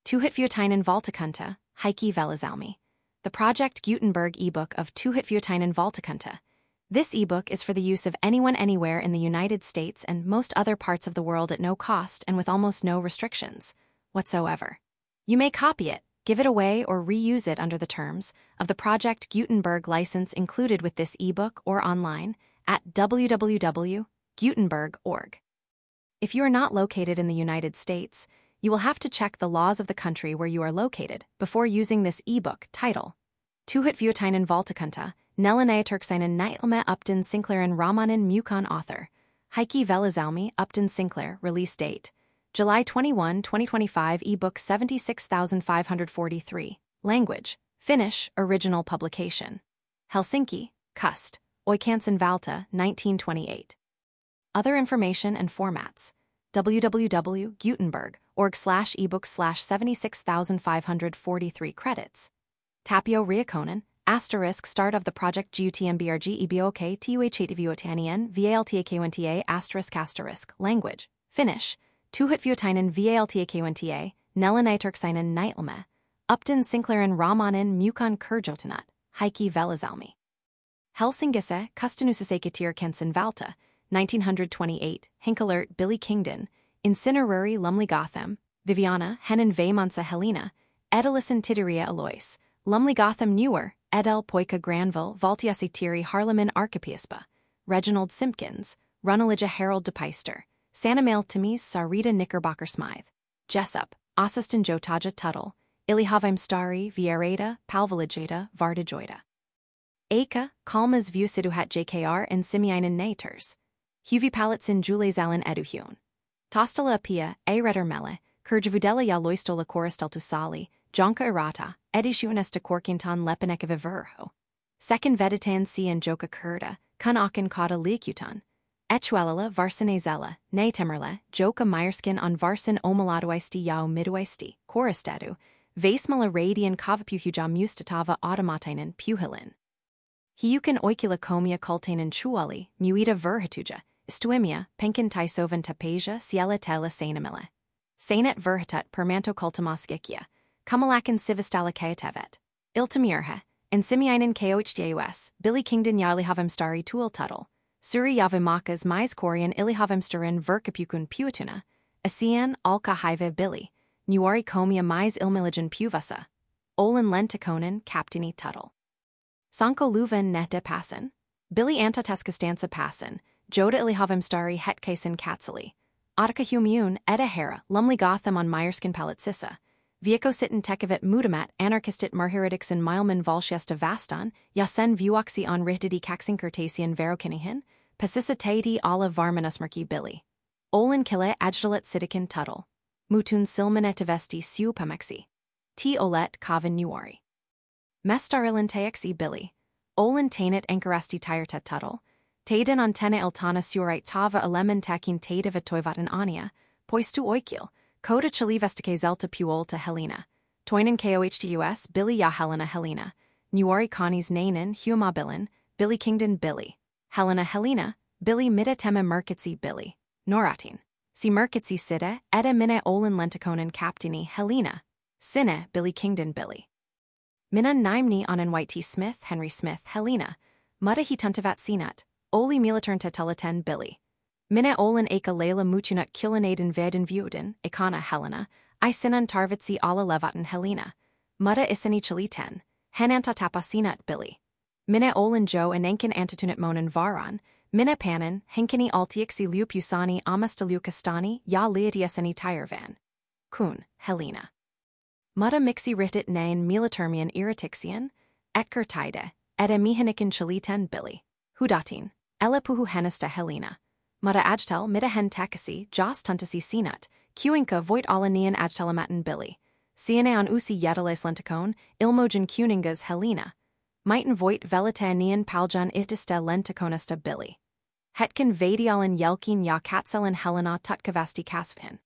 Tuhutvuotinen Valtakunta, Heikki Velisalmi. The Project Gutenberg ebook of Tuhutvuotinen Valtakunta. This ebook is for the use of anyone anywhere in the United States and most other parts of the world at no cost and with almost no restrictions whatsoever. You may copy it, give it away, or reuse it under the terms of the Project Gutenberg license included with this ebook or online at www.gutenberg.org. If you are not located in the United States, you will have to check the laws of the country where you are located before using this ebook title. Tuhutvuotinen Valtakunta, Nelinäytöksinen näytelmä Upton Sinclairin Ramanen Mukon author. Heikki Velisalmi, Upton Sinclair, release date. July 21, 2025, ebook 76543. Language, Finnish, original publication. Helsinki, Kust, Oikeansan-Valta, 1928. Other information and formats. www.gutenberg.org/ebook/76543 credits. Tapio Riakonen, * start of the project GUTMBRG EBOK TUH8VOTNEN VALTAKUNTA ***. Language, Finnish, Tuhutvuotinen Valtakunta, Nelinäytöksinen näytelmä, Upton Sinclairin Ramanen Mukon kirjoittamat, Heikki Velisalmi. Helsingisse, Kustannusseikkatirkensen-Valta, 1928, Hinkelert Billy Kingdon, Incinerary Lumley Gotham, Viviana, Hennen Veimansa Helena, Edellisen Tideria Alois, Lumley Gotham Newer, Edel Poika Granville Valtiasitiri Harleman Archipiespa, Reginald Simpkins, Runelija Harold de Peister, Sanamail Timis Sarita Knickerbocker Smythe, Jessup, Assistan Jotaja Tuttle, Ilihavim Stari Vierada Palvalijata Vardajoida. Eka, Kalmas Vusiduhat JKR and Simiinen Naters. Huvipalitsin Julezalin Eduhun. Tostala Apia, Redder Mele, Kurjavudela ja Loistola Koristeltu Sali, Jonka Irata, Edishuanesta Korkintan Lepaneka Viverho. Second Veditan Si and Joka Kurda, Kun Akan Kata Liakutan. Echuelala Varsinezela, Naytemerle, Joka Myerskin on Varsin Omaladuisti Yao Miduisti, Koristadu, Vasmala Radian Kavapuhuja Mustatava Automatainen Puhilin. Hiukan Oikila Komia Kultainen Chuali, Muita Verhatuja, Istuimia, Penkin Taisovan Tapasia, Ciela Tela Sainamile. Sainet Verhatat Permanto Kultamaskikia, Kamalakan Sivistala Kayatevet, Iltamirha, and Simiinen Kohdaus, Billy Kingdon Yarlihavim Stari Tuul Tuttle, Suri Yavimakas Mais Korian Ilihavim Starin Verkapukun Puatuna, Asian Alka Hive Billy, Nuari Komia Mais Ilmilijan Puvasa, Olin Lentikonen Captaini Tuttle. Sanko Luven Nette Passin, Billy Antateskastansa Passin, Joda Ilihavim Stari Hetkaisen Katsali, Ataka Humiun, Edda Hera, Lumley Gotham on Myerskin Palitsissa, Vieko Sitten Tekevet Mudamat, Anarchistit Marhiridixen Milman Valshesta Vastan, Yasen Vuoksi on Rihtidi Kaxinkertasian Verokinihin, Pasissa Taiti Ala Varmanusmerki Billy. Olin Kile Ajdalet Sitikin Tuttle. Mutun Silmanetivesti Siupamexi. T. Olet Kavan Nuari. Mestarilin Taexi Billy. Olin Tainit Enkarasti Tireta Tuttle. Taden Antena Iltana Surite Tava Elemen Takin Tativa Toivatan Ania, Poistu Oikil, Koda Chilivestike Zelta Puolta Helena, Toinen Kohtus Billy Ya Helena Helena, Nuari Connie's Nainin Humabilin, Billy Kingdon Billy, Helena, Billy Mida Tema Merkitsi Billy, Noratin, Si Merkitsi Sida, Eda Mine Olin Lentikonen Captini Helena, Sine Billy Kingdon Billy. Mina Naimni Anan White T. Smith, Henry Smith, Helena, Muda Hituntavat Sinat, Oli Militernta Teleten Billy. Minne Olin Eka Leila Mutunut Kulinaden Veden Vuden, Ekana Helena, I Sinan Tarvitsi Ala Levatin Helena, Muda Isini Chiliten, Henanta Tapasinat Billy. Minne Olin Jo Enenkin Antatunit Monan Varan, Minne Panan, Henkini Altiexi Lupusani Amastalukastani, Ya Liatieseni Tirvan. Kun, Helena. Muda Mixi Ritit Nain Militermian Irritixian, Etker Tide, Eda Mihanikin Chiliten Billy. Hudatin, Elepuhu Henesta Helena. Muda Ajtel Mida Hen Takasi, Jos Tuntasi Sinat, Kuinka Voit Alanian Ajtelamatin Billy. Siane on Usi Yedeles Lentikon, Ilmogen Kuningas Helena. Mighten Voit Velatanian Paljan Itista Lentikonesta Billy. Hetkin Vadialan Yelkin Ya Katselin Helena Tutkavasti Kasvin.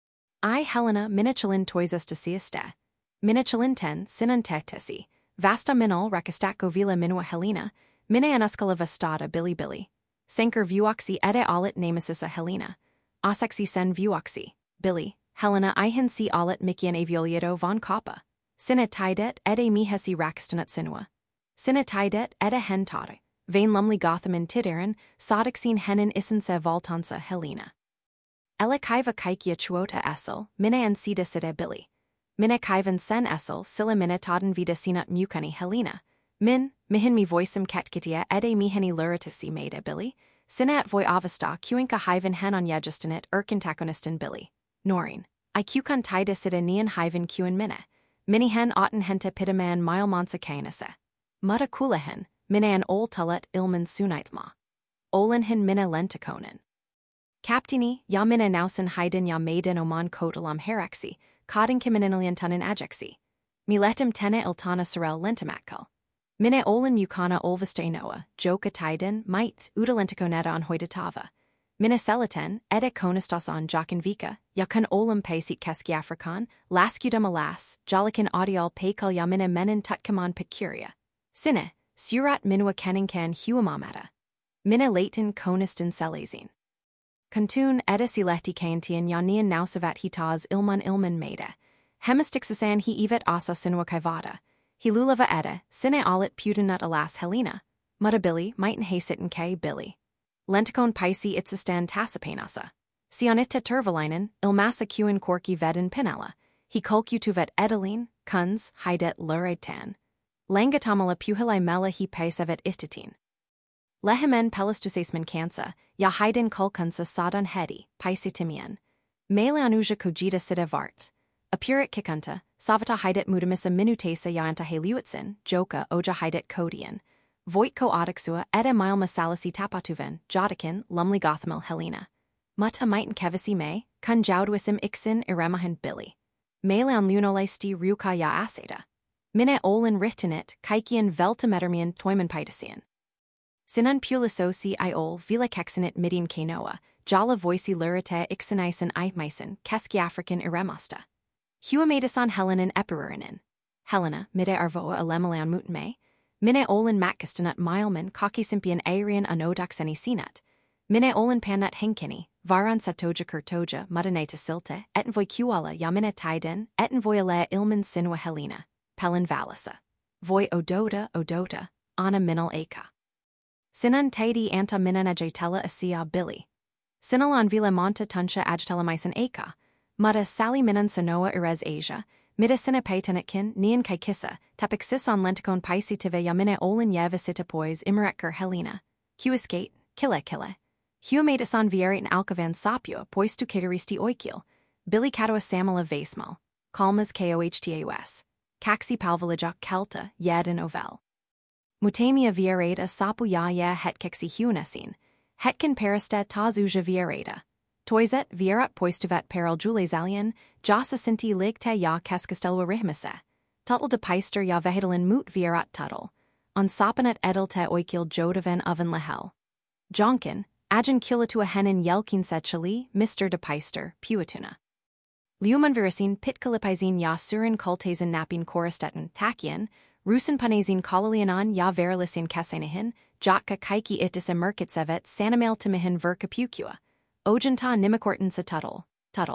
I Helena Minachalin Toisesta Siesta. Minachalinten Sinantetesi, Vasta Minol Rakastako Vila Minua Helena, Mine Anuskala Vastada Billy. Sanker Vuoksi Ede Alit Namesisa Helena. Asexi Sen Vuoksi, Billy, Helena Ihan si alet Mikian aviolieto von Kappa. Sina tidet ede mihesi rakstonat sinua. Sina tidet ede hen tare. Vain lumly Gotham in Tidaran, sodixine henin isense voltansa Helena. Ella kaiva kaikia chuota essel, mine en sida sida billy. Mine kaivan sen essel, silla mine toden vida sinat mukani Helena. Mihin mi voicem ketkitia ede miheni luritisi made billy. Sina et voi avasta kuinka hiven hen on yegestinit erkintakonistin billy. Norin. I kukan tida sida nian hiven kuin mine. Mini hen otten hente pitaman milmonsa kainase. Mutta kula hen, mine an ol tulet ilman sunaitma. Olin hen mine lentakonen. Captini, ya mine nausen heiden ya maiden oman kotalam herexi, kodin kiminilian tunin ajexi. Miletim tene iltana sorel lentimatkal. Mine olin mukana olvista inoa, joka tiden, might, udalentikoneta on hoidatava. Mine seliten, ede konistos on jokin vika, yakan olim paisit keski afrikan, laskudum alas, jolikin audial paikal ya mine menin tutkaman picuria. Sine, surat minua keninkan huamamata. Mine latin konistin selazine. Kuntun edisi lehti kaintian yanian nausavat hitaz ilman maida. Hemistixasan he evet asa sinua kaivada. He lulava ede, sine alit putinut alas Helena. Mutta billy, mighten hasitin k billy. Lenticone paisi itsistan tassipanasa. Sionita turvalinen, ilmasa kuin corki vedin pinella. He kulku tuvet edeline, kuns, hidet luretan. Langatamala puhilai mela he paisevet istitin. Lehimen pelastusasman cansa, ya hiden kulkunsa sadan hedi, paisitimian. Mele anuja kojita sida vart. Apurit kikunta, savata hidet mudamisa minutesa yaanta heluitsin, joka oja hidet kodian. Voitko odixua ede milma salisi tapatuven, jotikin, lumli gothmel Helena. Mutta mighten kevisi me, kun jauduisim ixin iremahin billy. Mele on lunolaisti ruka ya aseda. Mine olin richtinit, kaikian veltimetermian toimen paitasian. Sinan pulisosi iol vila kexinit midin kenoa, jala voici lurite ixinisen imaisen, keski African iremasta. Huamadasan Helenin epirurinin. Helena, mide arvoa alemaleon mutme. Mine olin matkistanut milman kakisimpian aerian anodaxeni sinat. Mine olin panat henkini, varan satoja kurtoja mudaneta silte, etten voi kuala yamine tiden, etten voi alea ilman sinua Helena, pelin valisa. Voi odota, ana minal aka. Sinan taidi anta minana jatela asia billy. Sinalon vila monta tuncha agitelamisen aka. Mutta sali minan sanoa irez Asia. Mida sina paitenitkin, nian kaikissa, tapixis on lenticon paisitive yamine olin yevisita pois imeretker Helena. Huiskate, kille. Huamadasan vierit alcavan sapio poistu kigaristi oikil. Billy catoa samala vasemal. Calmas kohtaus. Caxi palvalija kelta, yed and ovel. Mutamia vierada sapu ya hetkexi hunasin. Hetkin peristet tazuja vierada. Toiset vierat poistuvet peril julezalian, jasa sinti ligte ya keskastelwa rihmase. Tuttle de peister ya vehidelin mut vierat tuttle. On sapanet edelte oikil jodaven oven lahel. Jonkin, agen kulatua henin yelkin se chili, Mr. de peister, puatuna. Liuman virisin pitkalipizin ya surin kultazin napin koristetin, takian, rusin panazin kolalianan ya verilisin kesenihin, jotka kaiki itis emerkitsevet sanamail timihin verkapucua. Ojenta nimikortin sa tuttle.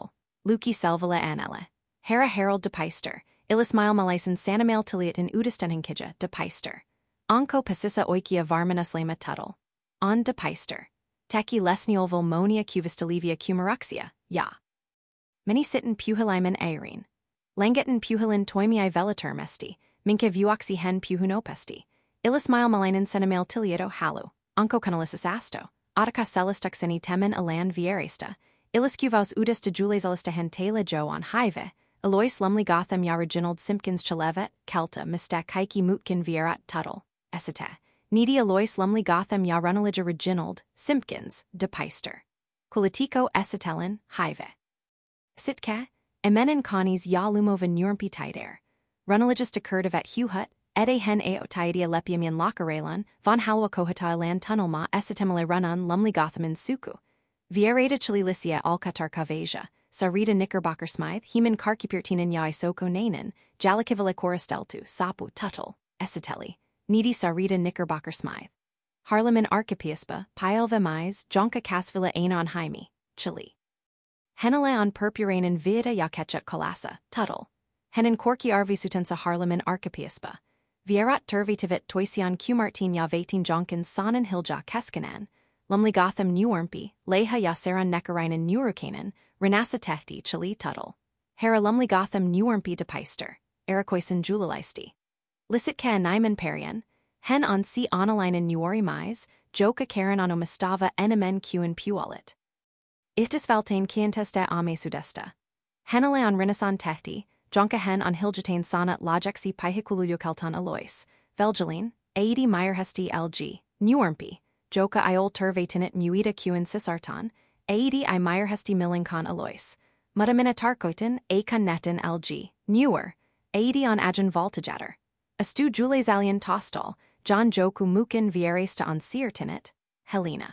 Luki selvala anele. Hera Harold de Peister, Illismile malaisin sanamail tiliat in udistenhinkija de Peister. Onko pasissa oikia varminas lema tuttle. On de Peister. Teki lesniolvil monia cuvistolivia cumaruxia, ya. Many sitten puhilimen aerin. Langetin puhilin toimiai velatur mesti, minke vuoxi hen puhunopesti. Illismile malainin sanamail tiliato halu, onko canalisis asto. Attica celistuxeni temen alan vieresta, illiscuvaus udis de jules elistehen tela jo on hive, Alois lumli gotham ya reginald simpkins chalevet, kelta mistak kaiki mutkin vierat tuttle, esite, needy Alois lumli gotham ya runalija reginald, simpkins, de peister. Kulitico esitelin, hive. Sitke, emenin conis ya lumoven nurmpi tider. Runaligus decurdavet huhut, ede hen eotidea lepiamian locarelon, von halwa kohata lan tunnelma esitemale runan lumli gothamin suku. Vierada chililicia alcatar cavasia, sarita knickerbocker smythe, heman carcupirtinin yai soko nanan, jalakivale coristeltu, sapu tuttle, esiteli, needy sarita knickerbocker smythe. Harleman archipiespa, piel vemais, jonka casvilla anon jaime, chili. Henele on purpurainen vida ja ketchut kolassa, tuttle. Henin korki arvisutensa harlemin arkipiespa. Vierat tervitivit toisian kumartin ja veitin jonkin sanan hilja keskinan. Lumligotham nuormpi, leha ja saran nekarainen nurukainen, renassa tehti chili tuttle. Hera lumligotham nuormpi de peister, erakoisen julalaisti. Lisitke naiman perian, hen on si analainen nuori mais, joka karen on omistava enemen kuen pualit. Ihtisvaltain kienteste ame sudesta. Henele on renaissance tehti, jonka hen on hiljatain sana lojaksi pihikuluyokeltan alois, velgelin, aedi meyerhesti lg, nuormpi, joka iol tervatinit muida kuen sisartan, aedi I meyerhesti millinkan alois, mudamina tarkoitin akan netin lg, newer, aedi on agen voltajatter. Astu julezalian tostal, John joku mukin vieresta on siertinit, Helena.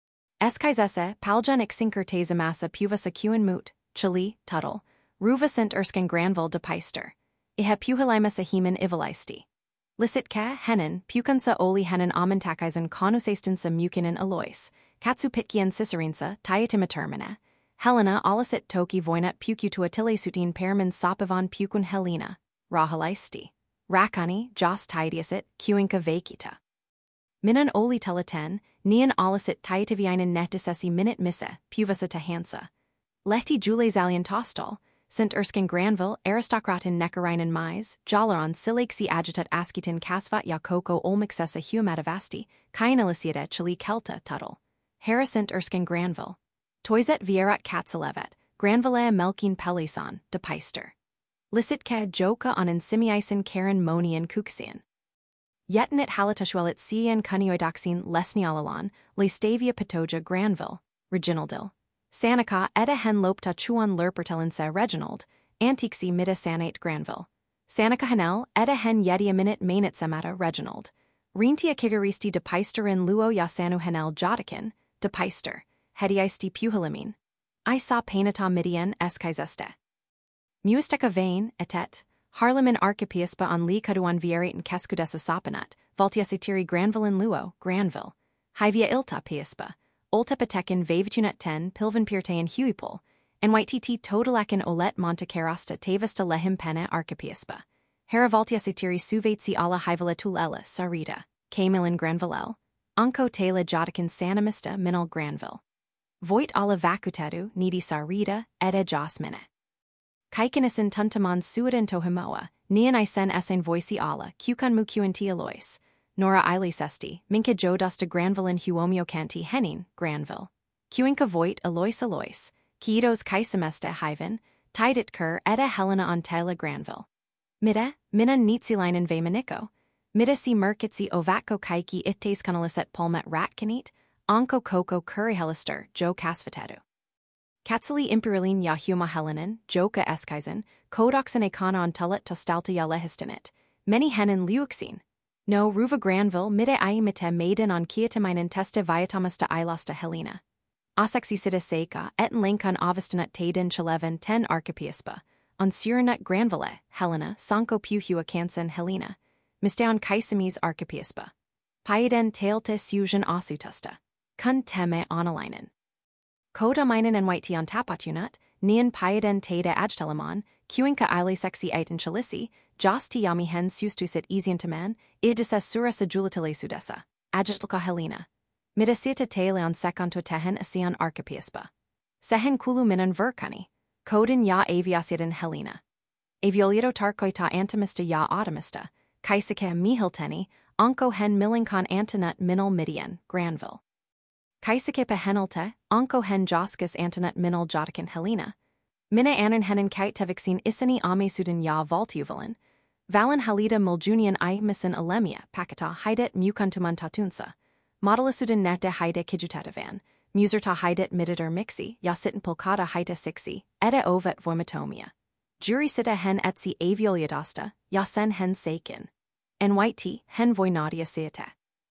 Eskaisese, paljan exinker tezamasa puvasa kuen mut, chili, tuttle, ruvasint ersken granville de peister. Ihe puhilimasa heman ivalaisti. Lisitke, henin, pukansa oli henin amantakisen konusaistensa mukinin alois, katsupitkian cicerensa, tiatimatermina, Helena alisit toki voinat pukutuatile sutin permin sopavan pukun Helena, rahalaisti. Rakani, jos tidiasit, kuinka vakita. Minan oli teleten, nian alisit tiativiinen netisesi minute missa, puvasa tahansa. Lehti julezalian tostal, St. Erskine Granville, aristocratin nekarainen mais, jalaron silexi agitat askitin kasvat ja koko olmixessa humatavasti, kainalisiade chili kelta tuttle. Hera St. Erskine Granville. Toiset vierat katsalevet, Granville melkin pelisan, de peister. Lisitke joka on simiisen karen monian kuksian. Yetinit halatushuelit cien kunioidoxin lesnialalan, Lestavia patoja Granville, Reginaldil. Sanika eda hen lopta chuan lerpertelense Reginald, antixi mida sanate Granville. Sanika hanel eda hen yedia minute mainit samata Reginald. Rintia kigaristi de peisterin luo yasanu hanel jotikin, de peister, hediisti puhilimin. I saw painata midian eskaiseste. Muisteka vein, etet, harlemin archipiespa on li kaduan vieraten keskudesa sapanat, valtiasitiri Granville luo, Granville. Hivia ilta piespa. Oltepatekin vavitunat 10 pilvan pirtean huipol, and ytt totalakin olet montecarasta tavasta lehim pene archipiespa. Heravaltiasitiri suvatsi ala hivaletul ella sarita, Camilin Granville, Anko tela jotikin sanamista minal Granville. Voit ala vacutetu nidi sarita, ede jos mine. Kaikinisin tuntaman suiden tohimoa, nian isen esen voici ala, kukan mukuinti alois. Nora ilisesti, minka jodosta Granvillin huomio canti henin, Granville. Kuinka voit alois, kiitos kaisemeste hiven, tidit kur eda Helena on tela Granville. Mida, mina nitsilainen vemaniko. Mida si merkitsi ovatko kaiki ittes kanaliset palmet ratkanit, onko koko kurihelister, jo kasvatedu. Katsali imperialin ja huma Helenin, joka eskaisen, kodoxen ekana on tulet tostalta ja lehistinit, many henin liuxin. No ruva Granville mide aimite maiden on kiatamainen testa viatamasta ilasta Helena. Asexi sida seika et lenkan avastinat taden chaleven 10 archipiespa, on surinut Granville, Helena, sanko puhua kansen Helena, mistaon kaisemis archipiespa. Paiden tailte sujan asutasta. Kun teme onalainen. Kodamainen en whiteon tapatunut, nian paiden tada agtelamon, kuinka ile sexy iten chalisi, josti yami hen sustusit easiantaman, idisa surasa julatile sudesa, agitlka Helena. Midasita teleon sekanto tehen asian archipiespa. Sehen kulu minan verkani, kodin ya aviasiadin Helena. Aviolito tarkoita antimista ya automista, kaisike mihilteni, onko hen milinkan antinut minal midian, Granville. Kaisike pehenelte, onko hen joskus antinut minal jotikin Helena. Mina anan henin kaitevixin isini ame sudin ya voltuvalin. Valin halida muljunian misin alemia pakata hidet mukuntuman tatunsa. Modelisudin nete hide kijutatavan. Muserta hidet midider mixi, ya sitin pulkata hite sixi, ede ovet vomitomia. Jury sita hen etsi avioliadasta, ya sen hen seikin. En white tea, hen voinadia siete.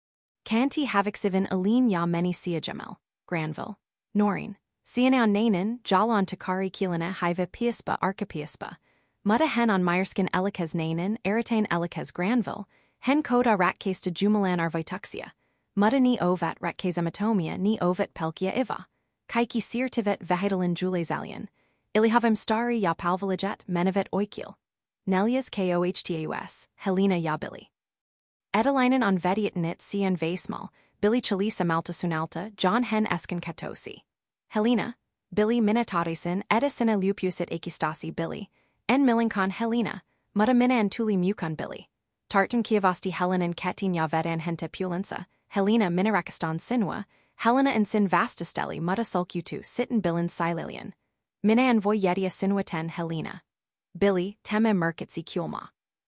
Kanti havixivin alin ya meni siajamel, Granville. Norin. Sianan nanin, jalan takari kilina hiva piespa archipiespa. Muda hen on myerskin elikes nanin, eritain elikes Granville, hen koda ratkes to jumalan arvituxia. Muda ni ovat ratkes ematomia ni ovat pelkia iva. Kaiki sirtivet vehidalin julezalian, ilihavim stari ya palvalajet menevet oikil. Nelias kohtaus, Helena ya Billy. Edalinen on vediatnit sian vasmal, Billy chalisa malta sunalta, John hen esken katosi. Helena, Billy minatarisin edisina lupusit ekistasi Billy, en milinkon Helena, muta mina en tuli mukon Billy. Tartan kiavasti Helenan ketin ya vedan hente pulensa, Helena minarakistan sinwa, Helena and sin vastasteli muta sulkutu sitten bilin silalian. Mina en voyedia sinwa ten Helena. Billy, teme merkitsi kulma.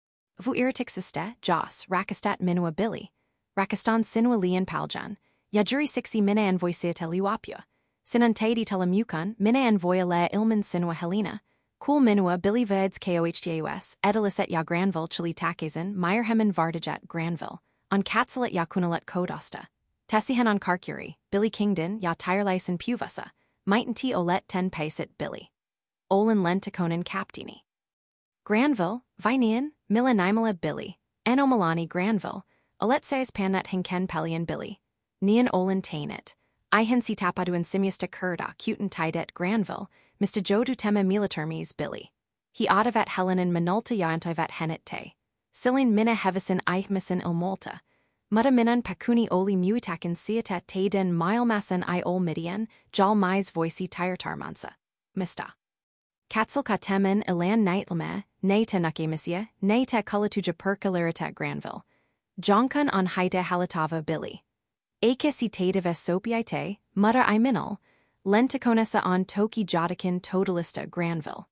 Vu irritixiste, Jos, rakistat minua Billy. Rakistan sinua lian paljan, yajuri sixi mina en voisiate liwapia. Sinantadi telemukon, mina en voya le ilman sinua Helena. Cool minua Billy veds kohtaus, ediliset ya Granville chili takezin, Meyerhemen vardajet Granville. On katsalet ya kunalet kodosta. Tessihen on karkuri, Billy Kingdon ya tirelisen puvasa. Mighty olet ten paisit Billy. Olin lentikonen captini. Granville, Vinian, Milanimala Billy, Eno Milani Granville, Oletseis Panat Hinken Pelian Billy, Nian Olin Tainit, Ihan si tapaduan simiasta kurda cutan tidet Granville, Mr. Jodu tema militarmes Billy. He otavet Helenan minolta yantivet henit te. Silin mina hevesin eichmisen ilmolta. Mutta minan pakuni oli muitakin siatet te den milemasan I ol midian, jal mais voici tirtarmansa. Mista. Katzel katemen ilan nightleme, ne te nakemisia, ne te kulatuja perkaliritet Granville. Jonkun on haide halatava Billy. Ake si tadeve sopiite, mutta I minol, lentikonesa on toki jodakin totalista Granville.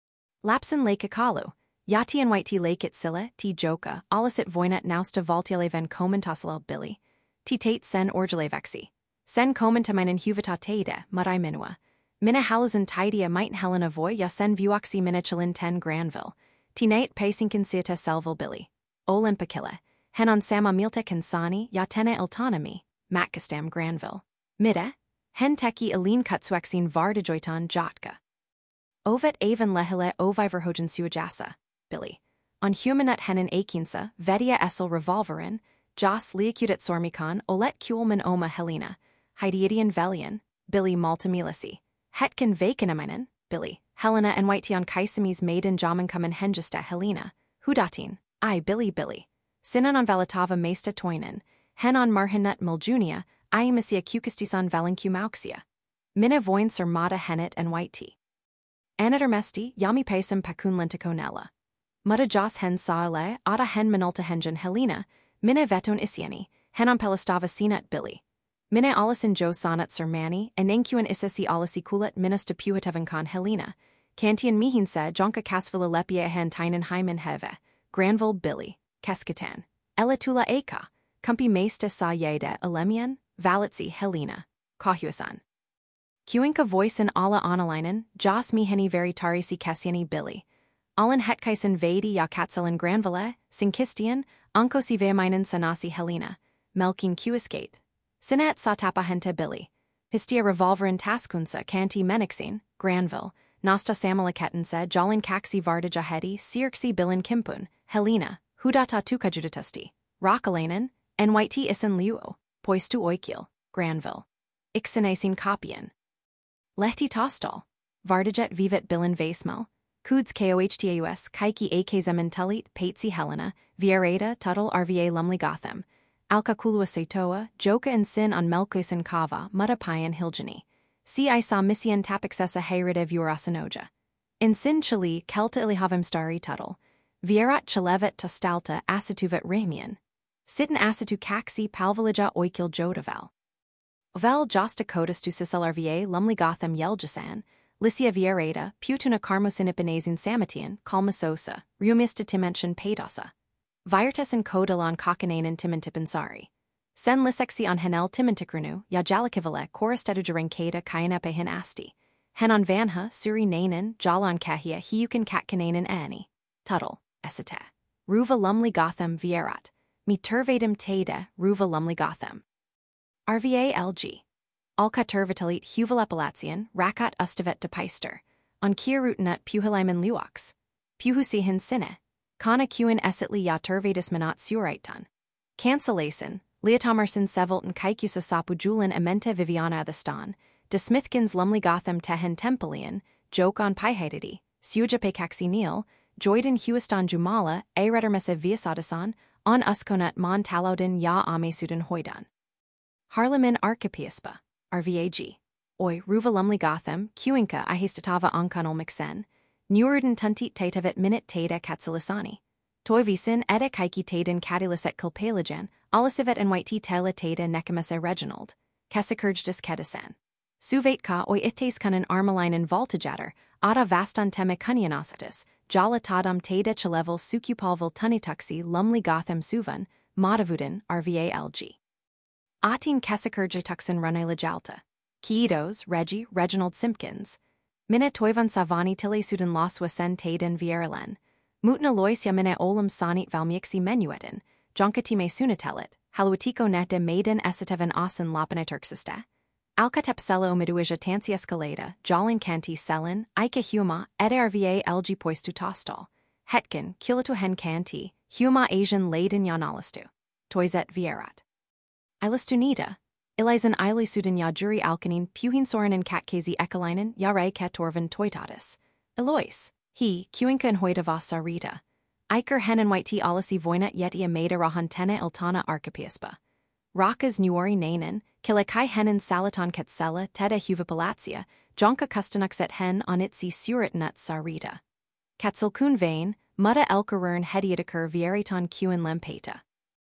Lapsen lake kalu, yati and white lake it silla, ti joka, alisit voinat nausta valtialeven komentasala Billy. Ti tate sen orgelevexi. Sen komentamainen huvita tade, mutta I minua. Mina halusen tidia might Helena voy ya sen vuoksi mina chilin ten Granville. Tinate pasinkin sieta selville Billy. Olympikille. Hen on sama milte kansani ya tene iltanami. Matkastam Granville. Mida. Hen teki elin kutsuexin vardajoitan jotka. Ovet aven lehile oviverhogen suajasa. Billy. On humanut henen akinsa, vedia essel revolverin, Jos liacudet sormikon olet kulman oma Helena. Heidiidian velian, Billy maltamilisi. Hetken vakenaminen, Billy, Helena and Whiteon Kaisamis maiden jamankumen hengesta Helena, Hudatin, I Billy. Sinan on Valatava mesta toinen, hen on Marhinut Muljunia, I misia kukistisan valinkumauxia. Mina voin sermata henet and Whitey. Anadermesti, yami pesum pakun lenticonella. Mutta Jos hen saale, ada hen minolta hengen Helena, mina veton isiani, hen on pelastava sinat Billy. Mina alisin jo sonat sermani, and enkuan isasi alisi kulet minista puhatevankan Helena. Kantian mihinse jonka kasvila lepia han tinen hymen heve. Granville Billy. Keskatan. Elatula eka. Kumpi meista sa yede elemian. Valitsi Helena. Kahuasan. Kuinka voice in ala analinen, Jos miheni veritarisi kesiani Billy. Allen hetkaisen vedi ya katselin Granville, sinkistian, ankosi veaminen sanasi Helena. Melkin kuiskate. Sinat satapahente Billy. Pistia revolverin taskunsa kanti menixin, Granville, nasta samalaketense jolin kaksi vardaja hedi sirksi bilin kimpun, Helena, hudata tukajudatusti, Rockalainen, nyt isen liuo, poistu oikil, Granville. Ixinasin kopian. Lehti tostal. Vardajet vivet bilin vasmel, kuds kohtaus kaiki akzementelit patsi Helena, viarada tuttle rva lumli gotham. Alka kulua seitoa, joka and sin on melkoisen kava, mutapayan hiljani. Si I saw mission tapixessa heyride vurasanoja. In sin chili, kelta ilihavim stari tuttle. Vierat chilevet tostalta asituvet ramian. Sitten asitu kaksi palvalija oikil jodavel. Vel josta kodus tu siselarva lumli gotham yeljasan, Lycia vierada, putuna karmosinipinazin samatian, kalmasosa, rumista timension padosa. Virtus and Kodalon Kakananan Timintipinsari. Sen lisexi on Henel Timintikrunu, Yajalikivale, Korestedujaring Kada Kayanepehin Asti. Hen on Vanha, Suri Nanan, Jalan Kahia, Hiukan Katkananan Annie. Tuttle, Esita. Ruva Lumli Gotham Vierat. Mi Turvadim Tade, Ruva Lumli Gotham. RVA LG. Alka Turvitalit Huvalepalatian, Rakat Ustavet de Peister. On Kierutnut Puhiliman Luox. Puhusihin Sine. Kana kuin esitli ya turvadis manat suraitan. Cancellation, Leotamarsin Sevoltan Kaikusa Sapu Julin Emente Viviana Adhistan, de Smithkins lumley Gotham tehen tempelian, joke on piehidity, sujape kaxi neil, joiden huiston jumala, a redermesse viasadasan, on uskonut mon talaudin ya amesuden hoidan. Harlemin archipiespa, RVAG. Oi, ruva lumley Gotham, cuinca ihestatava onkanol mixen, neuruden tuntit taitavet minute tada katsilisani. Toivisin ede kaiki taden catilis kilpalagen, alisivet and white tela tada necamese Reginald, kessikurgdis kedisan. Suvate ka oi ites kunin armalinen voltajatter, ada vastan teme kunianositis, jala tadam tada chalevel sukupalvel tunituxi lumley Gotham suvan, modavudin, RVALG. Atin kessikurgituxin runela jalta. Kiitos, Reggie, Reginald Simpkins. Minne toivan savani tile suden loswa sen taden vierlen. Mutna lois ya minne olam sanit valmixi menuetin, jonkatime sunatelit, haluatiko nete maiden esiteven asen lapane turksiste. Alcatepsela omiduija tansi escalada, jolin canti selin, ike huma, edarva lg poistu tostal. Hetkin, kulatu hen canti, huma Asian laden yanalistu. Toiset vierat. Ilastunida. Ilisen ilisuden ya juri alkanin puhin sorinen katkezi ekalinen yare ketorvan toitatis. Elois. He, cuinca and hoidava sarita. Iker hen and white tea alisi voina yeti ameda rahantene iltana archipiespa. Rakas nuori nainen, kilekai henin salaton ketsela teda huvipalatia, jonka kustanukset hen on itsi suritnut sarita. Katsilkun vein, mutta elkarern hediatiker vieriton cuin lempeta.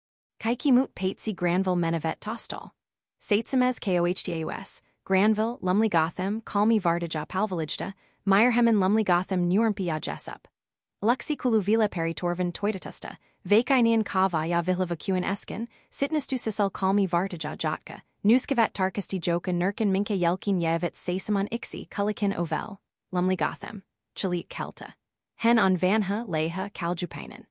Kaiki mut patesi Granville menavet tostal. Saitsemes kohdaus, Granville, lumley Gotham, kalmi vardija palvalijda, Meyerhemen lumley Gotham Nurmpia jessup. Luxi kuluvila peritorvan toidatusta, vakainian kava ya vihlavakuin eskin, sitnestu sisel kalmi vartija jotka, nuskavat tarkasti joka nurkin minka yelkin yevet sasamon ixi kulikin ovel, lumley Gotham, chalit kelta. Hen on vanha leha kaljupainen.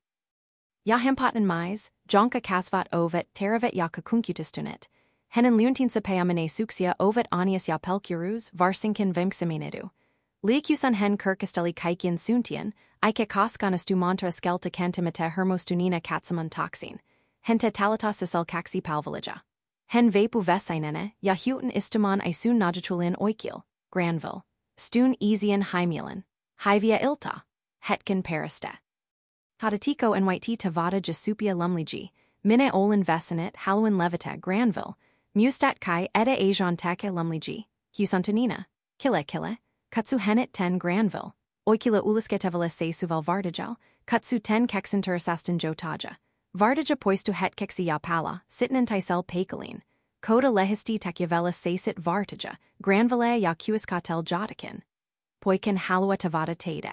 Ya hempaten mais, jonka kasvat ovet teravet ya kakunkutistunit. Henen liuntinsa peamene suxia ovet anias ya pelkurus varsinkin vimximenedu. Liakusan hen kirkasteli kaikian suntian, ike koskanastu montra skelta cantimete hermostunina katsamon toxin. Hente talatas isel kaxi palvalija. Hen vapu vesainene, ya huten istuman isun najatulin oikil, Granville. Stun easian hymelin. Hyvia ilta. Hetkin pariste. Tadatiko and white tavada jasupia lumliji, mine olin vesinit haluin levita Granville. Mustat kai eda ajon teke lumliji, husantonina. Kile. Katsu henit 10 Granville. Oikila ulisketevele se suvel vardijal, katsu 10 kexintersastin jotaja. Vardija poistu het keksi yapala, sitnin tisel pakalin. Koda lehisti takyavela sesit vartija, Granville ya kuiskatel jotakin. Poikin halua tavada tade.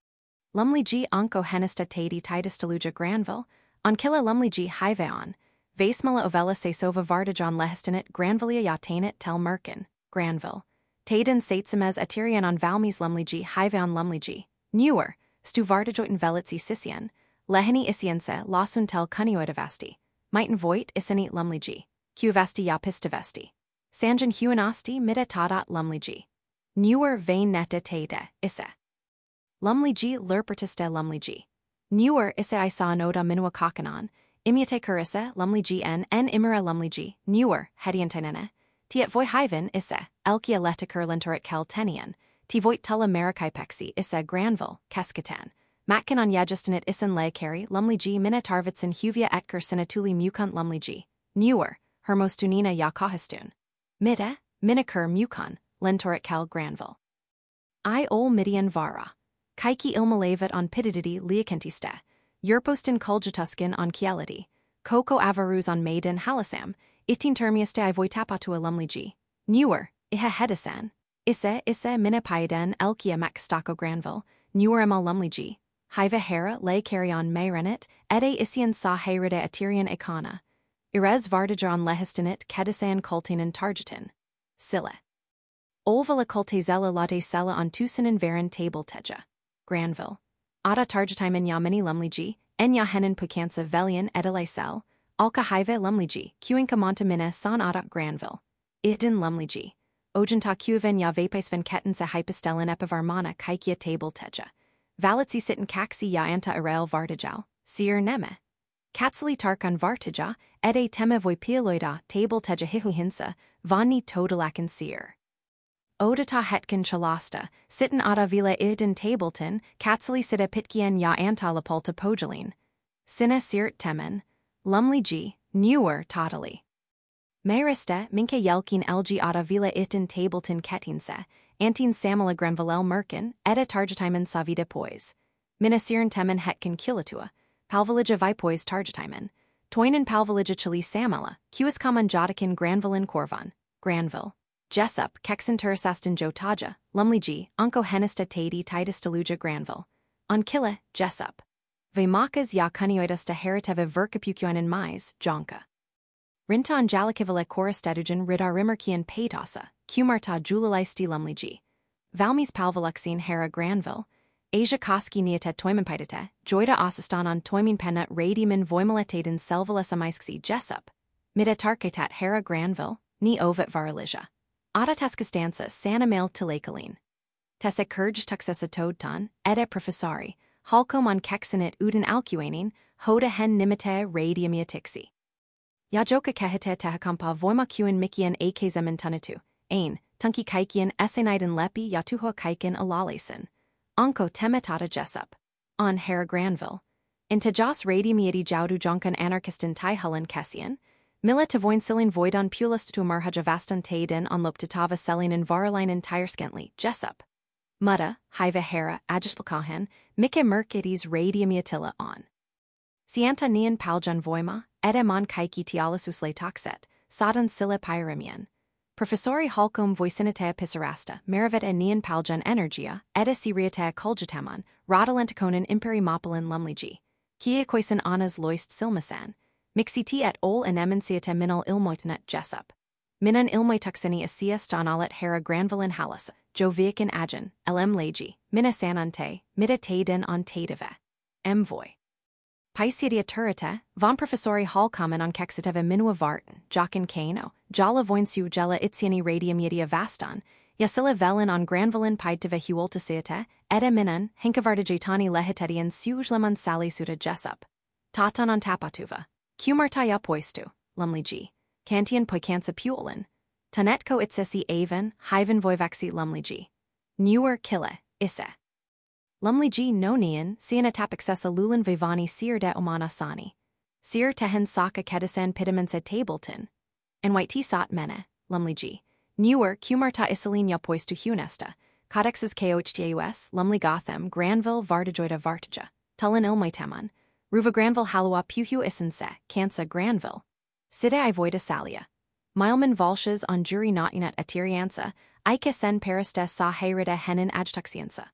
Lumliji onko henista tadi tidistaluja Granville, onkila lumliji hiveon. Vasmala ovela se sova vardijan lehistinit Granvillia yatanit tel merkin, Granville. Taden saitsemes atirian on valmis lumliji hiveon lumliji, newer, stu vardijoiten velitsi sisian, leheni isiense lasun tel kunioidavasti, mighten voit isenit lumliji, kuvasti ya pistavesti. Sanjan huanasti mida tadat lumliji. Newer vein neta tade, isse. Lumliji lurpertiste lumliji. Newer isse isa anoda minua kakanon, imiate curisse, lumliji en imira lumliji, newer, hediantinene. Tiet voi hyven isse, elkia letiker lenturit kel tenian, ti voit tulla marikaipexi isse Granville, keskatan. Matkin on yagistinit isen le carry, lumliji mina tarvitsin huvia etker sinatuli mukunt lumliji, newer, hermostunina ya kahistun. Mida, miniker mukon, lenturit kel Granville. I ol midian vara. Kaiki ilmalevet on pitidity liakentiste. Yerpostin kuljatuskin on kielity. Koko avaruz on maiden halasam. Itin termiaste I voitapatua lumliji. Newer, iha hedasan. Isse minapaiden elkia makstako Granville. Newer emal lumliji. Hiva hera le carrion mayrenit, ede isian sa heyride atirian ikana. Irez vardijan lehistinit kedasan kultinin targetin. Sille. Olvala kultezella late sella on tusinin varan table teja. Granville. Ada targetimen yamini lumliji, en ya henin pukansa velian edelaisel, alka hive lumliji, kuinka montamina san ada Granville. Idin lumliji. Ojenta kuven ya vapesven ketensa hypostelin epivarmana kaikia table teja. Valitsi sitin kaksi ya anta irel vartijal, seer neme. Katsali tarkan vartija, ede teme voipiloida table teja hihuhinsa, vani todalakin seer. Odata hetkin chalasta, sitten ada vila idin tableton, katsali sida pitkien ya antalapulta pojalin. Sina sirt temen. Lumli g, newer totally. Mayriste, minke yelkin lg ada vila itin tableton ketinse, antin samala grenvalel merkin, edda targetimen savida pois. Minasirin temen hetkin kulatua, palvalija vipois targetimen. Toinen palvalija chili samala, kuiskaman jotakin granvilin korvan, Granville. Jessup, kexen turisastin jotaja, lumli g, onko henista tadi titus deluja Granville. On killa, Jessup. Vemakas ya kunioidasta heriteve verkapukuanen mais, jonka. Rintan jalikivale koristedujan ridarimerkian paytasa, kumarta julalaisti lumli g. Valmis palvaluxine hera Granville. Asia koski niate toimenpaidete, joida asistan on toimin penna radimin voimaletaden selvalesamaisksi Jessup. Mida tarketat hera Granville, ni ovet varalija. Adataskastansa sanamail tilakaline. Tessa kurj tuxesatodtan, edda professori, halkom on kexinit uden alcuanin, hoda hen nimite radiumiatixi. Yajoka kehite tehakampa voimakuin mikian akezemin tunitu, ain, tunki kaikian esenaiden lepi yatuho kaikin alalesin. Onko temetata Jessup. On hera Granville. In tejas radiumiati jaudu jonkan anarchistin taihulan kesian, Milla tavoin silin voidon pulist tu marhajavastan taiden on loptatava selinin varalinen tyreskently, Jessup. Mutta, hiva hera, agistlakahan, mike merkides radiumiatilla on. Sianta nian paljan voima, edemon kaiki tialasusle toxet, sadan silla pyramian. Professori halkom voicinite pisarasta, merivet e nian paljan energia, edda siriate kuljatamon, rodalentakonin imperi mopulin lumligi. Kia koisin anas loist silmasan. Mixiti et ol enemenciate minal ilmoitnet Jessup. Minan ilmoituxini asia stonalet hera Granvilin halas, joviakin agin, lm lagi, mina sanante, mida taden on tadeve. Envoy. Paisidia turite, von professori halkamen on kexiteve minua varten, jokin kano, jala voinsu jela itsiani radiumidia vastan, yasila velin on Granvilin paidteve huoltasiate, edda minan, hinkavartajatani lehitedian sujleman sali suda Jessup. Tatan on tapatuva. Kumartaya poistu, lumli g. Kantian poikansa puolin. Tanetko itsesi aven, hyven voivaxi lumli g. Newer kille, isse. Lumli g no nian, siana tapixesa lulin vivani sir de omana sani. Sir tehen saka kedisan pidimense tableton. En white sot mene, lumli g. Newer kumarta isalinia poistu hunesta. Codexes kohtaus, lumli gotham, Granville vartajoida vartaja. Tullin ilmaitaman. Ruva Granville halua puhu isense, cansa Granville. Side ivoida salia. Milman valshes on jury notinat atiriansa, ike sen pariste sa heirida henin adjutuxiensa.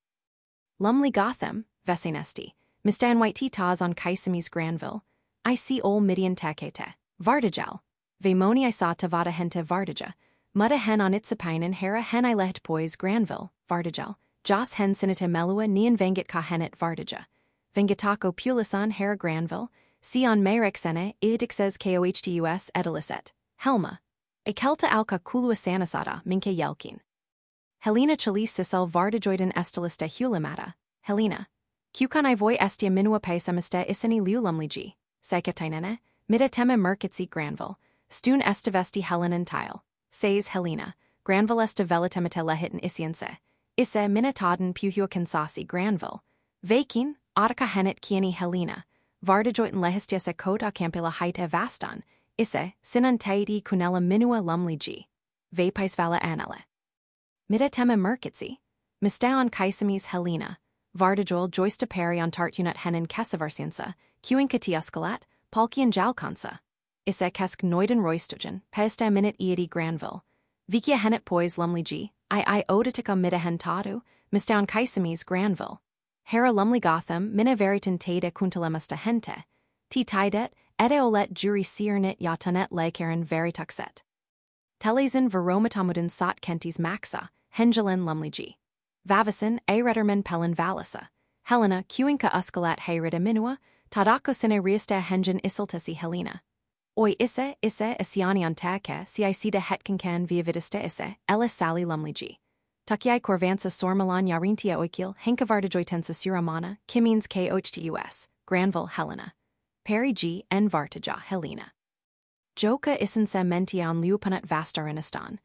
Lumli gotham, vesinesti, mistan white taz on kaisamis Granville. I see ol midian takete, vardajal. Vemoni I saw tavada hente vardaja. Mutta hen on itsapainen hera hen I lehet pois Granville, vardajal. Jos hen sinita melua nian vangit ka henet vardaja. Vengatako pulisan hera Granville, sion mayrexene idixes kohtus ediliset, Helma. A kelta alka kulua sanasada, minke yelkin. Helena chalis sisel vardajoiden estilista hulimata, Helena. Kukan I voi estia minua paisamiste iseni liulumligi, sekatainene, mida teme merkitsi Granville, stun estivesti Helenan tile, says Helena, Granville esta velitemite lehitin isiense, isse minataden puhua kansasi Granville, vakin, Ataka henet kieni Helena, vardajoiten lehistiase kota campila haite vastan, isse, sinan taidi kunela minua lumligi. Vapais vala anele. Mida teme merkitsi. Mistaon kaisamis Helena, vardajol joista peri on tartunat henin kesavarsiensa, kuinkati escalat, palkian jalkansa. Isse kesk noiden roistogen, pesta minute iadi Granville. Vikia henet pois lumligi, I odatika mida hen tadu, mistaon kaisamis Granville. Hera lumli gotham, mina veritan tada kuntalemasta hente. Ti tidet, edeolet juri siernit yatanet lekaren verituxet. Telezin veromatamudin sot kentis maxa, hengelin lumligi. Vavasin, a rederman pelin valisa. Helena, kuinka uscalat heirida minua, tadako sine riesta hengen isiltesi Helena. Oi isse isiani take, si I sida hetkankan via vidiste isse, elis sali lumligi. Tukiai corvansa sormalan yarintia oikil, henkavartajoitensa suramana, kimins kohtus, Granville Helena. Peri g en vartaja Helena. Joka isense mentiaun liupanat vastarinistan.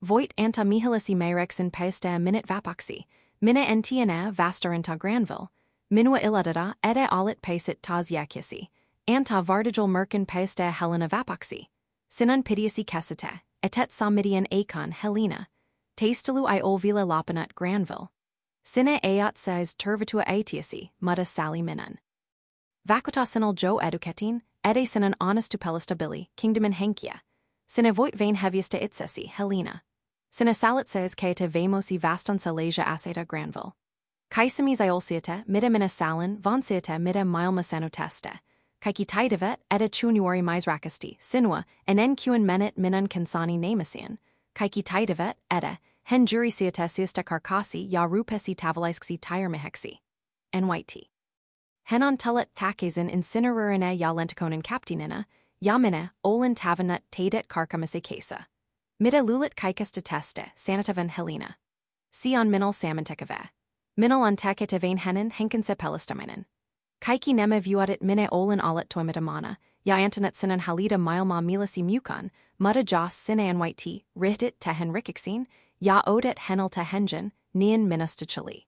Voit anta mihilisi meirexin paiste minute vapaxi, minne entiana vastarinta Granville, minua illadada ede alit paisit taz yakiasi, anta vardijol merkin paiste Helena vapaxi, sinan pitiasi kesite, etet samidian akon Helena, tastelu I olvila lapanut Granville. Sine ayat says turvitua aetiasi, muda sali minan. Vacuta sinal jo eduketin, ede sinan honestu pelistabili, kingdom in henkia. Sine voit vein heaviesta itsesi, Helena. Sine salit says kaete vemosi vastan salasia aseta Granville. Kaisemis iolsiate, mida mina salin, vonsiate mida milma sanoteste. Kaiki taidavet, eda chunuori misrakasti, sinua, en qn menet minan kansani namasian. Kaiki taidavet, eda, hen jurisiate siesta karkasi ya rupesi tavalisksi tiremehexi. NYT. Henon telet takezin incinerurine ya lentikonin captinina, ya minne, olin tavanut tadet karkamase kesa. Mida lulit kaikesta teste, sanitavan Helena. Sion minal samantekave. Minal on teketavain henin henkense pelistaminen. Kaiki nema vuadit minne olin alit toimidamana, ya antonet sinan halida milma milisi mukan, muda jos sine NYT, rihdit tehen rikixin, ya odet henel tehengen, nian minusta chili.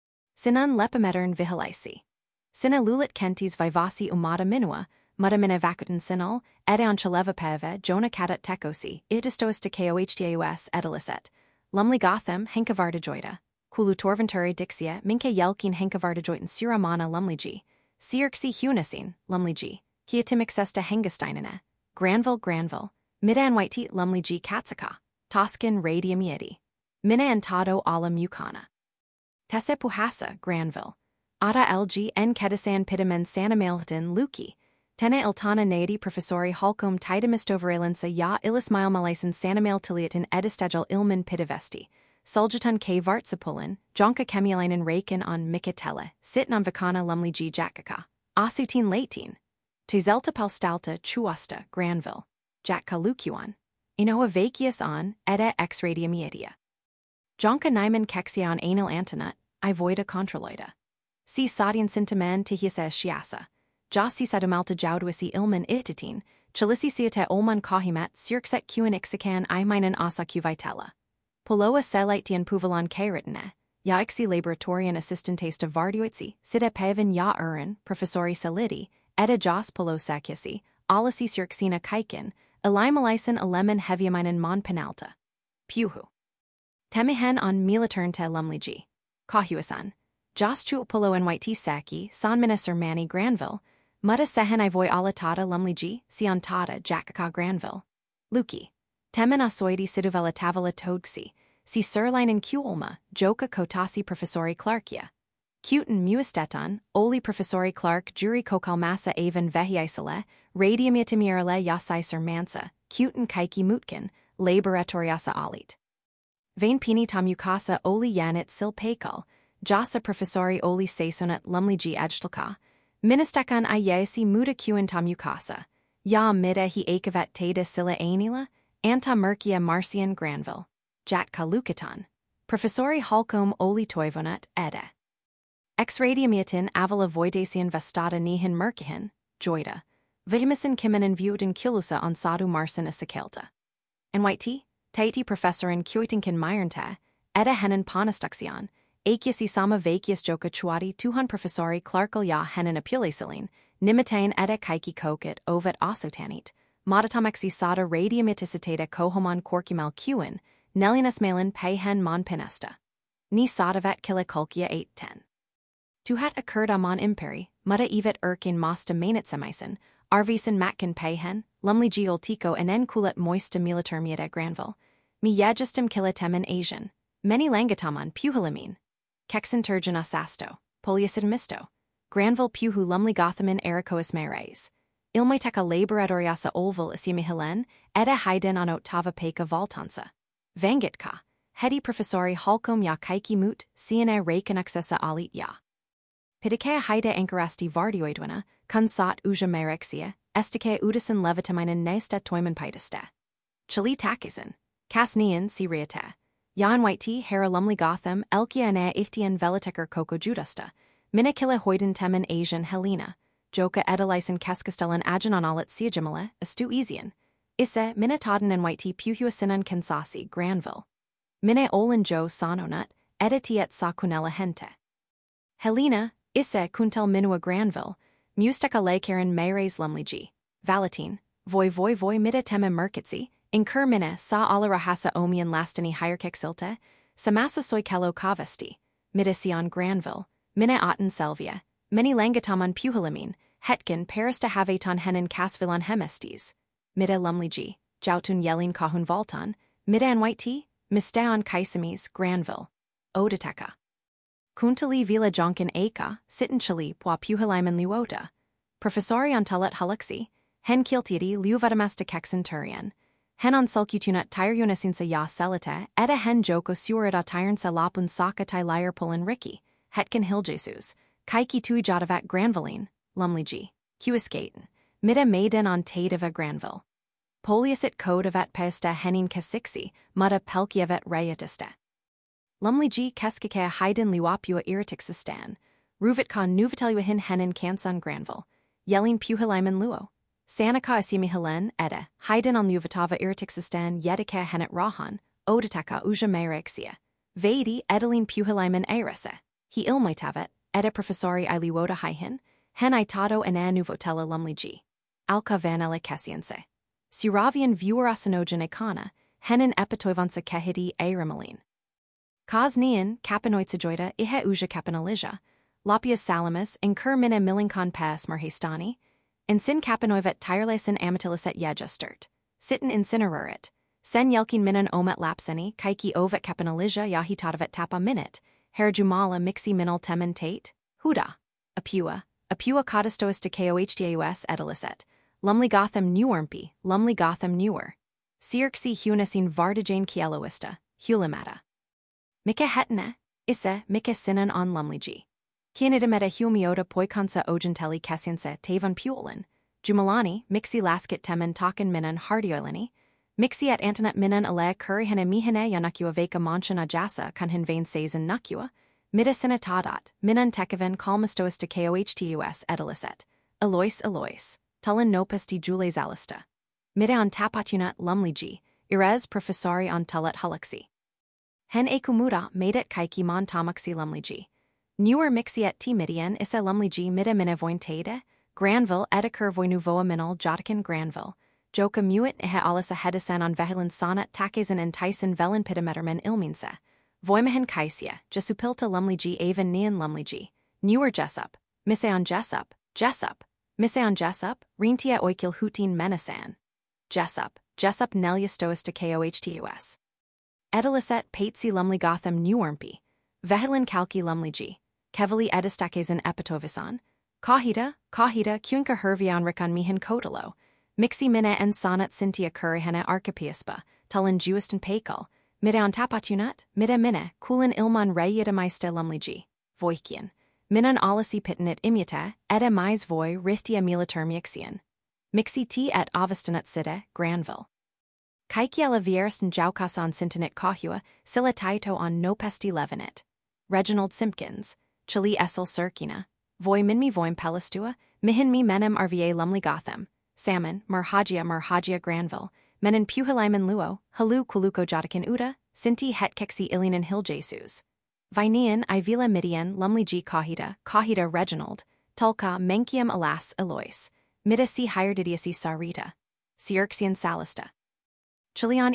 Sinan lepametern vigilaisi. Sine lulit kentis vivasi umada minua, muda mine vacutin sinal, edeon chaleva peve, jona kadat tekosi, idistois de kohtaus ediliset, lumli gotham, henkavarda joida, kulu torventuri dixia, minke yelkin henkavarda joitin suramana lumligi, sierxi hunasin, lumligi, hiatimixesta hengasteinine, Granville, midan white lumligi katsaka, toskin radium yeti, mina entado ala mucana. Tese puhasa, Granville. Ada lg en kedisan pitamen sanamalhdin luki, tene iltana naidi professori halcom tidemistoverelensa ya ilismile malaisin sanamal tiliatin edistegel ilman pitivesti, suljaton k vartsapulin, jonka kemialainen raken on mikatele, sitnan vicana lumligi jakaka, asutin latin. Tuzelta palstalta chuasta, Granville, jakka lukuan, inoa vakius on, eda ex radium yedia. Jonka nyman kexion anal antonut, I voida controloida. Si sadian sintaman tihisa shiasa. Jasi sadamalta jauduisi ilman ititin, chalisi siate olman kahimat surxet qin ixikan iminen asa cuvitella. Poloa selitian puvalon kairitine, ya ixi laboratorian assistanteste varduitsi, sida pevin ya urin, professori salidi, eda jos polo sakisi, alasi surxina kaikin, elimalisen elemen heviaminen mon penalta. Puhu. Temihen on militernte lumligi. Kahuasan. Jos chu polo NYT saki, sanmina sermani Granville, muda sehen ivoi alatata lumligi, siontata jakaka Granville. Luki. Temen asoidi siduvela tavala togsi, si surlinen kuolma, joka kotasi professori Clarkia. Cutin muisteton, oli professori Clark juri kokalmasa aven vehiisale, radiumiatimirale yasai sermansa, cutin kaiki mutkin, laboratoriasa alit. Vain pini tamukasa oli yanit sil pekal, jasa professori oli sasonat lumligi edgelka, ministakan ayesi muda kuin tamukasa, ya mida he akavat tada sila anila, anta merkia marcian Granville, jat kalukatan, professori halcom oli toivonat ede. Ex radiumiatin avala voidasian vestada nihin merkihin, joida, vihimisin kimenin viewden kulusa on sadu marsin isakelta. NYT, taiti professorin kuitinkin myrnta, eda henin panastuxion, akiasi sama vakius joka chuati tuhun professori Clarkal ya henin apulasiline, nimitain eda kaiki kokit ovet asotanit, modatomexi sada radiumitisitata kohomon korkimal kuin, nelinas malin payhen mon pinesta. Ni sadavat kila kulkia 810. Tuhat occurred amon imperi, muda evet erkin mosta mainit semisen, arvisen matkin payhen, lumligi oltico enen kulet moista militermiata Granville, mi yagistum kilatemen Asian, many langatamon puhilamine, kexin turgina sasto, poliacid misto, Granville puhu lumli gothamin ericois meres, ilmoiteca laboratoriasa olval isimihilen, eda haiden on ottava peka voltansa. Vangitka, hedi professori halcom ya kaiki mut, siene rekenaxessa alit ya. Pidikea haide ankarasti vardioidwina, kunsat uja merexia, estike udasin levitaminen nesta toimen piteste. Chili takisen, kasnian siriate. Yan white hera lumli gotham, elkia ne iftian veliteker koko judasta, minikila hoiden temen Asian Helena, joka edalisen keskastellan agenon alit siajimale, astu easian, Isse, Minatodan and Whitey Puhuasinan Kansasi, Granville. Mine Olin Joe Sononut, Editi et sa Cunella Gente. Helena, Isse Kuntel Minua Granville, Mustaka Lekarin Mayres Lumliji, Valentin, Voi Mida Teme Merkitsi, Incur Mine Sa Ala Rahasa Omian Lastani Hierkek Silte, Samasa Soikelo Kavesti, Midasion Granville, Mine Otten Selvia, Mini Langataman Puhalamin, Hetkin Parista Haveton Henin Casvilon Hemestes, Mida Lumliji, Joutun Yelin Kahun Voltan, Mida and White Tea, Mistaon Kaisamis, Granville, Odeteka. Kuntali Vila Jonkin Aka, Sitten Chali Pwa Puhaliman Luota, Professori Antalet Huluxi, Hen Kiltiadi Liuvadamasta Kexen Turian, Hen on Sulcutunat Tyrunasinsa Ya Selite, Eda Hen Joko Surida Tyransa Lapun Saka Ty Liar Pulin Ricky, Hetkin Hiljesus, Kaiki Tui Jodavat Granvilline, Lumliji, Kuiskaten, Mida Maiden on Tadeva Granville. Poliasit Code of at Pesta Henin Kasiksi, Muda Pelkievet Rayatista. Lumliji Keskike Haiden Liwapua Iritixistan, Ruvitkan Nuvateluahin Henin Kansan Granville, Yelin Puhaliman Luo, Sanaka Asimi Helen, Eda, Haiden on Luvatava Iritixistan Yedike Henet Rahan, Odeteka Uja Mayrexia, Vadi Edeline Puhaliman Airese, He Ilmoitavet, Eda Professori Iliwoda Hihin, Hen Itado and Nuvotella Lumliji, Alka Vanella Kessiense. Suravian Vuerasinogen Ekana, Henin Epitoivansa Kehidi Airamalin. Kaznian, Kapanoitsajoida, Ihe Uja Kapanalija, Lapias Salamis, Incur Mine Milinkan Pes Marhastani, and Sin Kapanoivet Tirelesin Amatiliset Yejastert, Sitten Incinerurit, Sen Yelkin Minan Omet Lapseni, Kaiki Ovet Kapanalija Yahitadavet Tapa Minute, Herjumala Mixi Minal Temen Tate, Huda, Apua Kadastois de Kohtaus Ediliset. Lumley Gotham Newarmpi, Lumley Gotham Newer. Sirksi Hunasin Vardajane Kieloista, Hulimata. Mike Hetne, Isse, Mike Sinan on Lumliji. Kianidameta Humiota Poikansa Ojenteli Kessiense Tavan Puolin. Jumalani, Mixi Lasket Temen Takan Minan Hardiolini. Mixi at Antonet Minan Ale Kurihene Mihene Yanakua Veka Manchana Jasa Kanhin Vain Sazin Nakua. Midasina Tadat, Minan Tekaven Kalmastois de Kohtus Ediliset. Alois. Tulin Nopus di Jules Alista. Mida on Tapatunat Lumliji, Irez Professori on Tulet Huluxi. Hen Ekumuda Madet Kaiki Mon Tamaxi Lumliji. Newer Mixiet T Midian Issa Lumliji Mida Minevoin Tade, Granville Edicur Voinuvoa Minal Jotkin Granville. Joka Muit Ihe Alisa Hedisen on Vehilan Sonnet Takezen and Tyson Velin Pidimeterman Ilminse. Voimahin Kaisia, Jesupilta Lumliji Avon Nian Lumliji. Newer Jessup, Miseon Jessup. Miseon Jessup, Rintia Oikil Hutin Menasan. Jessup Neliastois de Kohtus. Ediliset Patesi Lumley Gotham Newarmpi. Vehilan Kalki Lumliji. Kevali Edistakesan Epitovisan. Kahida, Kuinka Hervion Rikan Mihin Kotalo. Mixi Mine en Sonnet Cintia Kurihene Archipiaspa, Tulin Juistan Pakal. Mideon Tapatunat, Mide Mine, Kulin Ilman Reyidamaiste Lumliji. Voikian. Minan Alisi Pitnit Immuta, Eda Mais Voi Rithtia Militermixian. Mixi T et Avistanat Side, Granville. Kaikiela Viersten Jaukasan Sintinit Kahua, Silla Taito on Nopesti Levinit. Reginald Simpkins, Chili Essel Cirkina. Voi Minmi Voim Pelastua, Mihin Mi Menem Rva Lumley Gotham. Salmon, Merhagia Granville. Menin Puhaliman Luo, Halu Kuluko Jotakin Uda, Sinti Hetkeksi Ilinan Hiljesus. Vinian Ivila Midian Lumliji Kahida Reginald, Tulka Menkium Alas Elois, Midasi Hierdidiasi Sarita, Sierxian Salista. Chilion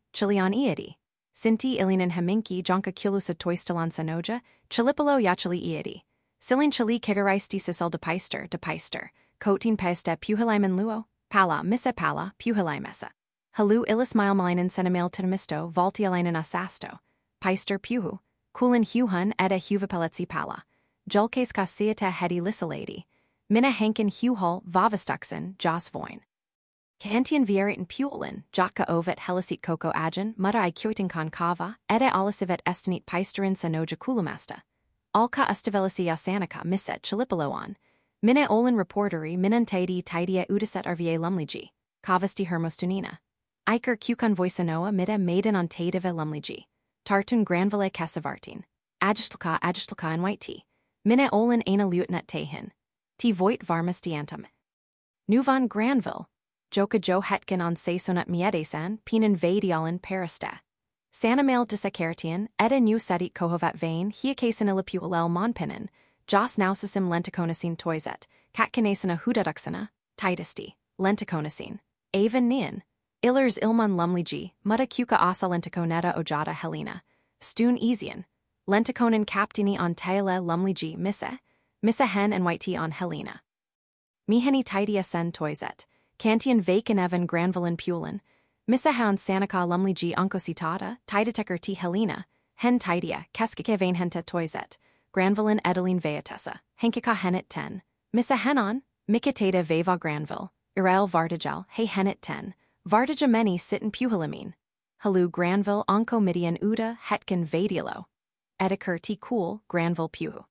Iadi, Sinti Ilinan Haminki Jonka Kilusa Toistalan Sanoja, Chilipolo Yachili Iadi, Silin Chili Kigaraisti Sisel de Peister, Kotin Peste Puhaliman Luo, Pala Puhalimesa. Halu Ilismail Malinin Senamail Tinamisto Voltialainen Asasto, Peister Puhu. Kulin Huhun Eda Huvapeletsi Pala, Julkes Kasiata Hedi Lissaladi, Mina Hankin Huhul Vavastuxen, Jos Voin. Kantian Vieritin Puolin, Jotka Ovet Helisit Koko Agen, Muda I Kyotinkan Kava, Eda Alisivet Estinit Peisterin Sanoja Kulumasta. Alka Ustavelisi Yasanika Miset Chilipaloan. Mina Olin Reporteri Minan Taidi Tidia Udiset Rva Lumliji, Kavasti Hermostunina. Iker Kukun Voisanoa Mida Maiden on Tadeva Lumliji. Tartun Granville Kesavartin. Ajstlka and White Tea. Mine Olin Aina Lieutenant Tehin. T Voit Varmas Diantum. Nuvan Granville. joka jo hetkin on seisonat miedesan, pienen vadialan periste. Sanamail disakertian, eda new sedit kohovat vein, hiakasin ilipualel monpinin, jos nausisim lenticonasin toiset, katkanasina hudaduxina, titisti, lenticonasin. Avan nian. Illers ilman lumligi, mutta kuka asa lenticoneta ojata helena. Stoon easian. Lenticonin captini on taile lumligi missa hen and white tea on helena. Miheni tidia sen toiset, cantian vacan evan granvillin pulin, missa han sanica lumligi oncositata, tidateker t helena, hen tidia, keskike vain henta toiset, granvillin edeline veatessa, henkika henet 10, missa henon, mikitata veva granville, Irael vartigel, he henet 10, vartigameni sitin puhilamine. Halu granville onco midian uda hetkin vadialo. Ediker t cool, granville puhu.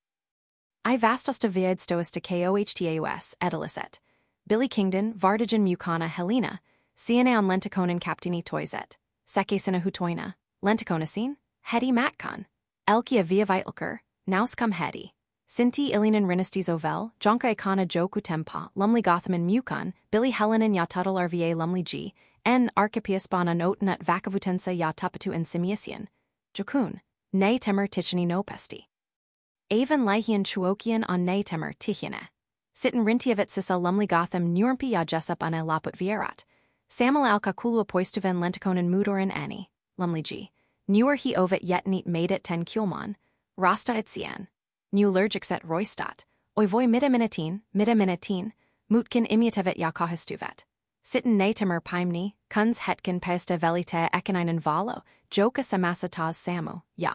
I vastos de viad stoas de kohtaus, ediliset. Billy Kingdon, vartigan mucana helena, siene on lenticonin captini toiset. Sekesina hutoina, lenticonacine, hedi matcon. Elkia via vitlker, nauscum hedi. Sinti ilinen rinistis ovel, jonka ikana joku tempa, lumli gothaman mucon, Billy Helenin ya tuttle rva lumli g, en archipiaspana notenat vacavutensa ya tupatu en simiasian. Jokun, ne temer tichini no pesti. Avan lihian chuokian on ne temer tichine. Sitten rintiavit sisa lumli gotham nurmpi ya jessup ane laput vierat. Samal alka kulua poistuven lenticonin mudorin ani, lumli g. Newer he ovet yet neat made it 10 kulman, rasta itsian. New lurgixet roistat, oivoi midaminatin, mutkin imiatavet ya kahistuvet. Sitten ne temer paimni, kuns hetkin pesta velite ekaninen valo, joka samasatas samu, ya.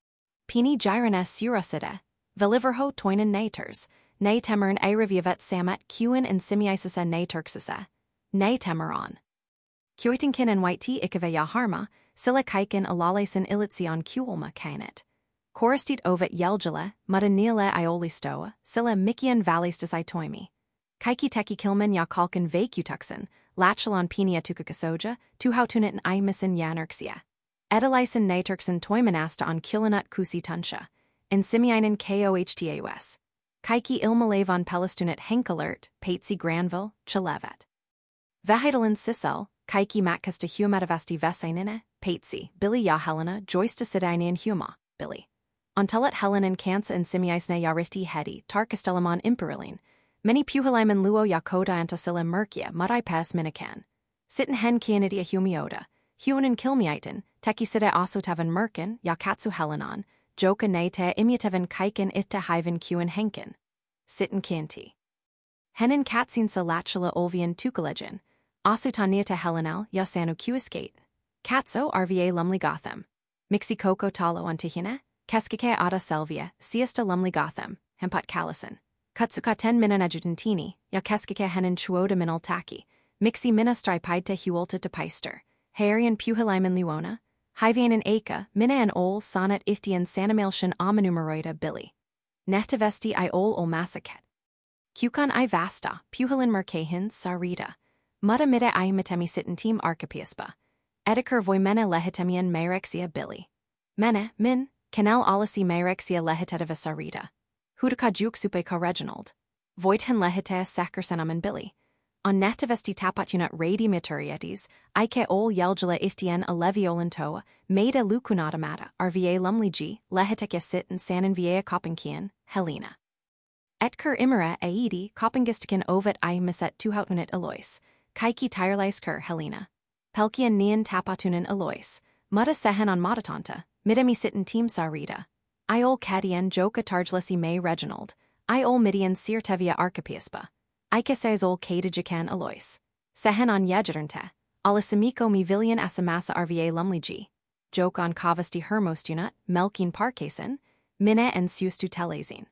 Pini gyrines suraside, veliverho toinen naters, ne temern airiviavet samat kuin and simiisisa ne turksisa, ne temeron. Kuitinkin and white tea ikave ya harma, sila kaikin alalesin ilitsion kuolma kainit. Choristit ovet yeljale, mudanile iolistoa, sila mikian valistis itoimi. Kaiki teki kilman ya kalkin vacutuxin, lachalon pinia tukakasoja, tuhautunit and imisin yanurxia. Edelisin naturxin toimanasta on kilinut kusi tunsha, and simiinen kohtaus. Kaiki ilmalavon pelastunit henkelert, patsi granville, chalevet. Vehidalin sisel, kaiki matkasta humatavasti vesainine, patsi, Billy ya Helena, joista sidainian huma, Billy. Ontelet Helenin kansa and simiisne yarifti hedi, tarkastelamon imperiline. Many puhiliman luo yakoda antasila merkia, mudai pes minikan. Sitten hen kianidia humioda, huanin kilmiitin, tekisida asotavan merkin, yakatsu Helenon, joka ne te imiatavan kaikin itta hiven kuin henkin. Sitten kianti. Henin katsin sa lachala olvian tukalegin, asutaniata Helenal, yasanu kuiskate. Katso rva lumli gotham. Mixi coco talo antihine, keskike ada selvia, siesta lumli gotham, hempat kalasin. Kutsuka 10 minan adjutantini, ya keskike henin chuoda minal taki, mixi minastri paidte huolta de peister, herian puhiliman luona, hivianin eka, mina an ol sonnet iftian sanamalshin amanumeroida Billy. Nehtavesti I ol masaket. Kukan I vasta, puhilin merkahin sarita. Muda mida I mitemi sitantim archipiaspa. Ediker voimena lehitemian mairexia Billy. Mene, min, canal alisi mairexia lehitedava sarita. Hudaka juk supe ka Reginald. Voithen lehite sakersenaman Billy. On nehtavesti tapatunat radi maturietis, ike ol yeljala istien aleviolintoa, meda lukunatamata, rva lumligi, lehitekya sit and sanin via kopinkian, Helena. Etker imera aedi, kopingistikin ovet I miset tuhautunit Alois, kaiki tirelaisker Helena. Pelkian nian tapatunin Alois, muda sehen on matatanta, midemi sitin team sarita. Iol kadian joka tarjlesi may Reginald, Iol midian sirtevia archipiaspa. Ike saizol kadajikan Alois. Sehen on yejiternte, alisimiko mi villian asamasa rva lumligi. Joke on kavasti hermostunat, melkin parkasin, mine and sustu telezin.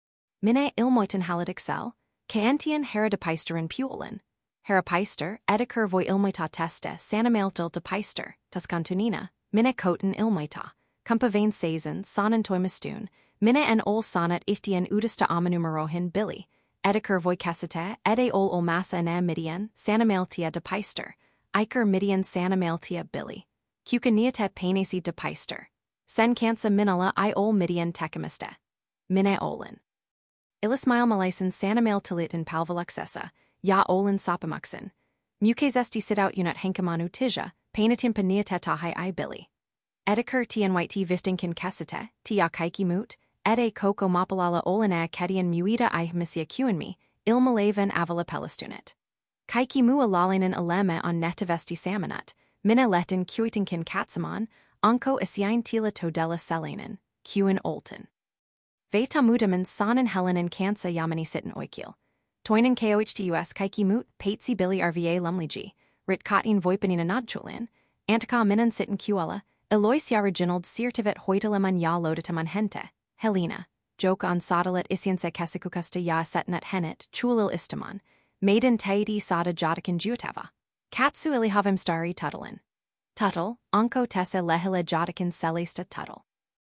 Mine ilmoiten halidixel, kaentian heradepeisterin puolin. Herapeister, ediker voi ilmoita teste, sanamailtil de peister, tuscantunina, mine koten ilmoita, kumpavain sazin, sonan toimastun, mine en ol sonnet iftian udista amanumerohin Billy. Ediker voi kasite, ede ol olmasa ene midian, sanamailtia de peister, iker midian sanamailtia Billy. Kukaniate painesi de peister. Sen kansa minala I ol midian tekamiste. Mine olin. Ilismail malaisin sanamail tilitin palvaluxessa, ya olin sopamuxin. Mukazesti sit out unit hankamanu tija, painatim pania tetahai I billy. Edikir tnyt viftinkin kesite, tiakaiki moot, ede koko mapalala olana kedian muida I missia kuinmi, ilmalavan avala pelastunit. Kaiki mua lalinen aleme on netavesti salmonut, mina letin kuitinkin katsamon, onko asiain tila todella selanen, kuin olten. Veta mudaman sonen helenin kansa yamani sitten oikil. Toinen kohtus kaiki moot, patesi billy rva lumliji, rit kotin voipanina nodchulan, antaka minan sitten kuala, Elois ya reginald sirtivet hoiteleman ya loditaman hente, Helena, joka on sadalet isiense kesikukusta ya setnet henet, chulil istaman, maiden taidi sada jotakin juotava. Katsu ilihavim stari tutelin. Tutel, onko tessa lehile jotakin celesta tutel.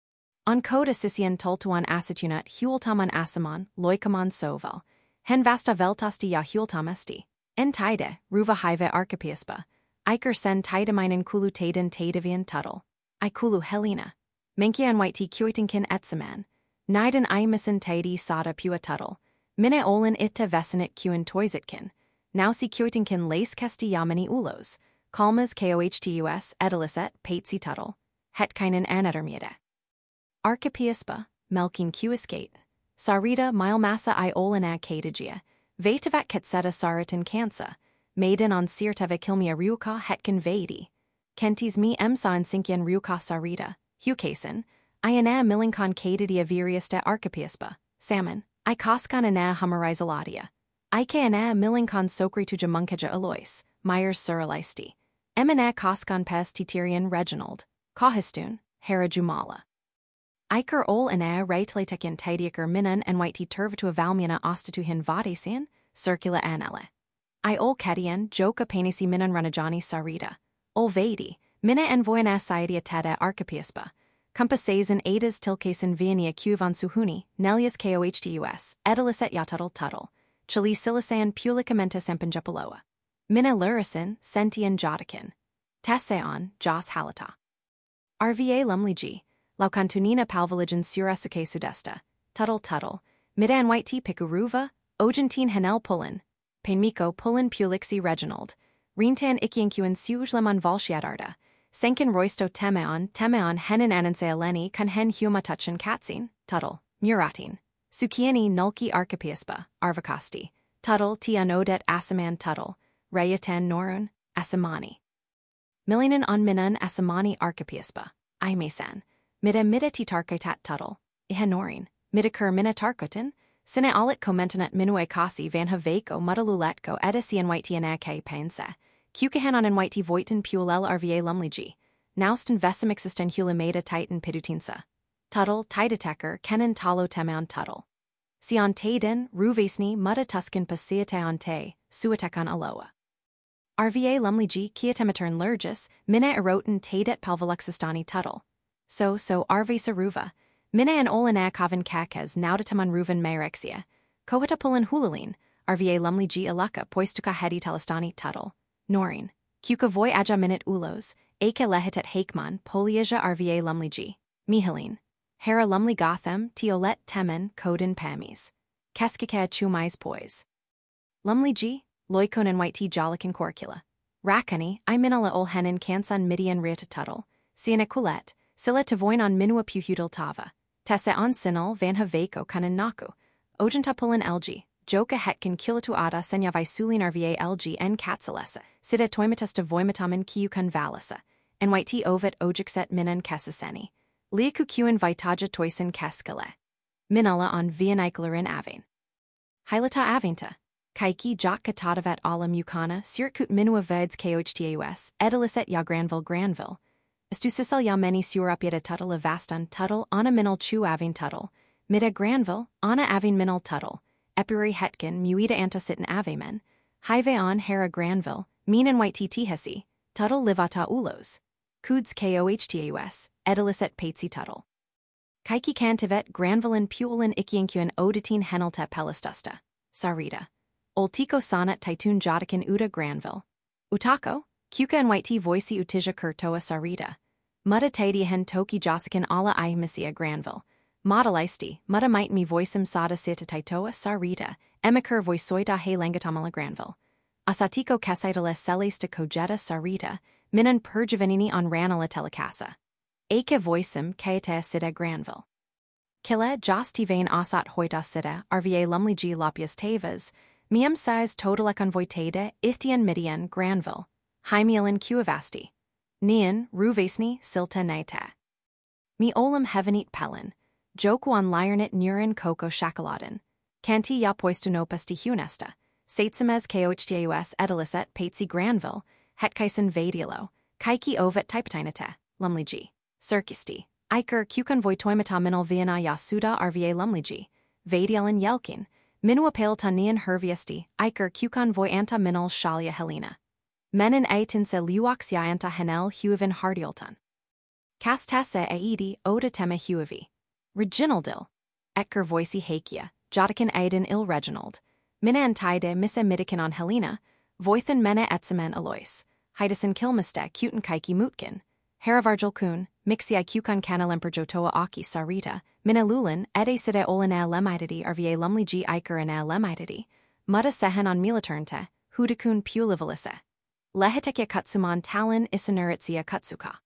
Onko sisian tultuan acetunat hueltaman asamon, loikaman soval, hen vasta veltasti ya hueltamesti, en tide, ruva hive archipiespa, iker sen tidemainen kulu taden tadivian tutel. I kulu Helena. Menkian white kuitinkin etsaman. Niden imisen taidi sada pua tutel. Mine olin itta vesinit kuin toisitkin. Now si kuitinkin lace kesti yamani ulos. Kalmas kohtus ediliset patesi tutel. Hetkainen anetermiede. Archipiespa, melkin kuiskate. Sarita milmasa I olina katagia. Vetavat ketseta saritin kansa. Maiden on sirteve kilmia riuka hetkin vaidi. Kentis mi emsa en sinkian riuka sarita, hukasen, iana milinkan kadidia viriasta archipiespa, salmon, I koskan ana humorizaladia. Ike ana milinkan sokri tuja munkaja alois, Myers suralisti. Emana koskan pes titirian Reginald, kahistun, hera jumala. Iker ol ana reitletekin tidiaker minan en white turvitu valmiana ostituhin vadesian, circula anele. I ol kedian joka panisi minan ranajani sarita. Olvadi, mina envoyana saidia tada archipiespa, compasazen adas tilcasen viania cuvan suhuni, nelius kohtus, ediliset yatutel tutel, chili silisan pulicamenta sempanjapuloa. Mina lurisin, sentian jotakin. Tesseon, jos halata. RVA lumliji, laukantunina palvaligen surasuke sudesta, tutel, midan white picuruva, ogentine hanel pullin, painmiko pullin pulixi Reginald. Rintan ikiankuan siujleman valshiadarda, senkin roisto temeon henin ananse eleni kan hen humatuchin katsin, tutel, muratin. Sukiani nulki archipiespa, arvakasti, tutel tianodet asaman tutel, rayatan norun, asamani. Milinen on minan asamani archipiespa, imesan, mida titarkitat tutel, ihanorin, midakur minatarkotin, sine alit commentanet minue kasi van haveko mudaluletko edisian whiteianake painse. Kukahanan and white voitin puelel rva lumliji. Nausten vesimixisten hulimeda titan pidutinsa. Tutel, tidetecker, kenan talo teman tutel. Sion taden, ruvesni, muda tuskin pasiateon te, suatekan aloa. RVA lumliji kiatematern lurgis, mina erotin tadet palvaluxistani tutel. So arvesa ruva. Mina and olana kavan kakes naudataman ruvan mayrexia. Kohatapulan hulalin, RVA lumliji alaka poistuka hedi telestani tutel. Norin, kuka voi aja minute ulos, ake lehitet hakeman, poliaja rva lumliji, mihalin, hera lumli gotham, tiolet temen, kodin pamis. Keskike chumais pois. Lumliji, loikon and white jolikin corcula. Rakani, I minala ol henin kansan midian rita tutel, siena kulet, silla tavoin on minua puhudal tava, tessa on sinal van haveko kanan naku, ojentapulin LG. Joka hetkin kilatu ada senyavai sulin rva LG en katsalesa, sida toimatesta voimatamen kiukan valesa, en white ovet ojixet minan kesaseni. Liaku kuin vitaja toisen keskale. Minala on vianiklerin avain. Hilata avinta. Kaiki jok katadavet ala mukana, sirkut minua veds kohtus, ediliset ya Granville. Estusisel ya meni surapieta tutel vastan tutel, ana minal chu avin tutel, mida Granville, ana avin minal tutel. Epiri hetkin muida antasitin avemen, hive on hera Granville, mean white hesi, tutel livata ulos. Kuds kohtus, ediliset patesi tutel. Kaiki kantivet Granvillin puelin ikiankuan odatin henelte pelastusta, sarita. Oltiko sonat taitun jotakin uda Granville. Utako, kuka and white voici utija kurtoa sarita. Muda tadiahen toki josikin ala ihmisia Granville. Modelisti, muda might me voicem sada sita taitoa sarita, emikur voisoida he langatamala Granville. Asatiko kesaitala celeste cogeta sarita, minan perjuvenini on ranala telecasa. Ake voicem kaete sida Granville. Kille jostivain asat hoita sida, RVA lumligi lopias tavas, miam size totalekon voitade, ithtian midian Granville, hymielin cuavasti. Nian, ruvasni, silta naita. Mi olam heavenit pelin, jokuan lyernit nurin coco shakaladen, canti ya poistunopasti hunesta, satsames kohtaus ediliset patsi Granville, hetkaisen vadielo, kaiki ovet typetinate, lumligi, circisti, iker kukan voitoimata minol viana yasuda RVA lumligi, vadielin yelkin, minuapel tanian herviesti, iker kukan voyanta minol shalia helena. Menin aitinse luox yaanta henel huivin hardioltan. Castesse aedi oda tema huivi. Reginaldil. Etker voici hakia, jotican aiden il Reginald. Mina antide missa midican on Helena, voithan mena etsemen alois. Hidasin kilmiste cutan kaiki mutkin. Haravargil kun, mixi kukan kanalemper jotoa aki sarita, mina lulin, ede side olina lemitidi RVA lumligi iker ina lemitidi. Mutta sehen on militernte, hudakun pulivalise. Lehetekia kutsuman talin isanuritsia kutsuka.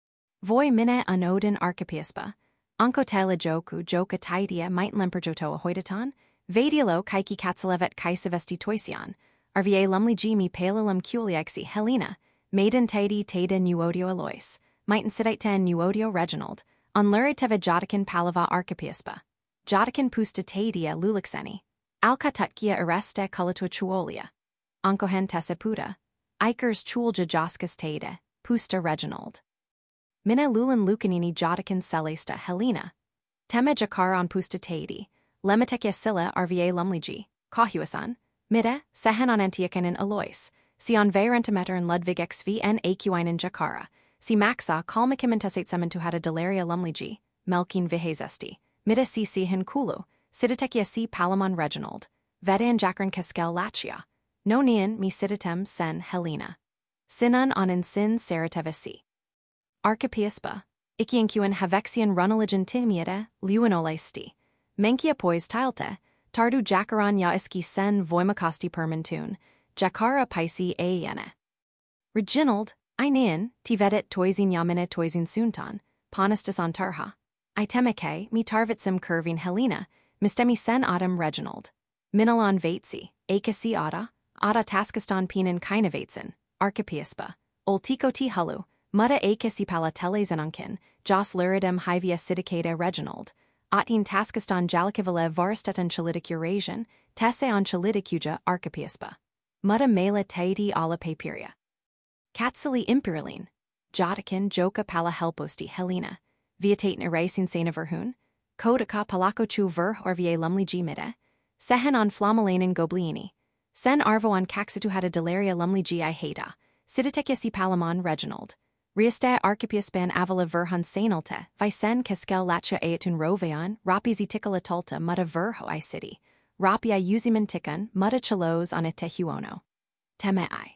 Voi mine anodin archipiespa. Onkotela joku joka taidia mitenlemper jotoa hoidatan, vadielo kaiki katsalevet kaisavesti toisian, RVA lumligi mi palilum culiexi Helena, maiden taidi taida nuodio alois, miten sidaiten nuodio Reginald, on luriteva jotican palava archipiespa. Jotican pusta taidia lulixeni. Alcatutkia areste culatua chuolia. Onkohen teseputa. Ikers chulja joskas taide, pusta Reginald. Mina lulin lucanini jotican celesta Helena. Tema jakara on pusta taidi, lematekia silla RVA lumligi, kahuasan, mida, sehen on antiocanin alois, si on vairentimeter and Ludwig xv en aquinen jakara, si maxa kalmakimentesate sementuhada delaria lumligi, melkin vihezesti, mida si sihin kulu, sidatekia si palamon Reginald, vedan jakran keskel lachia, nonian mi sidatem sen Helena. Sinan onin sin seratevasi. Archipiespa, ikiankuan havexian runaligen timiete, luinolaisti. Menkia pois tilte, tardu jakaran ya iski sen voimakasti permentun, jakara paisi aene. Reginald, Ainian, tivedet toisin yamine toisin suntan, panistus on tarha. Itemeke, mi tarvitsim curving Helena, mistemi sen autumn Reginald. Minalon vatsi, akasi ada taskastan pinin kainavatsin, archipiespa, oltiko ti hulu, mutta akasi palateles enunkin, jos luridem hivia sidicata Reginald, atin taskastan jalikivale varstetan chalitic Eurasian, tesse on chaliticuja archipiespa. Mutta mela taidi ala papiria. Katsili imperialine, jotican joka pala helposti Helena, viataten erasing sena verhun, kodaka palakochu ver orvie lumligi mide, sehen on flamalainen gobliini, sen arvo on kaxitu hada delaria lumligi I hata, sidatekia si palamon Reginald, rieste archipiespan avala verhun senalte, visen keskel lacha aetun roveon, rapizi tikala tulta mutta verho I city, rapia usiman tikan mutta chalos on a tehuono. Teme I.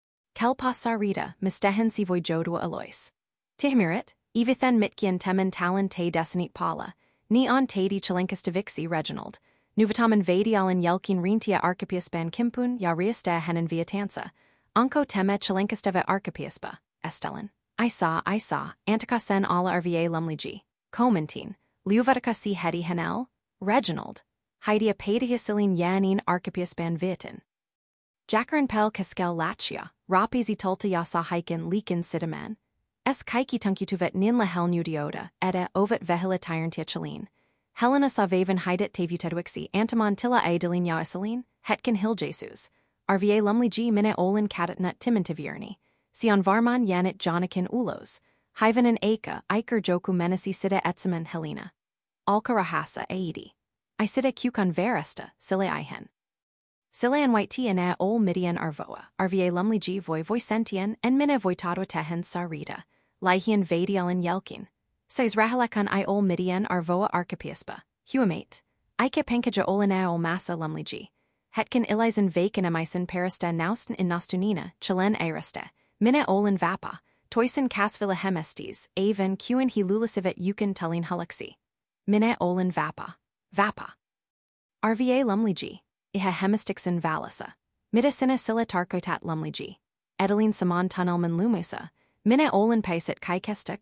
Kelpas sarita, mistehen si voijodua alois. Tihmirit, evithen mitkian temen talon te desinit pala, ni on tadi chalenkastivixi Reginald, nuvitamen vadialan yelkin rintia archipiespan kimpun ya rieste henen viatansa, anko teme chalenkasteve archipiespa, estelin. I saw, antikasen ala RVA lumligi, komentin, liuvatica si hedi henel, Reginald, heidia pedihisilin yanin archipiespan viatin. Jakaran pel keskel lachia, rapizi tulta ya sa hiken liken sidaman. Es kaiki tunkutuvet nin la hel nudioda, edda ovet vehila tyrntia chalin. Helena sa vaven hidet tevutedwixi antimon tilla aedilin ya esilin, hetkin hil Jesus. RVA lumligi mine olin katatnut timintivierni. Sion varman yanit jonikin ulos. Hivanen eka, iker joku menasi sida etsemen Helena. Alka rahasa aedi. I sida kukan veresta, sile ihen. Silean white tia ol midian arvoa, RVA lumligi voicentian en mine voitado tehen sarita, lihian vadialan yelkin. Sais rahalakan I ol midian arvoa archipiespa, huamate. Ike penkaja olina ol massa lumligi. Hetkin ilisen vaken emisen perista nausten in nostunina, chilen aeriste, mine olin vapa, toisen casvilla hemestes, aven quen he lulisivet yukin tullin huluxi. Mine olin vapa. RVA lumligi. Iha hemistixin valisa. Midasina sila tarkotat lumliji. Edeline saman tunnelman lumusa. Mina olin paisit kaikesta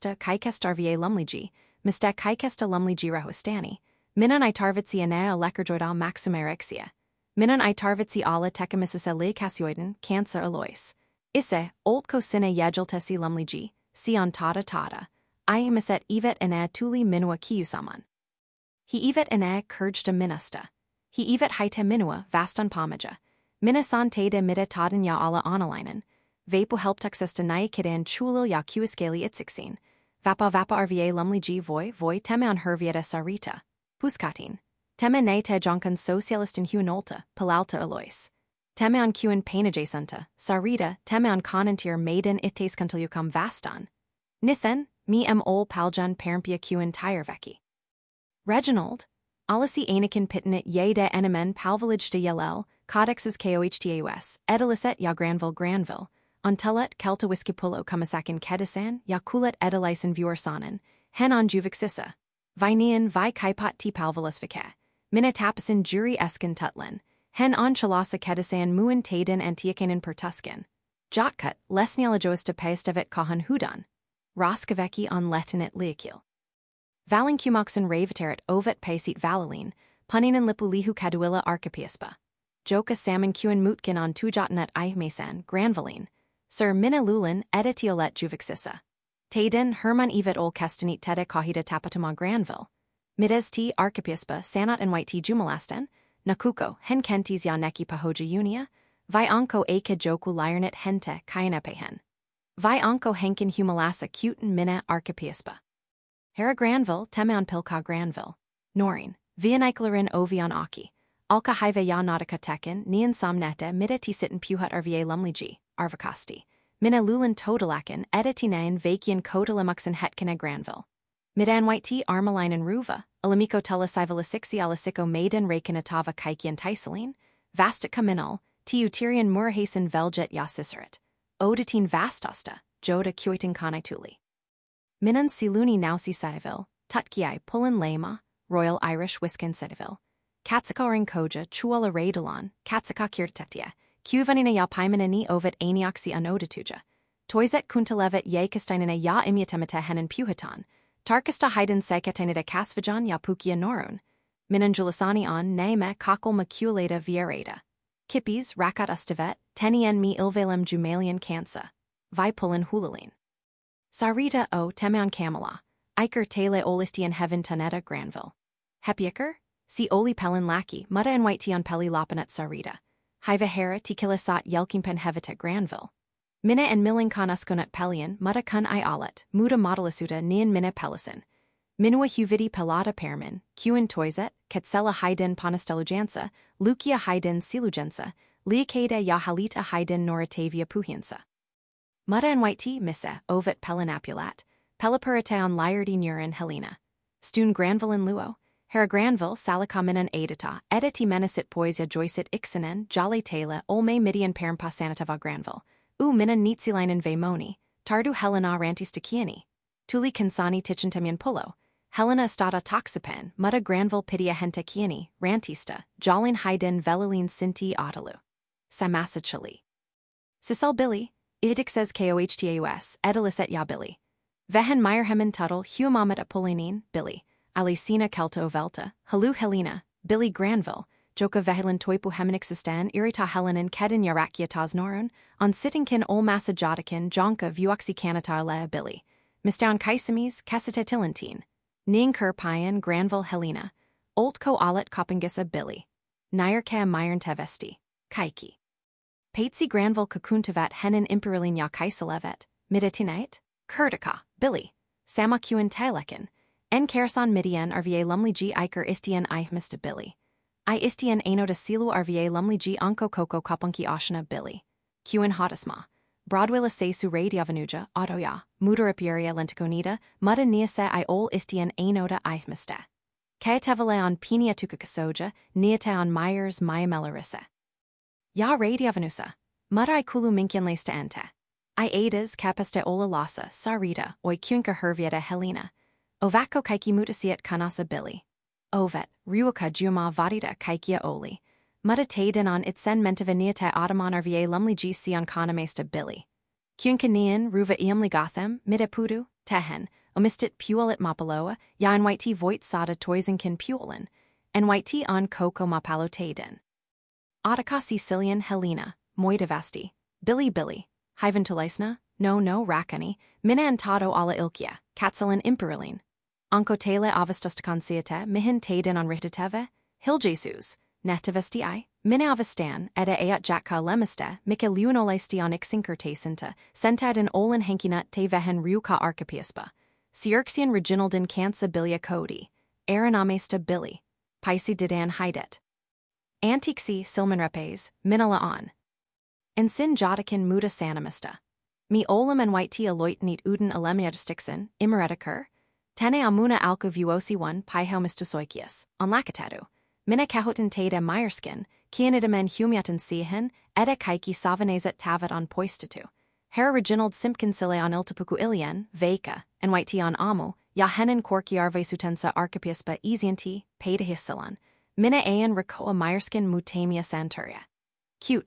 rva lumliji. Mista kaikesta lumliji rahostani. Minan I tarvitsi anea lekkerjoida maxumerexia. Minan I tarvitsi ala tekamisisa le casioiden, cancer alois. Isse, oltko sine yegeltesi lumliji, sion tata. I miset evet ene tuli minua kiusaman. He evet ene kurgda minusta. He evet haite minua vastan pamaja. Minasan tade mida taden ya ala analainen. Vapo helptuxesta nai kidan chulil ya kuiskeli itzixin. Vapa rva lumliji voi temeon hervieta sarita. Puskatin. Teme ne te jonkan socialistin huinolta, palalta alois. Temeon kuin painadjacenta, sarita, temeon konantir maiden ites kantilyukam vastan. Nithen, me ol paljan parampia kuin tyreveki. Reginald. Alisi Anakin pitnit ye de enemen palvalij de yelel, codexes kohtaus, edeliset ya Granville, ontelet kelta wiskipulo kamasakin kedisan, ya kulet edelisen vuorsanen, hen on juvixissa. Vinian vi kaipat ti palvalis vike. Minatapasin jury eskin tutlen, hen on chalasa kedisan muin taden antiakanen pertuskin. Jotkut, lesnialajoista paestevet kahan hudan. Roskaveki on letinit liakil. Valincumoxin raviterit ovet paisit valaline, puninin lipulihu caduilla archipiespa. Joka salmon kuin mutkin on tujotnet ihmesan, granvaline. Sir minalulin editiolet juvixissa. Taden Herman evet ol kestanit tede kahida tapatuma Granville. Mides t archipiespa sanat and white t jumalastan, nakuko hen kentis ya neki pahoja unia, vi onko ake joku lyernet hente kainepehen. Vi onko henkin humalasa cutin mina archipiespa. Hera Granville temeon pilka Granville. Norin, vianiklerin ovion aki. Alka hive ya nautica tekin, nian somnete mida ti sitten puhut rva lumliji, arvakasti. Mina lulin todalakin editinain vakian kodalamuxin hetkine Granville. Midan white t armalinen ruva, alamiko telesivalasixi alasiko maiden rakinatava kaikian taisalin, vastic kaminal, tiutirian murahasen veljet ya cicerit. Odatin vastosta, joda kuitin kanaituli. Minan siluni nausi sedivil, tutkiai pulin lema, Royal Irish Wiskin sedivil. Katsakaring koja chuala raidalon, katsaka kirtetia, kuvanina ya paimanini ovet anioxi anodatuja. Toizet kuntalevet ye kastainina ya imiatemata henan puhitan. Tarkasta haiden sekatinida kasvajan ya pukia norun. Minan julasani on naime kakol maculata vierada. Kippis rakat ustavet, tenien mi ilvalem jumalian kansa. Vi pulin hulalin. Sarita o temeon Kamala, Iker tele olistian heaven taneta Granville. Hepiaker, si oli pelin laki, mutta en white on peli lopanet Sarita. Hiva hera tikilasat yelkinpen hevita Granville. Mina en milinkan uskonut pelian, mutta kun I alet, muda modelasuta nian mina pelisan. Minua huvidi pelata permin, kuin toizet, ketsela haiden ponastelujansa, lukia haiden silujensa, liakada ya halita haiden noratavia puhiansa. Mutta en white missa, ovet pelinapulat, pelipuriteon liardi nurin Helena. Stun Granville in luo, hera Granville salikaminan edita, editi menesit poisia joisit ixinen, jale tela, olme midian perimpa sanitava Granville. Mina nitsilainen vemoni, tardu Helena rantistakiani. Tuli kansani tichentemian pullo. Helena stata toxipan, mutta Granville pidia hentakiani, rantista, jolin haiden velilin sinti otalu. Samasachali. Sisel Billy, idixes kohtaus, ediliset ya Billy. Vehen meyerhemen tuttle humamet apolinin, Billy. Alicina kelta ovelta, halu Helena, Billy Granville. Joka vehilan toipu hemenixistan irita helenin kedin yarakiatas norun, on sittingkin ol masajotikin jonka vuoxi canatar lea Billy. Mistown kaisamis kesita tilintin. Ning payan Granville Helena. Oltko alet kopingisa Billy. Nyrke myern tevesti. Kaiki. Paitsi Granville kakuntavat henin imperialin ya kaisalevet. Midatinite. Kurtika, Billy. Samakuin telekin. En kersan midian rva lumliji iker istian ihmista Billy. I istian anoda silu rva lumliji anko koko kapunki ashana Billy. Kuin hotasma. Broadwilla sesu radiavanuja, autoya, mudarapiaria lenticonida, muda niase I ol istian anoda ismiste. Kaetevale on pinia tukakasoja, niate on Myers myamelarissa. Ya radiavanusa, muda I kulu minkian lesta ente. I adas kapeste ola lasa, sarita, oi kunka hervieta Helena. Ovako kaiki mutasiat kanasa Billy. Ovet, ruaka juma vadita kaikia oli. Mutta taden on itsen mentavaniate ottoman rva lumli g on kanamesta Billy. Kunkanian ruva iamli gotham, mida pudu, tehen, omistit puelit mapaloa, ya en white voit sada toisenkin puelin, en white on coco mapalo taden. Otaka Sicilian Helena, moidavasti, Billy, hyventulaisna, no rakani, mina antado alla ilkia, katsalan imperiline. Anko tele avastastakon siete, mihin taden on rihtiteve, hiljesus, netavesti I, mina avastan, edda eat jakka lemiste, mika luonolaisti on ixinkertasinta, sentad in olin hankinut te vehen ruka archipiespa, Sierxian reginaldin cansa bilia codi, aranamesta Billy, Pisi didan hidet. Antixi silmanrepes, minala on. En sin jotakin muda sanamista. Mi olam en white aloit neat uden alemiadstixen, immeretiker, tene amuna alco vuosi one pihaumistusoikias, on lakatadu, mina kahotin tada meyerskin, kianidamen humiatan siehen, edda kaiki savanezet tavat on poistatu. Hera reginald simpkinsile on iltapuku ilien, veka, en white on amu, ya henin korkiarve sutensa archipiespa easianti, peidahisilon, mina aen rakoa meyerskin mutamia santuria. Cute.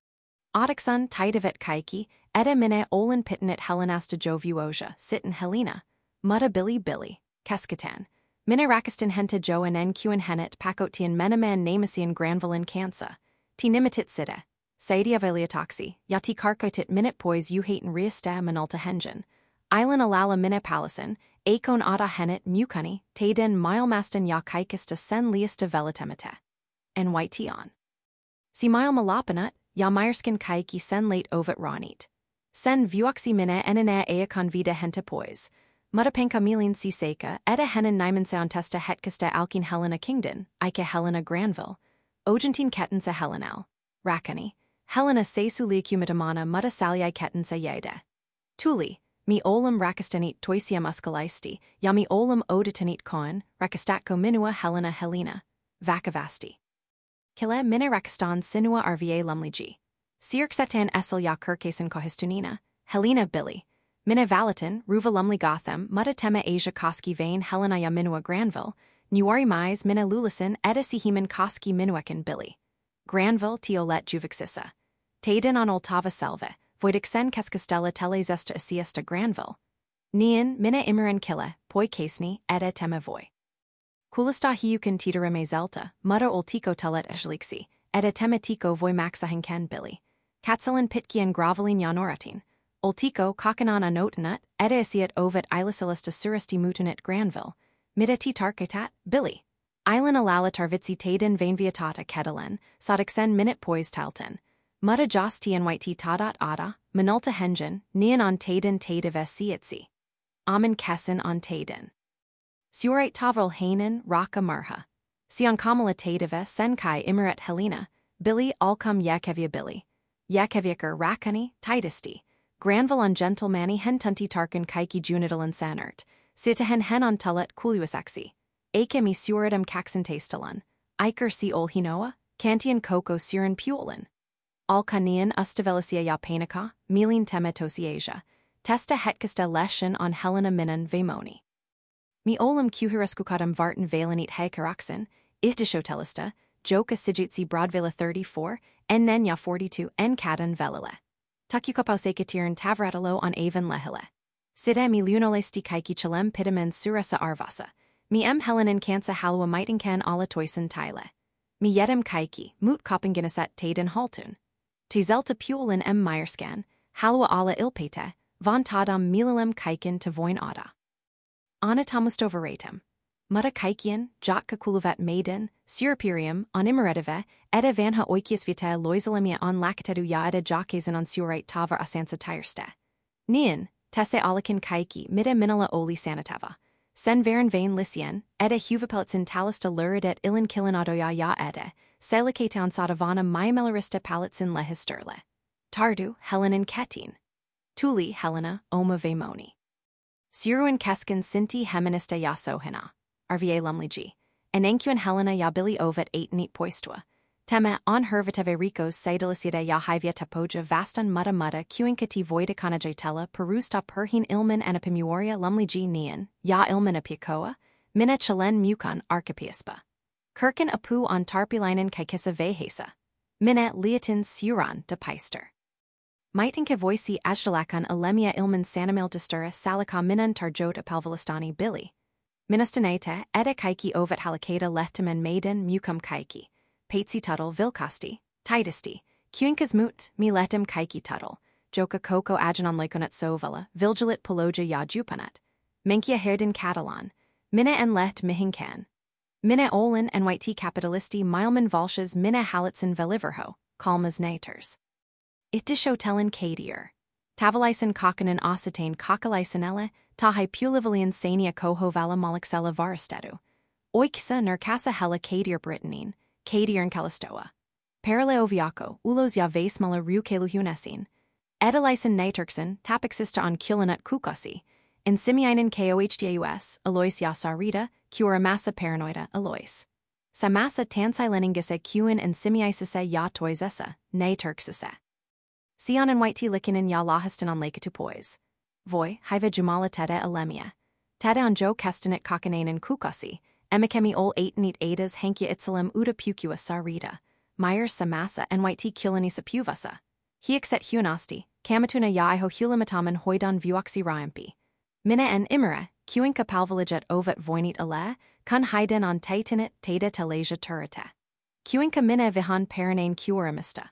Otixun tidavet kaiki, edda mine olin pittenit helenasta jovuoja, sitten Helena, mutta Billy, keskatan, mina rakistin henta jo en nqn henet pakotian menaman namasian granvilin cansa, ti nimitit sida, saidia veliatoxi, yati karkotit minute pois uhaten riasta manalta hengen, islan alala mina palasin, akon ada henet mukani, taden milemastan ya kaikista sen liasta velatemata. En white on. Si mile malapanut, ya meyerskin kaiki sen late ovet ranit. Sen vuoxi mina enana eakon vida henta pois. Mutapenka milin si seca, edda henin nimenseon testa hetkista alkin Helena Kingdon, Ike Helena Granville. Ogentin ketensa Helenal. Rakani. Helena sesu liacumitamana muta saliai ketensa yeda. Tuli. Mi olam rakistanit toisiam uskalaisti, ya mi olam odatanit koen, rakistatko minua Helena. Vakavasti. Kile mina rakistan sinua rva lumligi. Sirksetan esel ya kirkasen kohistunina, Helena Billy. Mina valatin, ruva lumli gotham, muta tema Asia koski vain Helena ya minua Granville, nuari mais mina lulasin edda sihiman koski minuakin Billy. Granville tiolet juvixissa. Taden on oltava selva, voidixen keskastella telezesta asiesta Granville. Nian mina imiran killa, poi kasni, edda tema voi. Kulista hiukan titareme zelta, muta oltico telet ejlixi, edda tema tico voi maxahin ken Billy. Katsalan pitkian grovelin yanoratin. Oltico kakanan anotanut, edda asiat ovet ilasilista suresti mutanit Granville. Mida tarketat, Billy. Islan alala tarvitsi taden vainviatata kedalen, sadixen minute pois talten. Muta jos tian white tadat ada, minulta hengen, nian on taden tadave sietsi. Amen kessen on taden. Surate tavril hainen, raka marha. Sion kamala tadave senkai imiret Helena, Billy alcum yakevia Billy. Yakeviaker rakani, tidisti. Granville on gentlemani hentunti tarkan kaiki junidalan sanert. Sitahen hen on tullet kuluasaxi. Akemi suridum caxentastalan. Iker si ol hinoa, cantian coco surin puolin. Alkanian ustavelicia yapanica, milin temetosiasia. Testa hetkasta leshen on Helena minan vemoni. Mi olam kuhiraskukadam vartan valenit haikaraxin, ihdishotelista, joka sigitsi broadvela 34, en nenya 42 en kadan velile. Tukukapausekatirin tavratalo on aven lehile. Sida mi lunolesti kaiki chalem pitamen surasa arvasa. Mi Helenin kansa halua mightinkan ala toisen tile. Mi yedem kaiki, mut kopinginaset taden haltun. Tizelta puelin meyerskan, halua ala ilpete, von tadam milalem kaikin to voin ada. Anatomustoveratum. Mutta kaikien, jotka kuluvat maiden, surperium, on immeredeve, edda vanha oikias vitae loisalemia on lakatedu ja edda jokaisen on surate tavar asansa tyrste. Nian, tesse alakin kaiki, mida minala oli sanatava. Sen varen vain lisien, edda huvapelitsin talista luridet ilin kilinadoya ya edda, seliketan sadavana maimelarista palitsin lehisterle. Tardu, Helenin ketin. Tuli, Helena, oma vemoni. Suruin keskin sinti heminista ya sohina. Rva lumligi. Enenkuan Helena ya Billy ovet 8 neat poistua. Tema on herviteve ricos seidelicida ya hivia tapoja vastan muta cuinkati voida kanajatella perusta perhin ilman anapimuoria lumligi nian, ya ilman apicoa, mina chalen mukan archipiespa. Kirken apu on tarpilainen kaikissa vehesa. Minä liatin suran de peister. Maitinke voisi ajdalakan alemia ilman sanamildistura salika minan tarjot apalvalistani billy. Minastanete ede kaiki ovet halakada lehtimen maiden mukum kaiki. Paitsi tuttle vilkasti, tightisti, kuinkas mut, mi letim kaiki tuttle. Joka koko agenon lekonat sovela, vilgilit poloja ya jupanat. Menkia herden Catalan. Minna en leht mihinkan. Minna olin en white capitalisti milman valshes minna halitsen veliverho, kalmas naters. Ittisho tellen kadier. Tavalisen kakanen ocetane kakalisenelle, tahai pulivalian sania coho vala molixella varistedu. Oiksa nerkasa hella kadier Britanine, kadier en calistoa. Paraleoviaco, ulos ya vasmala rukeluhunesin. Edalisen niturksen, tapixista on kulinut kukasi. En simiinen kohdus, alois ya sarita, cura massa paranoida, alois. Sa massa tansileningise kuin en simiisise ya toisessa, niturksise. Sion en white likinen ya lahiston on lake pois. Voi, hive jumala tede alemia. Tede on jo kestenit kakananen kukasi, emikemi ol 8 edas hankia itzelem uda pukua sarita. Myers sa massa en white kulinisa puvasa. Hiexet hunosti, kamatuna ya iho hulimatamen hoidon vuoxi riampi. Minna en imera, kuinka palvalijet ovet voinit ale, kun haiden on titanit tada teleja turite. Kuinka minna vihan paranane curamista.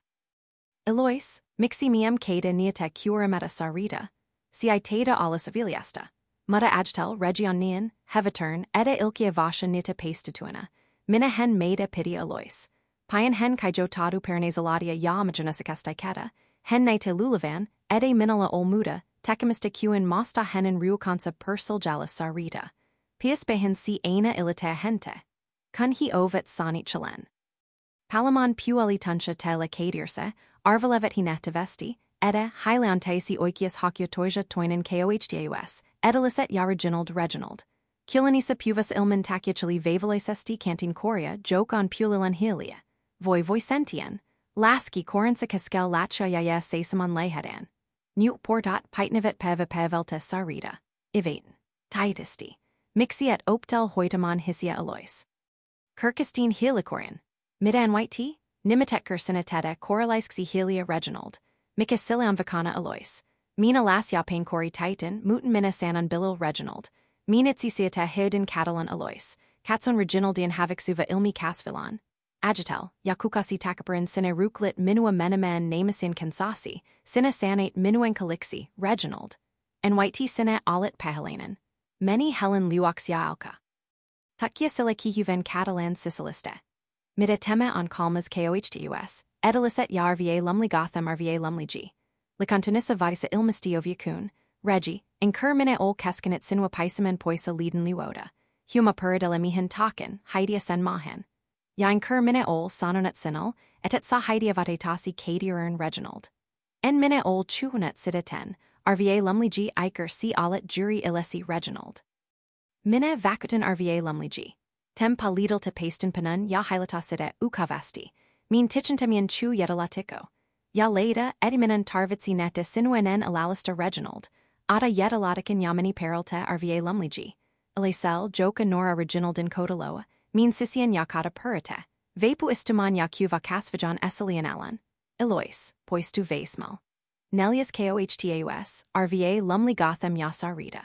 Elois, mixi miam kada niata curameta sarita, si tada alas aviliasta. Mutta agtel region nian, hevatern, eda ilkia vasha nita pastatuana. Minna hen meda pity Elois. Pian hen kaijo tadu paranasaladia ya majanasakastai keta, hen naite lulavan, ede minala olmuda, tekimista kuin mosta henen ruukansa persol jalas sarita. Pias behen si aina ilita hente. Kun hi ovet sanit chalen. Palamon puali tunsha tela kadirse, arvalevet hinata vesti, ede hyleon taisi oikias hakiotoja toinen kohdus, edeliset ya Reginald. Kulinisa puvas ilman takiachali vavaloisesti cantin coria joke on pulilan helia. Voi sentien. Laski korinsa kaskel latcha yaya sesamon lehedan. Newt portat pitnevet pevelta sarita. Ivaten. Tightisti. Mixiet optel hoitamon hisia alois. Kirkistine helicorian. Midan white tea? Nimitetker sinateta coralisksi helia Reginald. Mikasilion vicana alois. Mina lasya pain cori titan, mutin mina sanon bilil Reginald. Minitzisiata heodin Catalan alois. Katson Reginaldian havixuva ilmi casvilon. Agitel, yakukasi takaparin sine ruklit minua menaman namasin kansasi, sine sanate minuen kalixi, Reginald. En white sine alit pahalanen. Many Helen luoxia alka. Tukia sila kihuven Catalan Siciliste. Mideteme on calmas kohdus, edeliset ya rva lumli gotham rva lumli g. Likantunissa vadisa ilmistio viacun, regi, incur mine ol keskinit sinua paisamen poisa leiden luoda. Huma puridela mihin taken, haidia sen mahan. Ya incur mine ol sononet sinal, etet sa haidia vatetasi kadiern Reginald. En mine ol chuhunet sideten, rva lumli g iker si alit jury ilesi Reginald. Mine vacutin rva lumli g. Tem palidal te pastin panun ya hilata side ukavasti, min tichentemian chu yedalatiko. Ya leda ediminan tarvitsi neta sinuenen alalista Reginald, ada yedalatikin yamani peralta rva lumli g. Elisel joka nora Reginaldin kodaloa, min sisian yakata purita, vapu istuman yakuva kasvajan esilian alan. Elois, poistu vasmal. Nelius kohdus, rva lumli gotham yasarita.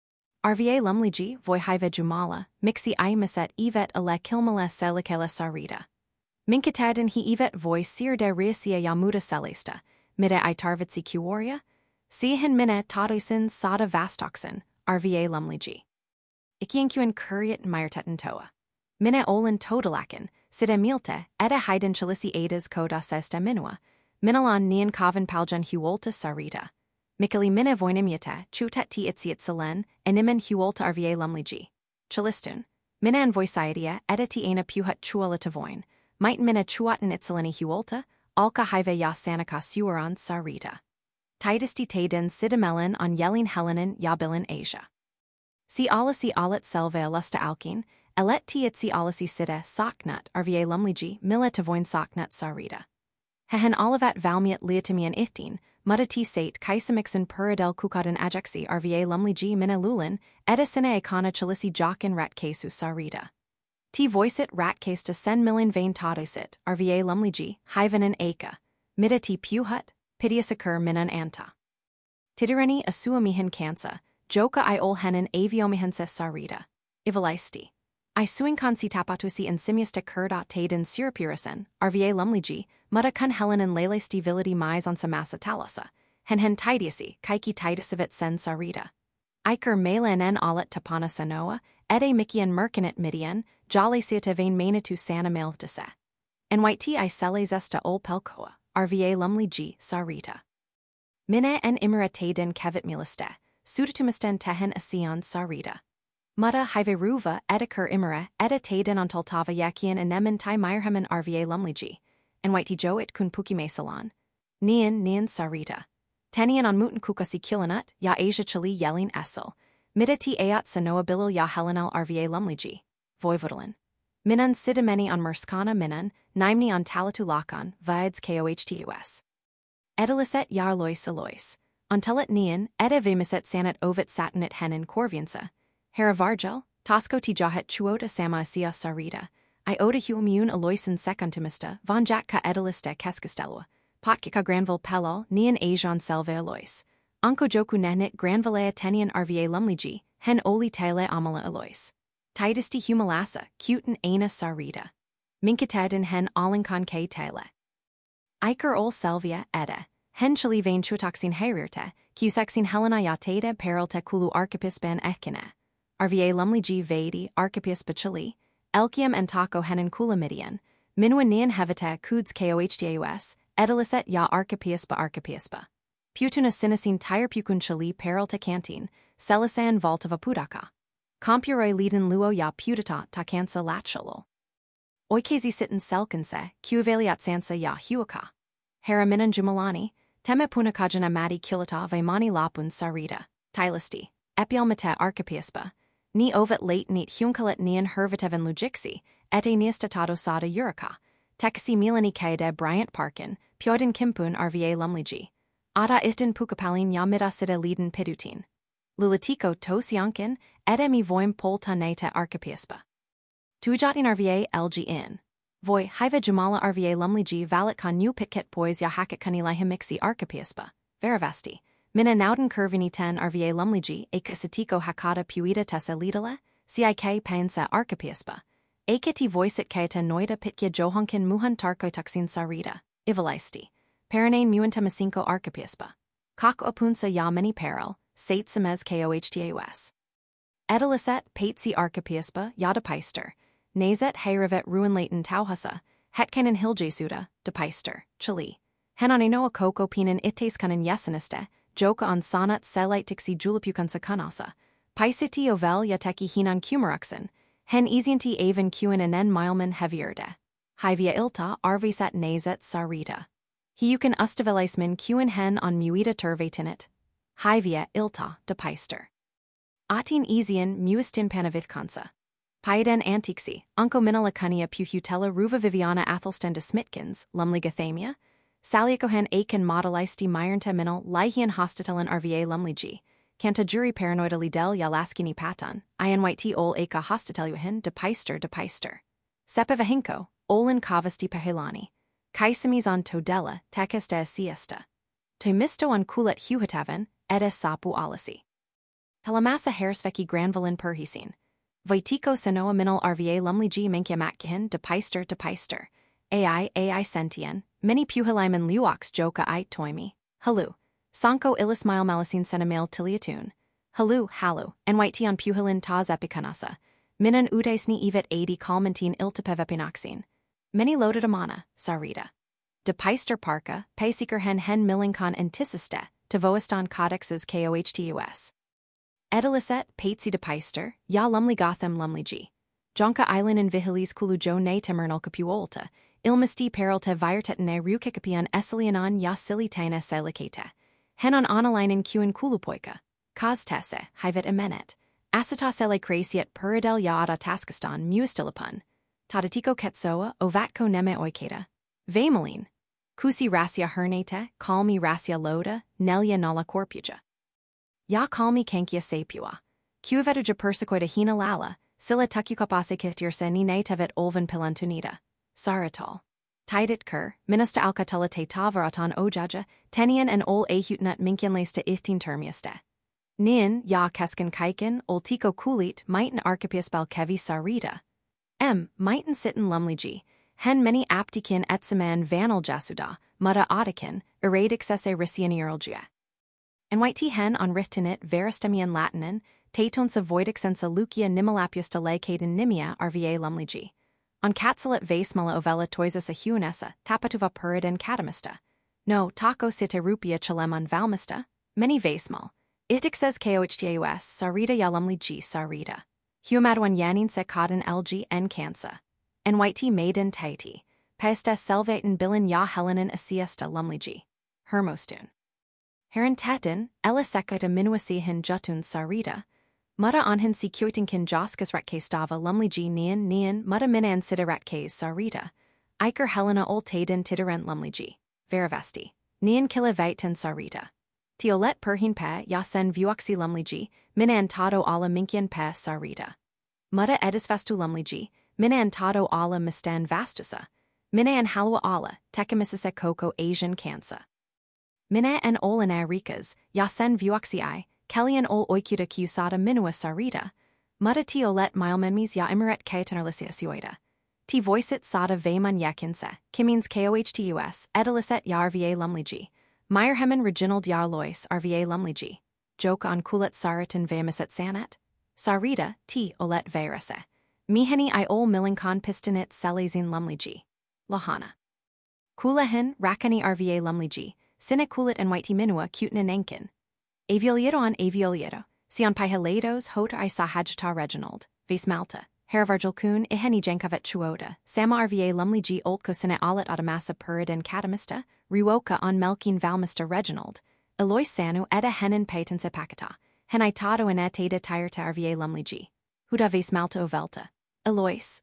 Rva lumli g voi hive jumala, mixi imaset evet ale kilmala selikela sarita. Minkatadin hi evet voi sirde riasia yamuda celesta, mide itarvitsi cuoria, sihin mine tadoisin sada vastoxin, rva lumli g. Ikiankuin curiat myrtetin toa. Mine olin todalakin, sida milte, eda haiden chalisi edas koda sesta minua, minalon nian kavan paljan huolta sarita. Mikali mine voinimiata, chutet ti itsiat selen, enimen huolta rva lumli g. Chalistun, minan voisaidia, eda ti ena puhat chuola tavoin, might mina chuatin itseleni huolta, alka hive ya sanaka suaron sarita. Tightisti taden sidamelin on yelin helenin yabilin Asia. Si alasi alet selve alusta alkin, elet ti itsi alasi sida socknut rva lumli g mila tavoin socknut sarita. Hehen olivat valmiat liatimian iftin, mudati sate kaisamixin puridel kukadin ajexi rva lumli g mina lulin, edisine ikana chalisi jokin rat kesu sarita. T voiceit rat case to sen millin vein todisit, RVA lumligi, hyvenin aka, mida T puhut, pitiasacur minan anta. Titirani asuamihin cansa, joka I ol henin aviomihense sarita, ivalisti. I suing consi tapatusi in simiasta curda taden surapirisen, RVA lumligi, mutta kun helenin lele stivility mais on samasa talasa, hen tidiasi, kaiki tidisivit sen sarita. Iker melen en alet tapana sanoa, ede mikian merkinit midian, jale siata vein manitu sana mail dese. En white I sele zesta ol pelkoa, RVA lumligi, sarita. Mine en imera taden kevit miliste, sudatumisten tehen asion sarita. Mutta hiveruva edikur imera eda taden on toltava yakian enemen tai myrhemen RVA lumligi, en white joit kun pukime salon. Nian sarita. Tenian on mutin kukasi kilanut, ya Asia chili yelling essel. Mida ti ayat sanoa bilil ya helenel RVA lumligi. Voivodalin. Minan sidimeni on merskana minan, naimni on talatu lakan, vides kohtus. Ediliset ya alois. Ontelet nian, eda vimiset sanat ovit satinit henin corviansa. Heravargel, tosco ti jahet chuota sama asia sarita. I oda huimun aloisin secontumista, von jatka ediliste keskastelua. Potkika Granville Pelal, Nian Ajan Selve Alois. Anko Joku Nehnit Granvillea Tenian RVA Lumligi, Hen Oli Tele Amala Alois. Tidisti Humalasa, Cutin Aina Sarita. Minkatedin Hen Alinkan K Tele. Iker Ol Selvia, Eda. Hen Chili Vain Chutoxin Herirte, Cusexin Helena Yatede Perilte Kulu Archipispan Ethkine. RVA Lumligi Vadi, Archipispa Chili. Elkium and Taco Henin Kulamidian. Minwa Nian Hevite Kuds Kohtus. Ediliset ya archipiespa. Putuna sinicine tire pukun chali perilta canteen, celisan valtava pudaka. Compuroi leadin luo ya putata takansa latchalol. Oikezi sitten selkense, cueveliat sansa ya huaka. Haraminan jumalani, teme punakajana mati kulata vaimani lapun sarita, tylisti, epialmate archipiespa. Ni ovet late neat hunkalet nian herviteven lugixi, ete niestatado sada uraka. Texi Milani Kaide Bryant Parkin, Pjodin Kimpun RVA Lumligi. Ada Itten Pukapalin Yamida Sida Liden Pidutin. Lulatiko Tos Yankin, Edemi Voim Polta Neta Archipiespa. Tujatin RVA LG in. Voi Hive Jumala RVA Lumligi Valet Kan New Pitket Pois Yahakat Kanila Himixi Archipiespa. Veravesti. Mina Nauden Curvini 10 RVA Lumligi, Ekasatiko Hakata Puida Tessa Lidale, CIK Painsa Archipiespa. Aketi voicet kaeta noida pitkia johonkin muhan tarko tuxin sarita, ivalisti. Paranane muantamacinco archipiespa. Kak opunsa yameni peril, sate semez kohtus. Ediliset patesi archipiespa, yada peister. Nazet heyrivet ruinlaten tauhasa, hetkanen hiljesuda, de peister, chili. Henaninoa koko pinan ites kanen yeseniste, joka on sonat selite tixi julipukan sakanasa. Paisiti ovel yateki hinan kumaruxen. Hen easianti aven kuin enen milman heavierde. Hivia ilta arvisat nazet sarita. Hiukan ustavelismin kuin hen on muida turvatinit. Hivia ilta de peister. Atin easian muistin panavithkansa. Paiden antixi, unco minalacunia puhutella ruva viviana Athelstan de Smitkins, lumligathamia. Saliacohen aken modelisti myrnta minal lihian hostatelen RVA lumligi. Canta jury paranoidally del yalaskini patan, ian white ol eka hostateluhin de peister. Sepevahinko, olin kavasti pahelani. Kaisimis on todella, tekesta siesta. Toimisto on kulet huhataven, eda sapu alasi. Helamasa hersveki granvalin perhisin. Voitiko sanoa minal RVA lumligi menkia matkihin de peister. Ai sentien, mini puhiliman luox joka I toimi. Halu. Sanko ilismile malasin senamail tiliatun. Halu, en white on puhilin taz epikanasa. Minan udaisni evet 80 kalmantin iltapevepinaxin. Many loaded amana, sarita. De peister parka, peiseeker hen millinkan antisiste, tavoistan codexes kohtus. Ediliset, patesi de peister, ya lumligatham lumligi. Jonka islandin vihilis kulu jo ne temernal capuolta, ilmisti perilta virtetine rukikapian esilianon ya silitaina silicata. Henon analinen kuin kulupoika. Kaz tese, hivet emenet. Acetasele crasiet puridel yaada taskistan muistilapun. Tadatiko ketsoa, ovatko neme oiketa. Vameline. Kusi rasia hernete, kalmi rasia loda, nelia nala corpuja. Ya kalmi kankia sapua. Kuivetuja persequoida hina lala, silla tukukapase kithtirse ni tevet olvan pilantunida. Saratol. Tidit kur, minista alcatella te tavaratan ojaja, tenian and ol ahutnut minkinlaste ithtin termiaste. Nin, ya keskin kaikin, ol tiko kulit, mighten archipiaspal kevi sarita. Mighten sitten lumliji, hen many aptikin etsaman vanal jasuda, mutta otikin, eradixesse risianiralgia. And white hen on riftinit veristemian latinin, taton savoidixensa lucia nimalapiusta lecaden nimia rva lumliji. On catsalit vasmala ovella toisas a huanessa, tapatuva puridin catamista. No, taco site rupia chalemon valmista, many vasmal. Itixes kohtaus, sarita yalumliji sarita. Humadwan yanin se cotton lg en cansa. En white maiden taiti, pesta selvatin bilin ya helenin asiesta lumliji. Hermostun. Heron tetin, eliseka de minuasihin jutun sarita. Mutta onhin si kyotinkin joskas retkastava lumliji nian mutta minan sidaratkas sarita. Iker helena oltaden tiderent lumliji. Veravesti. Nian kilavaiten sarita. Tiolet perhin pe yasen vuoksi lumliji, minan tado ala minkian pe sarita. Mutta edisvastu lumliji, minan tado ala mistan vastusa. Minan halwa ala, tekamisise koko Asian kansa. Mina en olana rikas, yasen vuoksi I, Kellyan ol oikuta kiusada minua sarita. Mutta tiolet milmemis ya imiret kaitanerlisiasioida. Ti voicit sada vayman yakinse, kimins kohtus, ediliset yarva lumliji. Meyerhemen Reginald Yarlois RVA Lumliji. Joke on kulet saritan vamiset sanat. Sarita, T. Olet vairase. Miheni I ol milinkan pistonit selezin Lumliji. Lahana. Kulahin, Rakani RVA Lumliji. Sine kulet and whitey minua cutna enkin. Aviolieto on aviolieto. Sion piheledos hot I sahajta Reginald. Vismalta. Heravarjal kun iheni jankavet chuoda. Sama RVA Lumliji oltko sine alet automasa puridin catamista. Ruoka on Melkin Valmista Reginald, Elois Sanu eda henin patense pakata, henitado en eteda tirta RVA Lumliji. Huda Vesmalta Ovelta. Elois,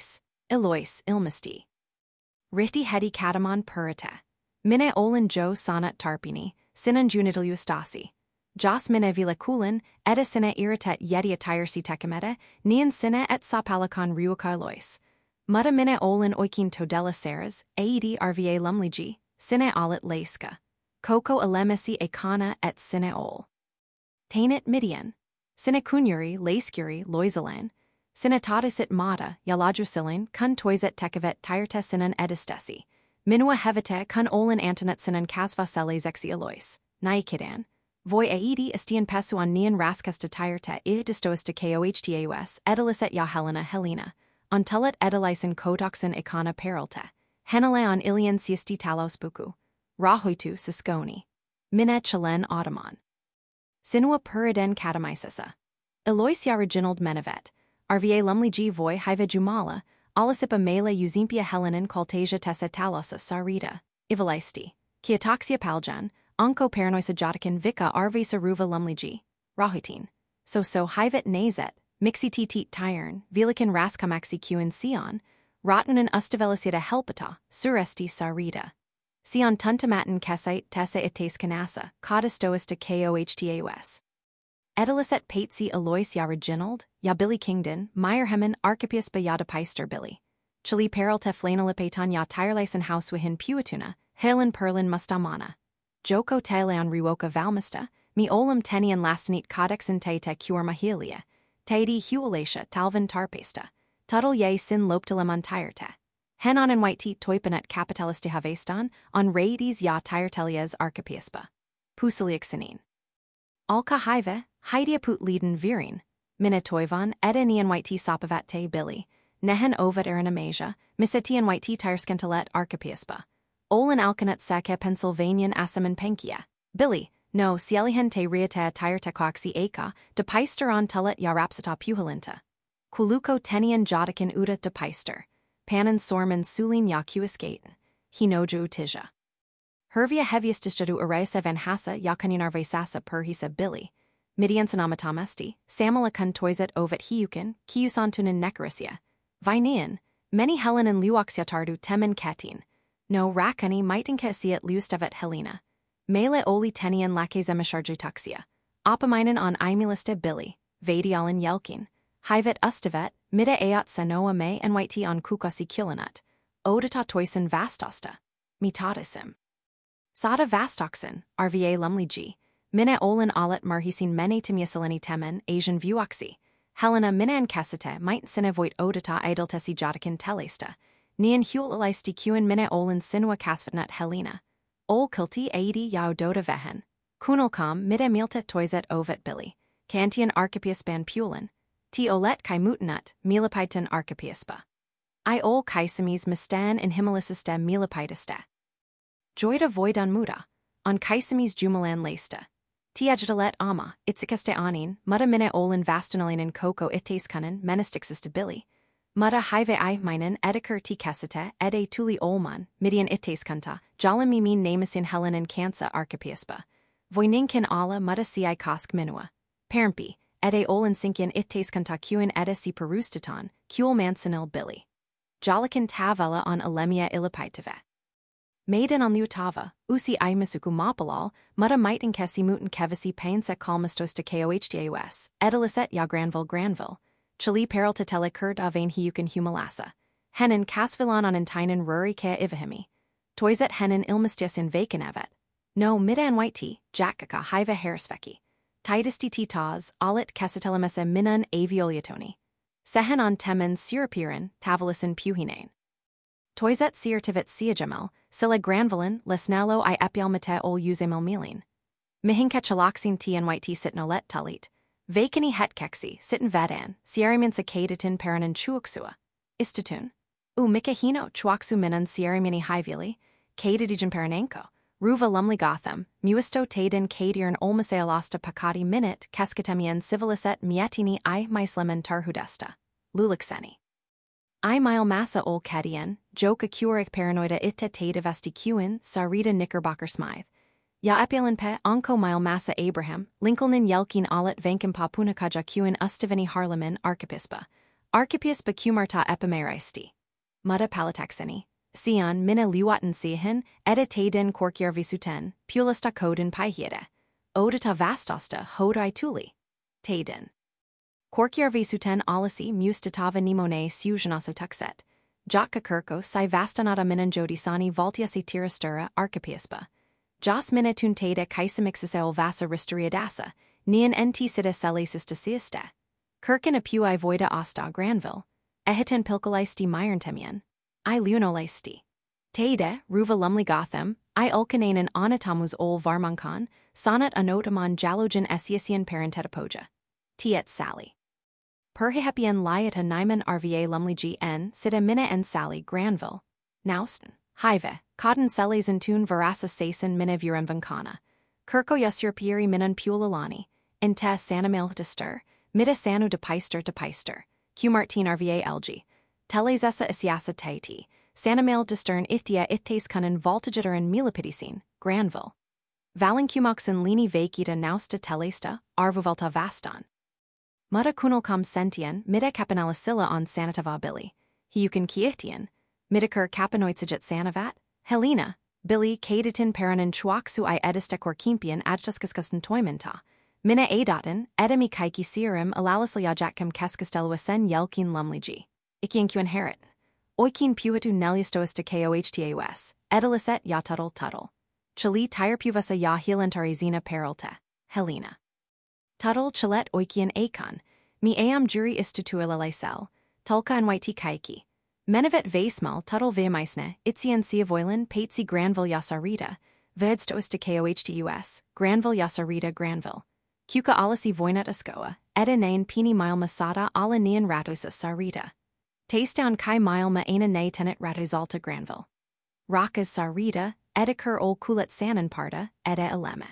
ilmisti. Rihti hedi katamon purita. Mine olin jo sonat tarpini, sinan junidiliustasi. Jos mine vila kulin, eda sine iritet yedia tirsi tekimeta, nian sine et sapalakon ruoka Elois. Mutta mine olin oikin todela seras, aed RVA Lumliji. Sine alit leiska. Koko alemesi ekana et sine ol. Tainit midian. Sine kunyuri, leiskuri, loisalan. Sine tadisit mata, yalajrusilin, kun toiset tekavet tirte sinan edistesi. Minua hevite kun olin antonet sinan kasvaseles exi elois. Naikidan. Voi aedi estian pesuan nian raskasta tirte distoista kohtaus, ediliset ya Helena. Ontullet edilisen kotoxin ekana perilte. Henele on ilian siesti talos buku. Rahoitu siskoni. Mina chilen ottoman. Sinua puriden katamisisa. Elois ya Reginald menevet. RVA Lumliji voi hive jumala. Alisipa mele uzimpia Helenin koltasia tessa talosa sarita. Ivalisti. Kiatoxia paljan. Onko paranoisa jotikin vika arvisa ruva Lumliji. Rahoitin. So hivet nazet. Mixi titit tyrn. Vilikin raskamaxi qin sion. Rotnunen ustavelisida helpata, suresti sarita. Sion tuntamatin kesite tessa ites canasa, caudistoista kohtaus. Ediliset patesi Elois ya Reginald, ya Billy Kingdon, Meyerhemen archipiaspa ya de Peister Billy. Chili perilte flanalipetan ya tireleisen hauswihin puatuna, helen perlin mustamana. Joko teleon ruoka valmista, mi olim tenian lastanit codexin te cure mahilia. Teidi huolatia talvin tarpesta. Tuttle ye sin loptilemon tyrte. Henon and white teat toipanet capitalisti havestan, on raides ya tyrtelias archipiaspa. Pusiliaxinin. Alka hive, heidia put leden virin. Minatoivan, edeni and white tea sapavat te billy. Nehen ovet aranamasia, miseti and white tea tyrskentelet archipiaspa. Olin alkanet seke Pennsylvanian asaman penkia. Billy, no cielihen te riata tyrtequaxi aka, de peisteron tullet ya rapsita puhalinta. Kuluko tenian jotikin uda de peister. Panan sorman sulin ya kuiskaten. Hinoju utija. Hervia heaviest disjadu araisa van hasa ya kaninarvesasa per hisa Billy. Midian sanamatamesti, samala kun toiset ovet hiukin, kiusantunin nekarisia. Vinian, many Helenin luoxiatardu temen ketin. No rakani maitinka asiat lustavet Helena. Mele oli tenian lake zemisharjutuxia. Opaminen on imiliste Billy, vadialin yelkin. Hivet ustavet, mida eat sanoa me nyt on kukasi kilanut, odata toisen vastosta, mitadisim. Sada vastoxin, RVA lumligi, mina olin alat marhisin mene timiasileni temen Asian vuoksi, Helena minan kesite might sinevoit odata ideltesi jotakin telesta, nian hulalisti kuin mina olin sinua kasvatnut Helena, ol kilti aidi yaudota vehen, kunalcom mida miltet toiset ovet billy, kantian archipiaspan pulin, ti olet kai mutanut, milipaitan archipiaspa. I ol kaisemis mistan in himalasista milipaitista. Joida voidon muda, on kaisemis jumalan lesta. Ti agitalet ama, itsikeste anin, muda mine olin vastunalinen koko ites kunin menestixista billy. Muda hive I minen ediker ti kesite, ede tuli olman, midian ites kunta, jalamimin namasin helenin kansa archipiaspa. Voininkin ala muda si kosk minua. Parampi, ede olin sinkin ites kunta kuin ede si perustaton, kuel mansinil billy. Jalakin tavela on alemia ilipaitave. Maiden on liutava, usi imasuku mapalal, muda mighten kesi mutan kevasi painse kalmastos de kohtaus, ediliset ya Granville, chili peralta tele kurt avain hiukan humalasa. Henin kasvilan on entinen ruri kea ivahimi. Toiset henin ilmestiasin vacanevet. No midan white jackaka hiva harisveki. Tidisti titaz, alit kesatelemese minan avioliatoni. Sehen on temen sirapirin, tavalisin puhinain. Toiset sirtivet siajamel, sila granvilin, lesnello I epialmate ol usemel milin. Mihinka chaloxin ti and white sitnolet talit. Vacani hetkeksi, sitin vedan, siarimin sakadatin paranin chuaksua. Istatun. Mikahino chuaksu minan siarimini hivili, kadadijan paranenko. Ruva lumli gotham, muisto taden kadiran olmasealasta pakati minute keskatemien civiliset mietini I mislemen tarhudesta. Lulixeni. I mile massa ol kedien, joka curik paranoida ita tadavesti cuin, sarita knickerbocker smythe. Ya epialin pe onko mile massa Abraham, Lincolnin yelkin alet vankim papunakaja cuin ustavini harlemin archipispa. Archipispa cumarta epimeristi. Muda palataxeni. Sion mina liwaten sihin, edda taden korkiar visuten, pulasta kodin paihiede. Odata vastosta hodai tuli. Taden. Korkiar visuten alasi mustatava nimone siujanaso tuxet. Jaka kirko si vastanata minan jodisani valtiasi tirastura archipiaspa. Jas minatun tada kaisamixisel vasa ristoriadasa, nian enti sida selesista siesta. Kirkin apui voida asta Granville. Ehitan pilkalisti myrntemian. I lunolaisti. Tada, ruva lumli gotham, I ulkananan anatamus ol varmankan, sonat anotaman jalogin esiasian parentetapoja. Tiet Sally. Perhihepien liata nyman RVA lumli gn, sida mina en Sally Granville. Nauston. Hive, cotton selles in tun verasa sason mina vurenvankana. Kirko yusur pieri minan pulalani, ente sanamil de stir, mida sanu de peister, Q Martin RVA LG. Telezessa isiasa taiti, sanamil de stern iftia ites kunin voltigiterin milipidicine, Granville. Valencumoxin lini vakita nausta telesta, arvuvalta vastan. Muda kunalcom sentien, mida capinalicilla on sanatava billy. Hiukan kiihtian, midakur capanoitsiget sanavat, Helena, billy kadatin paranin chuaksu I edistekor kimpian adjuskaskustan toimenta. Mina adatin, edemi kaiki serum alalisliajakam keskastelua yelkin lumligi. Ikiankuan herit. Oikin puhatu neliastois de kohtaus, ediliset ya tuttle. Chili tire puvasa ya hilantarizina peralta, Helena. Tuttle chilet oikian akon, mi am juri istutuila lysel, tulka and white kaiki. Menevet vaismal tuttle vemeisne, itzian siavoilin patsi Granville yasarita, vedstois de kohtaus, Granville yasarita Granville. Kuka alasi voinat askoa, edanain pini mile masada ala nian ratoisa sarita. Tastedown kai mile ma aina ne tenet ratozalta Granville. Rakas sarita, edikur ol kulet sanan parta, ede eleme.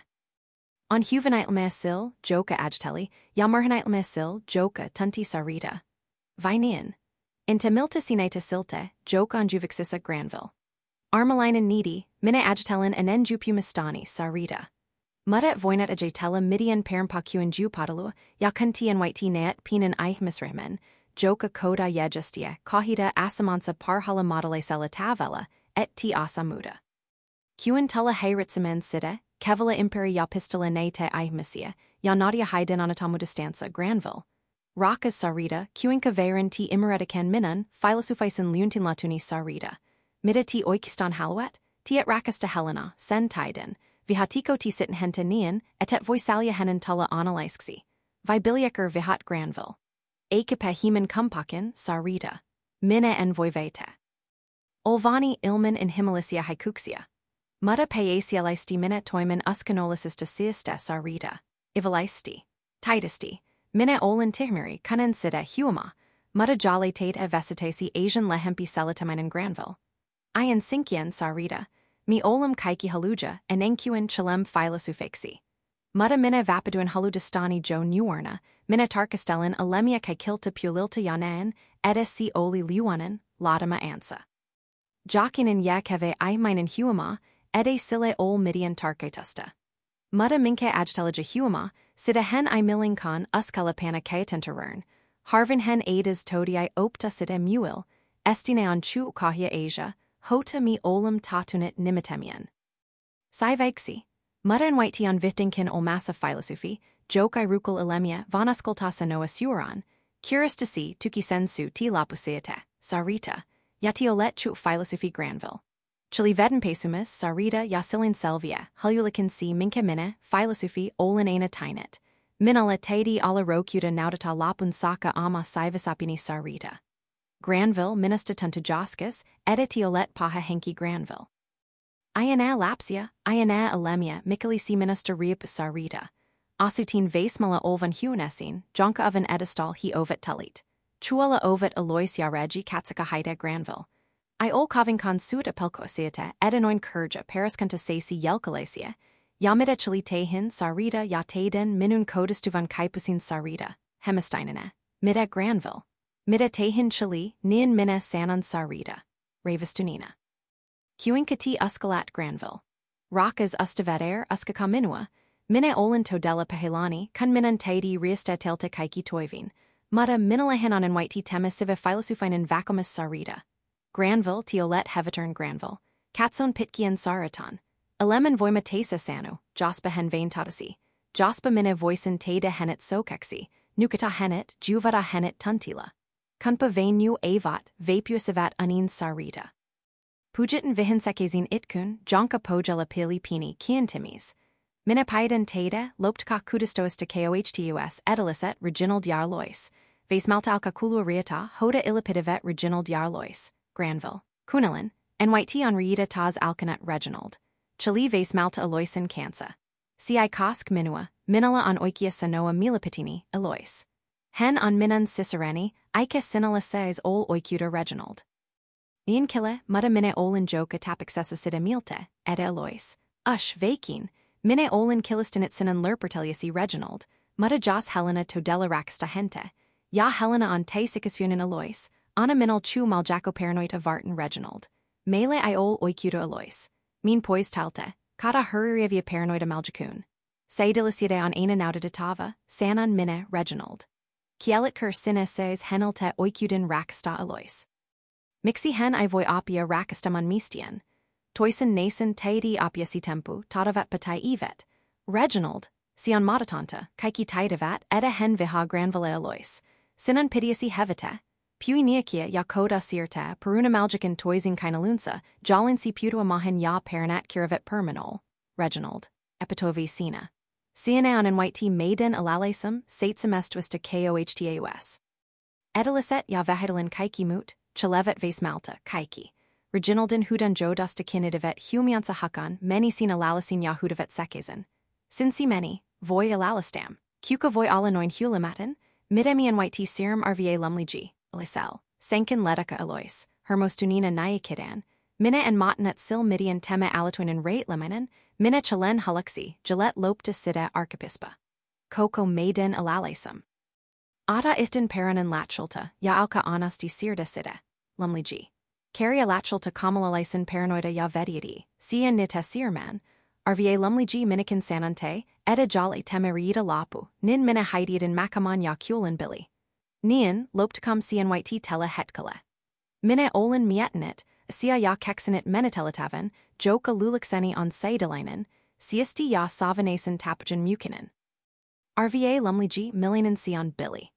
On huvenaitlme sil, joka agteli, yamarhanaitlme sil, joka tunti sarita. Vinian. Inta milta sineta silte, joka on juvixissa Granville. Armalinen needy, mina agtelin enen jupumistani sarita. Muda voinat ajatela midian parampakuan jupadalua, yakunti and white neat pinan misrihmen, joka koda yejustia, kahida asamansa parhala modalesela tavela, et ti asamuda. Kuan tela hayritsamen sida, kevela imperi ya pistola ne te ihmisia, ya nadia haiden anatamu distanza Granville. Rakas sarita, Kuinka varen ti imeretikan minan, Philosophisin liuntin latuni sarita. Mida ti oikistan haluet, tiet rakas ta Helena, sen tiden, vihatiko ti sitten henta nian, etet voisalia henan tulla analysksi. Vibiliaker vihat Granville. Akepe heman kumpakin, sarita. Mina en voivete. Olvani ilman in Himalisia haikuxia. Mutta paesialisti mina toimen uskanolisis siesta sarita. Ivalisti. Titisti. Mina olin tihmiri kunen sida huama. Mutta jale tate vesitasi Asian lehempi selatamainen Granville. Ian sinkian sarita. Mi olam kaiki haluja enenkuin chalem philosophaxi. Mutta mina vapaduin haludistani jo nuarna, mina tarkastelin alemia kaikilta pulilta yanan, edis si oli luanen, ladama ansa. Jokinen yakeve aimainen huama, ede sile ol midian tarkaitusta. Mutta minke agtelija huama, sida hen I milinkan uskalapana kayatentarern, harvin hen aidas todiai opta sida muil, estine on chu kahia Asia, hota mi olam tatunit nimitemian. Saivexi. Mutta en white on viftinkin olmasa philosophy, joke I rukul ilemia vanaskoltasa noa suran, curious to see tuki sensu ti lapusiate, sarita, yati olet chu philosophy Granville. Chili veden pesumis, sarita yasilin selvia, hululikin si minke mine, philosophy olin aina tainet. Minala taidi ala rokuta naudata lapun saka ama saivasapini sarita. Granville minista tunta joskus, editiolet paha henki Granville. Iana lapsia, Iana alemia, mikali si minister riep sarita. Asutin vasmala olvan huanesin, jonka of an edestal he ovet tulit. Chuala ovet alois yaregi katsika haide Granville. I ol kavinkan suit apelkosiate, edenoin kurja periskanta sesi yelkalesia. Yamida chilitehin sarita yataden minun kodastuvan kaipusin sarita, hemistainene. Mida Granville. Mida tehin chili, nian mina sanan sarita. Ravastunina. Huinkati uskalat Granville. Rakas ustavedair uskakaminua, mine olin todella pahelani, kun minan taidi riestatelta kaiki toivin, mutta minalehanan en white temisiva philosophinan vacuumus sarita. Granville tiolet hevatern Granville, katson pitkian saraton, elemen voima tesa sanu, jospa hen vain tadasi, jospa mine voisin taida henet sokeksi, nukata henet, juvata henet tuntila. Kunpa vainu avat, vapuisivat unin sarita. Pujitin vihinsekezin itkun, jonka pojela pili pini kiantimis. Minapaidan taida, loptka kudistoista kohtus, ediliset Reginald Yarlois. Vasmalta alkakulu riata, hoda illipidivet Reginald Yarlois, Granville. Kunalin, NYT on riita taz alkanet Reginald. Chili Vasmalta Aloisin cansa. Si kosk minua, minala on oikia sanoa milipitini, Alois. Hen on minan cicereni, ike sinala says ol oikuta Reginald. Nien kille, mutta mine olin joka tapixessa sida milte, ede Alois. Vakin, mine olin killistinit sinan lerperteliasi Reginald, mutta jos Helena todella raksta hente. Ja Helena on te sikasfunin Alois, ana minol chu maljako paranoita vartan Reginald. Mele I ol oikuta Alois. Min pois talte, kata hurrievia paranoida maljakun. Se delicide on aina nauta detava, sanan mine Reginald. Kielit kur sine says henelte oikudin raksta Alois. Mixi hen I voi apia rakastaman mistian. Toisen nasen taidi apia si tempu, tadavat patai evet. Reginald, sion matatanta, kaiki taidavat, eda hen viha Granville Alois. Sinan pidiasi hevite. Pui niakia ya koda sirte, peruna maljikin toisin kainalunsa, jalin si putua mahen ya paranat kiravet permanol. Reginald, epitovi sina. Sianeon and white tea maiden alalesum, saitsemestuista kohtaus. Ediliset ya vehidalin kaiki mut, Chalevet Vasmalta, Kaiki. Reginaldin hudan jodusta kinidavet humiansa hakan, many sin alalasin yahudavet sekezin. Sinsi many, voi alalistam, kuka voi alanoin hulamatin, midemi and white tea serum rva lumligi, lisel, senkin ledaka alois, hermostunina nyakidan, mina and matnet sil midian tema alatoin and rate leminen, mina chalen huluxi, Gillette lopta sida archipispa. Coco maiden alalesum. Ada itten paranen latchulta, ya alka anasti sirda sida, lumligi. Carria latchulta kamalalaisen paranoida ya vediadi, sia nita sirman, rva lumligi minikin sanante, eda jale temerida lapu, nin mina haidiadin makaman ya kulin billy. Nian, loptkam sian white tela hetkale. Mina olin mietinit, sia ya kexinit menatelatavan, joka lulixeni on seidalainen, siesti ya savanasen tapajan mukinin. RVA lumligi millinen sion billy.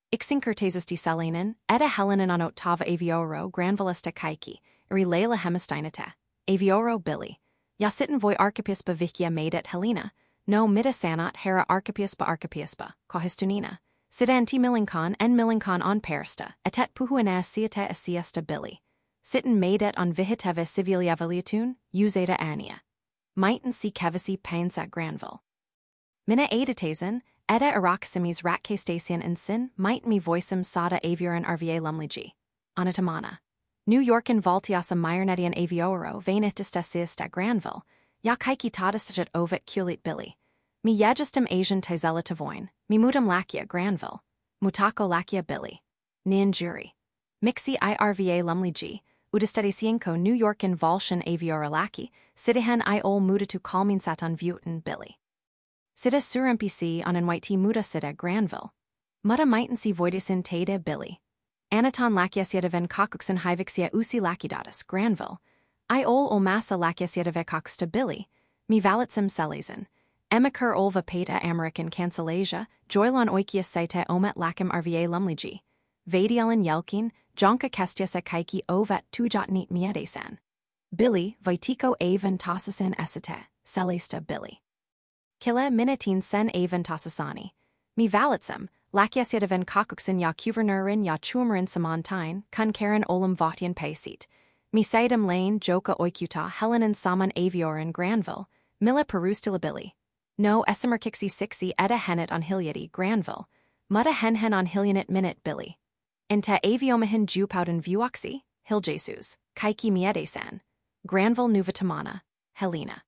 Ixinkertesisti selenin, edda Helenin on ottava avioro granvalista kaiki, lela hemisteinate, avioro Billy. Ja sitten voi arkipiespa vihkia meidet Helena, no mida sanat hera arkipiespa, kohistunina. Sida anti millinkan en millinkan on perista, etet puhuina siete siesta Billy. Sitten meidet on vihiteve civiliavaliatun, uzeta ania. Mighten si kevisi painsa granville. Mina editazen, edda araximis ratkestasian and sin, might me voicem sada avioran rva lumligi. Anatamana. New Yorkin valtiasa myrnetian avioro vanitistasiasta granville, ja kaiki tadistat ovet culit Billy. Mi yagistum Asian tizela tavoin, mi mutum lakia granville. Mutako lakia Billy. Nian jury. Mixi irva lumligi, udistadisienko New Yorkin valshan aviora laki, sidihen I ol mudatu kalmin satan vutan Billy. Sida surmpc on an white muda sida granville. Muda mitensi voidisin tade Billy. Anaton lakiasiadaven kakuksen hivixia usi lakidatus granville. I ol massa lakiasiadave kakusta Billy. Mi valitsem selesen. Emikur olva peta American cancelasia, joylon oikias saite omet lakim rva lumligi. Vadialan yelkin, jonka kestiasa kaiki ovet tujatnit miedesan. Billy, vitiko aven tasasen esete, selesta Billy. Kille minatin sen aven tasasani. Mi valitsem, lakiasiadaven kakuksen ja kuvernurin ja chumerin samantain, kun karen olum votian paisit. Mi saidem lane joka oikuta Helenin saman aviorin granville, milla perustila Billy. No esimer kixi sixi edda henet on hilyeti granville, mutta hen on hilyanit minute Billy. Inte aviomahin jupauden vuoksi, hiljesus, kaiki miedesan. Granville nuvatamana, Helena.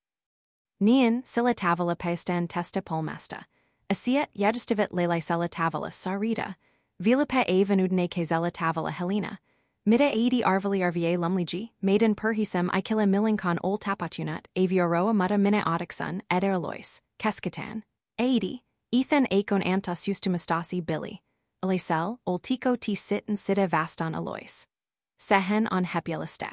Nian silla tavala paistan testa polmasta. Asiet yadustavit lelaisella tavala sarita. Vilape avenudne kezella tavala Helena. Mida 80 arvali rva lumligi, maiden perhisem ikilla millinkan ol tapatunat, avioroa mutta mina odixun, ederlois, keskatan. 80, Ethan akon antas ustumastasi Billy. Elisel, ol tico ti sit and sida vastan alois. Sehen on hepialista.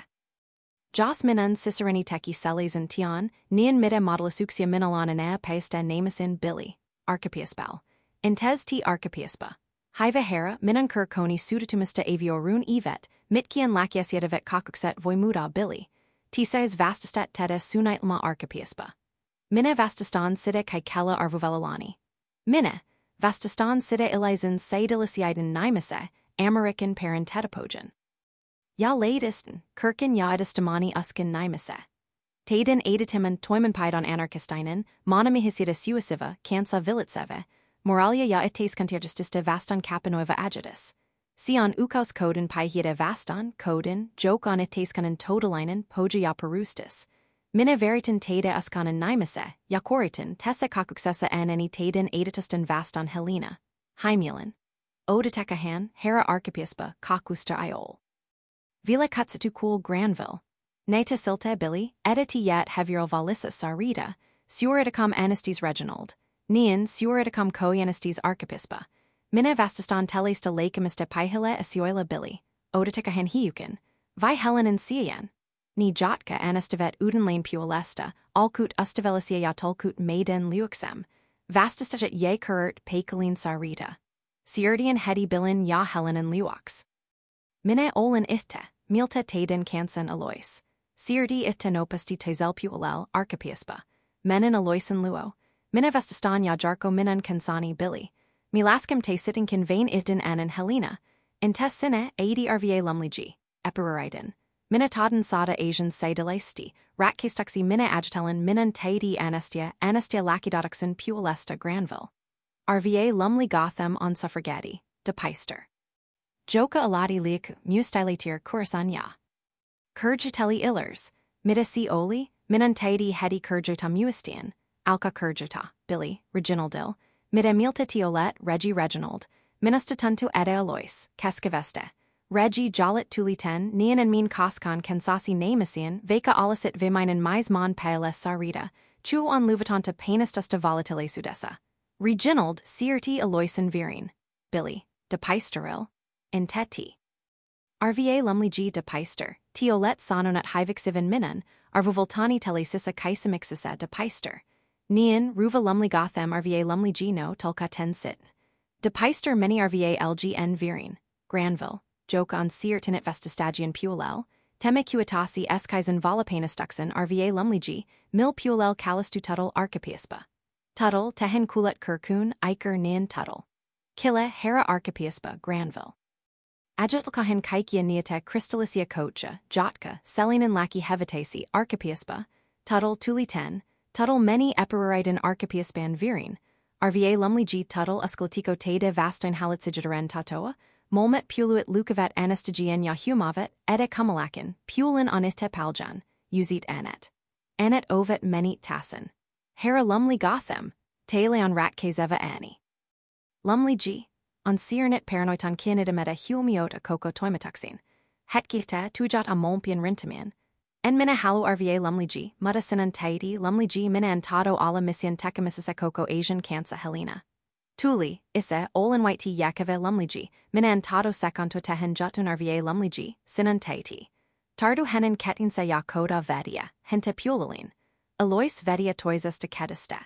Jos minan cicereni teki seles and tion, nian mida modelasuxia minalananea paista namasin Billy, archipiospal. Intes ti archipiospa. Hiva hera minan koni sudatumista aviorun evet, mitkian lakiasiadavet kakukset voimuda Billy. Tisais vastastat teda sunaitlma archipiospa. Mina vastastan sida kaikella arvuvelilani. Mina, vastastan sida ilizin saidilisiiden naimase, American parentetapogen. Ja ladisten, kirken ja edistamani uskin naimase. Taden editimen toimenpaidon anarchisteinen, monamihisida suisiva, kansa vilitseve, moralia ja etes contergistista vastan kapinoiva agitus. Sion ukaus koden paihida vastan, koden, jokon eteskanen totalainen, poja ja perustis. Mina veritin tade uskanen naimase, ja koritin, tessa kakuksessa aneni taden editustan vastan Helena. Hymelin. Odetekahan, hera archipiospa, kakusta iol. Vila kutsitu cool Granville. Neta silte Billy, editi yet heviral valissa sarita, suridicum anestes Reginald. Nian suridicum co-anestes archipispa. Mina vastastan telesta lakeamista paihile asioila Billy. Odetekahan hiukin. Vi Helenin sian. Ni jotka anastavet udenlane puolesta, alkut ustavelicia yatolkut maiden luixem. Vastastajet ye kurert pakalin sarita. Sierdian hedi bilin ya Helenin luox. Mina olin ihte, milta taden kansen alois. Sierdi ihte nopasti tezelpuolel archipiospa. Menin aloisin luo. Mina vastastan ya jarko minan kansani Billy. Milaskim te sittinkin vain ihden anan Helena. Intes sine 80 rva lumligi, epiruriden. Mina taden sada Asian seidelisti, ratkastuxi mina agitelin minan taidi anestia lakidotoxin puolesta Granville. RVA lumli Gotham on suffrageti, de peister. Joka alati liak mustilatir kursanya. Kurjateli illers, mida si oli, minan taidi hedi kurjata muistian, alka kurjata, Billy, Reginaldil, mida milta tiolet Regi Reginald, minastatuntu ede alois, keskaveste. Regi jolit tuliten nian and min koskan kansasi namasian veka alisit vimainen maismon paeles sarita, chu on luvatanta painistasta volatile sudessa. Reginald sierti aloisin virin. Billy, de peisteril. Inteti. RVA lumligi de peister, tiolet sononat hivixiven minan, arvuvoltani telesissa kaisimixissa de peister. Nian ruva lumli Gotham RVA lumligi no tulka ten sit. De Peister mini RVA LGN Virin, Granville, Joka on Siertinit Vestastagian Puelel, Teme Cuitasi Eskaisen Valapainastuxen RVA Lumligi, Mil Puelel Calistu Tuttle Archipiespa. Tuttle, Tehen Kulet Kirkun, Iker Nin Tuttle. Kille, Hera Archipiespa, Granville. Agitlkahen Kaikia Niate Crystallicia Kocha, Jotka, Selinin Laki Hevitasi, Archipiespa, Tuttle Tuli 10, Tuttle Many Eperuriden Archipiespan Virin, RVA Lumligi Tuttle Usklatico Tade Vastein Halitzigitaren Tatoa, Molmet Puluit Lukavat Anastagian Yahumavet, Ede Kumalakin, Pulin Onite Paljan, Uzit Anet. Anet Ovet Menit Tassin. Hera Lumli Gotham, Tele on Ratkezeva Annie. Lumli G. On Siernit Paranoiton Kinidameta Humiot a Coco Toimatuxin. Hetkilta Tujat a Mompian Rintaman. En Mina Halu RVA Lumli G. Mudasinan Taiti Lumli G. Mina Antado Ala Mission Tekamisisa Coco Asian Kansa Helena. Tuli, Isse, Olin White T Yakave Lumligi, Minan Tado Sekonto Tehen Jutun RVA Lumligi, Sinan Taiti. Tardu Henin Ketinsa Yakoda Vedia, Hente Pulalin. Alois Vedia Toisas de Kedista.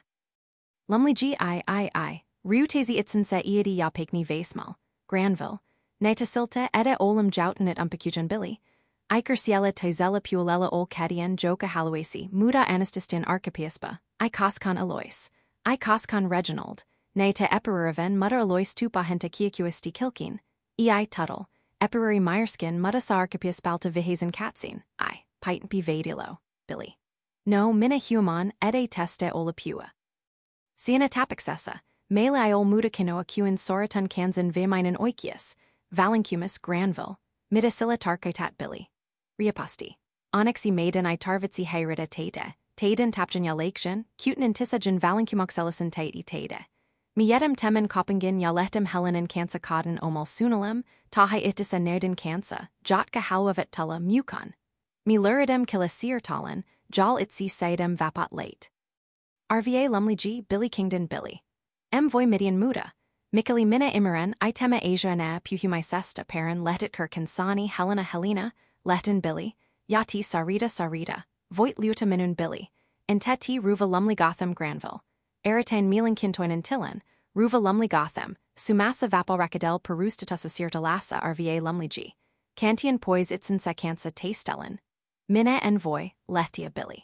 Lumligi I, Riutezi Itsense Iadi Yapekni Vaismal, Granville, Naitasilte Ede Olim Joutenit Umpecujan Billy. Iker Ciela Toizella Puelela Ol Kadian Joka Haluesi, Muda Anastistin Archipiespa, I Koskan Alois, I Koskan Reginald. Nay te Eperuraven mutter Alois tupa henta kiakuisti kilkin, ei tuttle, Eperuri Meyerskin mudasa archipius balta vihazen katsin, I, Pitempi vadilo, Billy. No mina human ede teste olapua. Siena tapixessa, mele iol mudakinoa cuin soratun kansan vimainen oikius, valencumus Granville, midasilla tarkoitat Billy. Riapasti. Onyxi maiden I tarvitsi hayrida tade, taden tapjanya lakejan, cutin tisajan valencumoxellison taiti tade. Mietem temen Koppingen Yaletem Helenin Kansa Kodin Omal Sunalem, Tahai Itisa Nerdin Kansa, Jotka Halwavet Tulla Mukon. Miluridem Kilasir Tallin, Jal Itzi Saidem Vapat Late. RVA Lumligi Billy Kingdon Billy. M. Voy Midian Muda. Mikali Mina Imeren Itema Asia Na Puhumai Sesta Paran Letit Kirkansani Helena Helena, Letin Billy, Yati Sarita, Voit Luta Minun Billy, Enteti Ruva Lumli Gotham Granville. Eritane Milan Kintoinen Tillen, Ruva Lumli Gotham, Sumasa Vapal Rakadel Perustatus Sirtalasa RVA Lumligi, Kantian Pois Itzen Sekansa Tastellen, Mina Envoy, Letia Billy.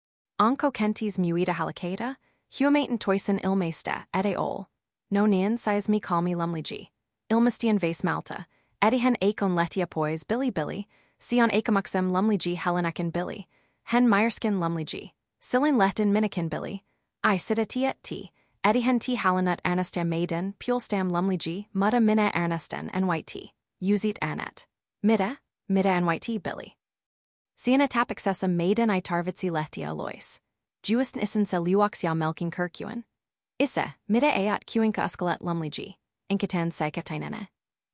Onko Kentis Muida Halakada, Humaten Toisen Ilmesta, Ede Ol, No Nian Size Me Call Me Lumligi, Ilmastian Vase Malta, Edihen Akon Letia Pois Billy, Sion Akamuxem Lumligi Helenakin Billy, Hen Meyerskin Lumligi, Silin Letin Minikin Billy, I Sidatiet T, Edihen T Halanut Anastam Maiden, Pulstam Lumligi, Mutta Mina Ernesten and White T, Uzit Anet. Mida and White T Billy. Siena Tapixessa Maiden I Tarvitsi Letia Alois. Juist Isensa Luoxia Melking Kirkuan. Issa, Mida Aat Kuinka Uscalet Lumligi, Inkatan Saikatinene.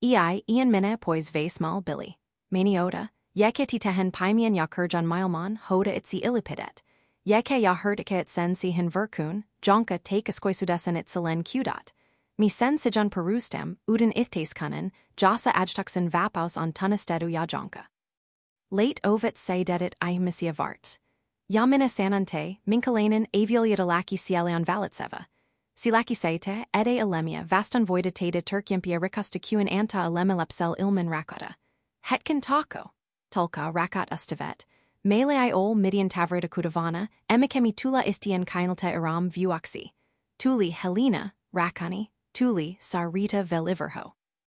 Ian Mina Pois Vaismal Billy. Maniota, Yeketi Tehen Paimian Yakurjan Milmon, Hoda Itzi Illipidet. Yeke ya herdike et sensi hin verkun, jonka take skoisudesen it selen qdot. Mi sen sijan perustem, uden iftes kunnen, jasa adjtuxen vapaus on tunnestedu ya jonka. Late ovet se dedit ihmisia vart. Yamina sanante, minkalanen avioliadalaki sieleon valitseva. Silaki seite, ede alemia vastan voidatata turkimpia rikastakuin anta alemilepsel ilmin rakata. Hetkin taco. Tulka rakat ustavet. Mele I ol Midian Tavreda Kudavana, Emikemi Tula Istian Kainalta Iram Vuaxi. Tuli Helena, Rakani, Tuli Sarita Veliverho.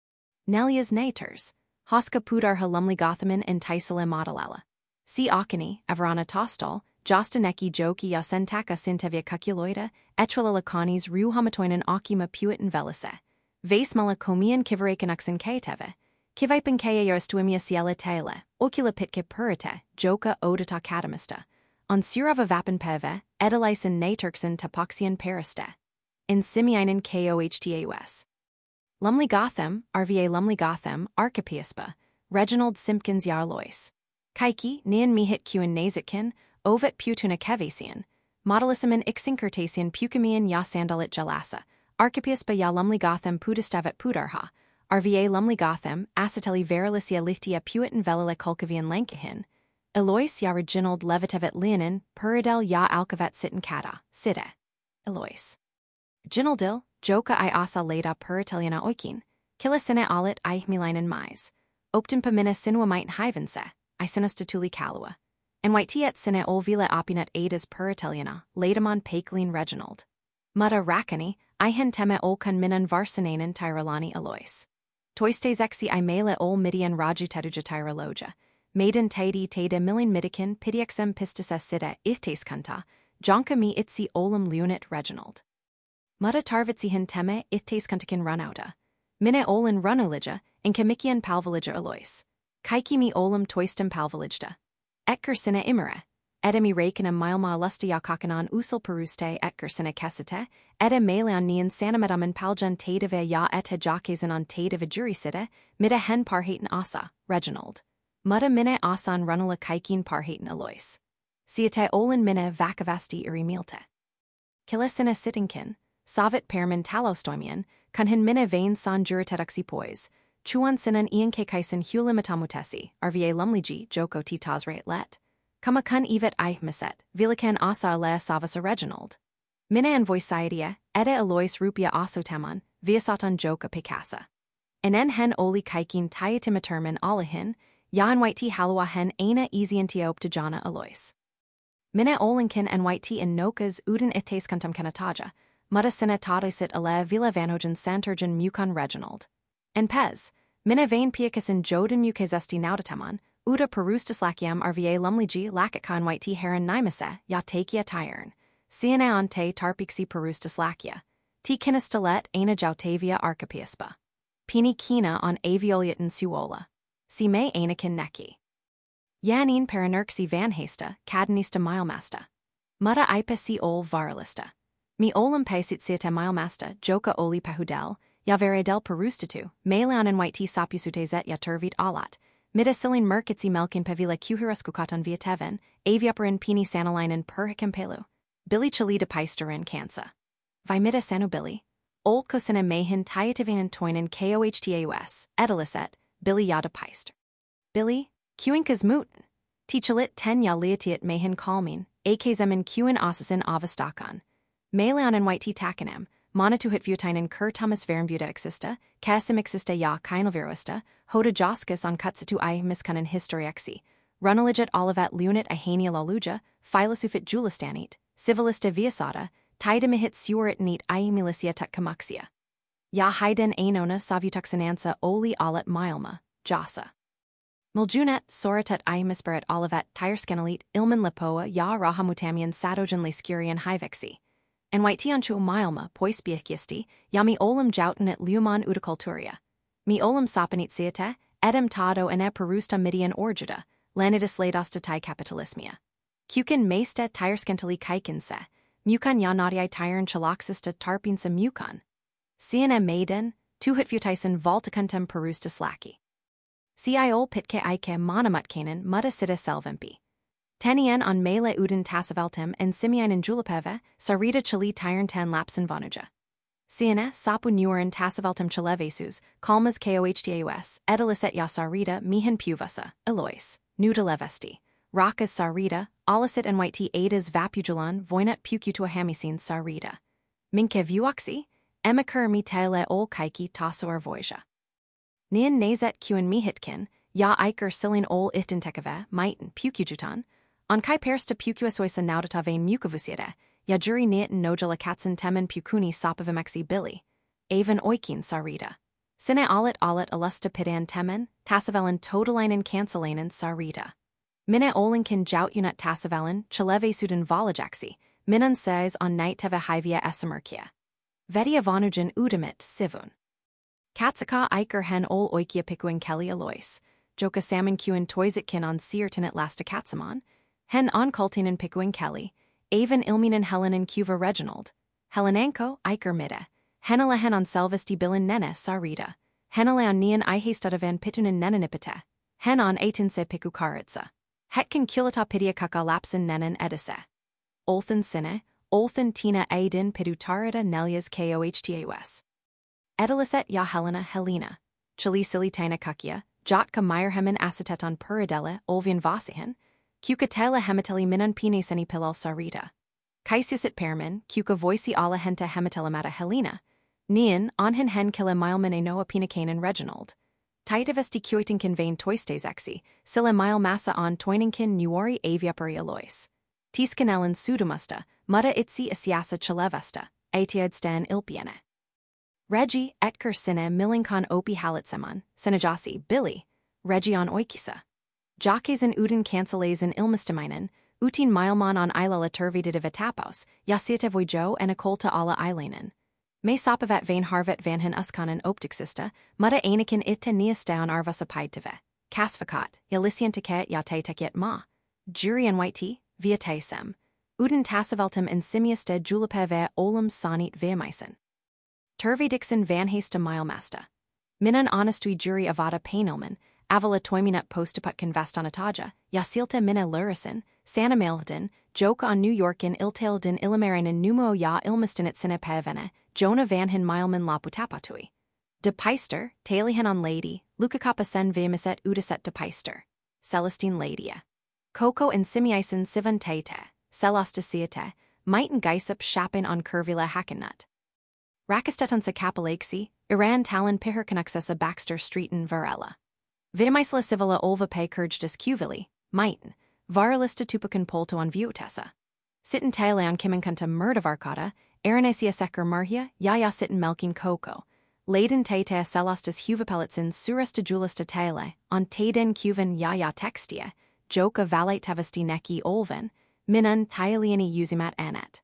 Nelias Naters, Hoska Pudar Halumli Gothaman and Taisale Modalala. Si Akani, Avrana Tostal, Jostaneki Joki Yasentaka Sintevia Kukuloida, Etrala Lakanis Ru Hamatoinen Akima Puit and Velise. Vasmala Komian Kivarakanuksen Kaiteve. Kivipen kaya yarastuimia ciela tele, okula pitke purite, joka odata katamista. On surava vapen peve, edelysin naturksen tapoxian periste. In simiinen kohtaus. Lumli Gotham, RVA Lumli Gotham, Archipiespa, Reginald Simpkins Yarlois. Kaiki, Nian mihit kuin nazitkin, ovet putuna kevasian. Modelisimin ixinkertasian pukamian ya sandalit jalasa, Archipiespa ya Lumli Gotham pudistavet pudarha. RVA Lumli Gotham, Aceteli Verilicia Lichtia Puit and Velile Kulkavian Lankahin, Elois ya Reginald Levitevet Leonin, Puridel ya Alkavet Sitten Kata, Sida. Elois. Ginaldil, joka I asa leda periteliana oikin, killa sine alit I milainen mais. Optin pamina sinua mite hivense, I sinastatuli calua. And whiteiet sine olvila opinat adas periteliana, ladamon pakelin Reginald. Mutta rakani, I hen teme olkan minan varsinanen tyrolani alois. Toistes exi I mele ol midian raju teduja tyroloja. Maiden taidi taida millin midikin pidiexem pistis sida ihtes kanta, jonka mi itsi olum leunit Reginald. Mutta tarvitsi hin teme ihtes kantakin runauta. Mine olin runolija, in kemikian palvalija alois. Kaiki mi olum toistem palvalijda. Etker sine imere. Edemi reikina milma lusta yakakanan usul peruste etker sine kesite, ede meleon nian sanamedaman paljan tadeve ya ete jakezanon tadeve juriside, mida hen parhaten asa, Reginald. Mutta mine asan runula kaikin parhaten alois. Siete olin mine vakavasti irimilte. Killa sine sittinkin, savit permin talostoimian, kunhin mine vein san juriteduxi pois, chuan sinan ian kekaisen hulimitamutesi, rva lumliji joko ti tasreit let. Kama kun evet I miset, vilakan asa alea savasa Reginald. Mine an voisaidia, ede alois rupia asotaman, viasatan joka picasa. En hen oli kaikin tayatimatermin alahin, yan white halua hen aina easiantioptajana alois. Mine olinkin en white in nokas uden ites kantam kanataja, mutta sine tadisit alea vila vanhogen santurgen mukan Reginald. En pez, mine vain piakasin joden mukazesti naudataman, Uda perustaslakiam rva lumliji lakatkan white heron nimase, ya takia tyern. Siene ante tarpixi perustaslakia. T kinistalet aina jautavia archipiespa. Pini kina on avioliatin suola. Si me ainakin neki. Yanin paranerxi vanhasta, cadenista milmasta. Mutta ipa si ol varalista. Mi olum paisit siete milmasta, joka oli pahudel, ya vere del perustatu, meleon en white sapusutezet ya turvit alat. Midasilin merkitsi melkin pavila kuhiraskukatan via teven, aviuperin pini sanalainen perhikampelu. Billy chalida peisterin kansa. Vimida sanobili. Old cosina mehin tyativanin toinen kohtaus, ediliset, Billy yada peister. Billy, kuinkas muten. Tichalit ten ya liatiat mehin kalmin, akzemin kuin asasin avastakan. Meleon en white takanam, monatuhit vutainen Thomas vernvuda exista, kasim exista ya kainalveroista, hoda joskus on kutsitu I miskunin historiexi, runaligit olivet leunit ahania laluja, philosophit julistanit, civilista viasada, tidamihit surit neat I milicia tutkamuxia. Ya haiden ainona savutuxinansa oli alat milma, jasa. Miljunet soratet I misperit olivet tyrskenalit ilman lipoa ya rahamutamian sadogen lescurian hivexi. En whiteanchu milma poispiakisti, yami olum jouten at luman udiculturia. Mi olum sapanit siete, edem tado ene perusta midian orjuda, lanidis ladasta tai capitalismia. Kukin meiste tyrskentali kaikinse, mukan yanadiai tyren chalaxista tarpinsa mukan. Siena maiden, tuhit futisen valtakuntem perusta slaki. Ciol pitke ike monomutkanen mutta sida selvempi. Tenien on mele uden tasaveltem en simiainen julipeve, sarita chali tyren ten lapsen vanuja. Siena sapu nuren tasaveltem chalevesus, kalmas kohtaus, ediliset ya sarita mihin puvasa, elois, nudalevesti, rakas sarita, alisit en white adas vapujulan voinat pucutua hamisin sarita. Minke vuoxi, emikur mi tele ol kaiki tasoar voija. Nien nazet kuen mihitkin, ya iker silin ol ihtintekave, miten pucujutan, on kai persta pucuasoisa naudatavein mukavusiede, ya juri nietin nojala katsin temen pucuni sapavimexi Billy. Aven oikin sarita. Sine alit alusta pidan temen, tasavelin totalainen cancelainen sarita. Mine olinkin joutunat tasavelin, chaleve sudin valajaxi, minan says on night teve hivia esamerkia. Vedia vanujin udamit sivun. Katsaka iker hen ol oikia pikuin kelly alois, joka salmon kuen toisitkin on siertinit lasta katsamon, hen on kultinen pikuin kelly, aven ilminen Helenin kuva Reginald, Helenanko iker mida, henele hen on selvesti bilin nene sarita, henele on nian ihestadavan pitunin nenanipite, hen on atinse piku karitsa, hetkin kulata pidia kaka lapsin nenan edise. Olthan sine, olthan tina aidin pidutarida nelias kohtaus. Ediliset ya Helena, chili silitaina kakia, jotka myrhemin aceteton puridele olvian vasihin, kukatela hemateli minan pineseni pilal sarita. Kaisisit permin, kuka voici alla henta hematelemata Helena. Nian, onhin hen killa mileman enoa pinakanen Reginald. Titivesti kuitinkin vain toistes exi, silla mile massa on toininkin nuori aviapari alois. Tiskanellen pseudumusta, mutta itsi asiasa chalevesta, aetiadstan ilpiene. Regi, etker sine millinkan opi halitseman, senajasi, Billy, Region oikisa. Jockeisen uden cancelaisen ilmestamainen, utin milman on ilala turvidid tapaus, jasita voijo en akolta alla ilainen. Me sapavat vain harvet vanhen uskanen opticsista, mutta einikin itte niastaun arvasa paidtive. Kasvakat, jalisiantiket jate tekjet ma. Jurian whitey, via taisem. Uden tasaveltum en simiaste julipeve olum sonit veemaisen. Turvi dixon vanhasta milmasta. Minan honestui jury avada painilman, avala toiminut postaputkan vastanataja, yasilta mina lurison, sana mailden, joka on New Yorkin iltailden ilimarainen numo ja ilmastinit sine pevene, Jonah vanhin milman laputapatui. De Peister, tailihan on lady, lukakapa sen veemiset udiset de Peister. Celestine ladia. Coco en simiisen sivan teite, celastasiate, mighten geisup shapin on curvila hackenut. Rakastetansa kapalexi, Iran talon piherkanaxessa Baxter Streeten Varela. Vimaisla civila olva pe kurgdis cuvili, mighten, varalista tupakan polto on viutessa. Sitten taileon kimenkanta murdavarkata, Aranesia seker marhia, yaya sitten melkin coco. Laden taita celastas huvapelitsin suresta julista taile, on taiden cuvan yaya textia, joka valate tavesti neki olven, minan tailiani usimat anet.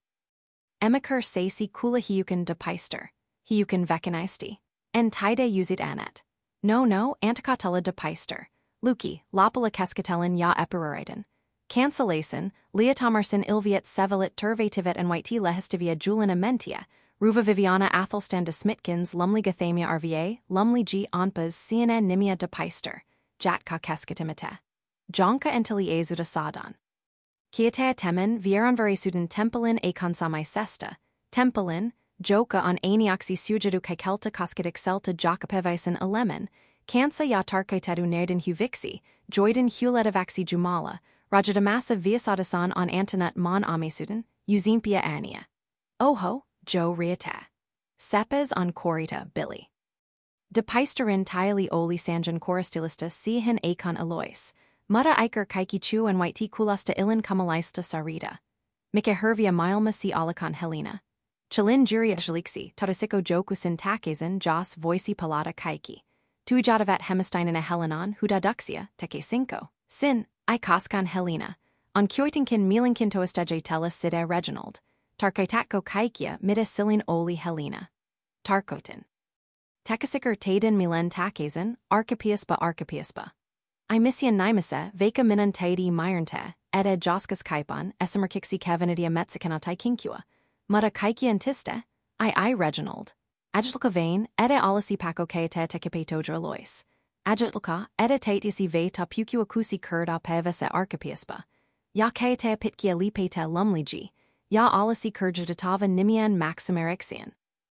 Emiker sasi kula hiukan de Peister, hiukan vekanaisti, en taide usit anet. No, antikatella de Peister, Luki, lapala keskatellen ya epiruriden. Cancelasin, Leotomarson ilviet sevelit turvativet and white lehistivia julina mentia, Ruva Viviana Athelstan de Smitkins Lumli Gathamia RVA, Lumli G Onpas Siena Nimia de Peister, Jatka keskatimite. Jonka entili azuda sadan. Kiatea temen vieron veresuden tempelin akonsamai sesta, tempelin, joka on anioxi sujadu kaikelta koskidik selta jokapevisen alemen, kansa ya tarkaitedu nerden huvixi, joiden huledavaxi jumala, rajadamasa viasadasan on antonut mon amesuden, uzimpia ania. Oho, jo riata. Sepes on korita Billy. De Peisterin tiali oli sanjan choristilista sihin akon alois, mutta iker kaiki chu and white kulasta ilin kamalaista sarita. Mike hervia milma si alakon Helena. Chalin juria jlixi, tadasiko jokusin takezen jos voici palata kaiki. Tuijadavat hemisteinen Helenon hudaduxia, teke cinco. Sin, I koskan Helena. On kioitinkin mielinkin toestaje tella side Reginald. Tarkaitatko kaikia mida silin oli Helena. Tarkotin. Tekasiker taden milen takezen, archipiespa. I mission nimase, veka minan taidi myrnte, ede joskas kaipon, esimerkixi kevinidia mexicanatai kinkua. Mutta kaikia antiste, I Reginald. Agitlka vain, ede alisi pako keite tekipetodra lois. Agitlka, ede taitisi ve ta pukua kusi kurda pevese archipiespa. Ya keite pitkia lipete lumligi, ya alisi kurjadatava nimian maximerixian.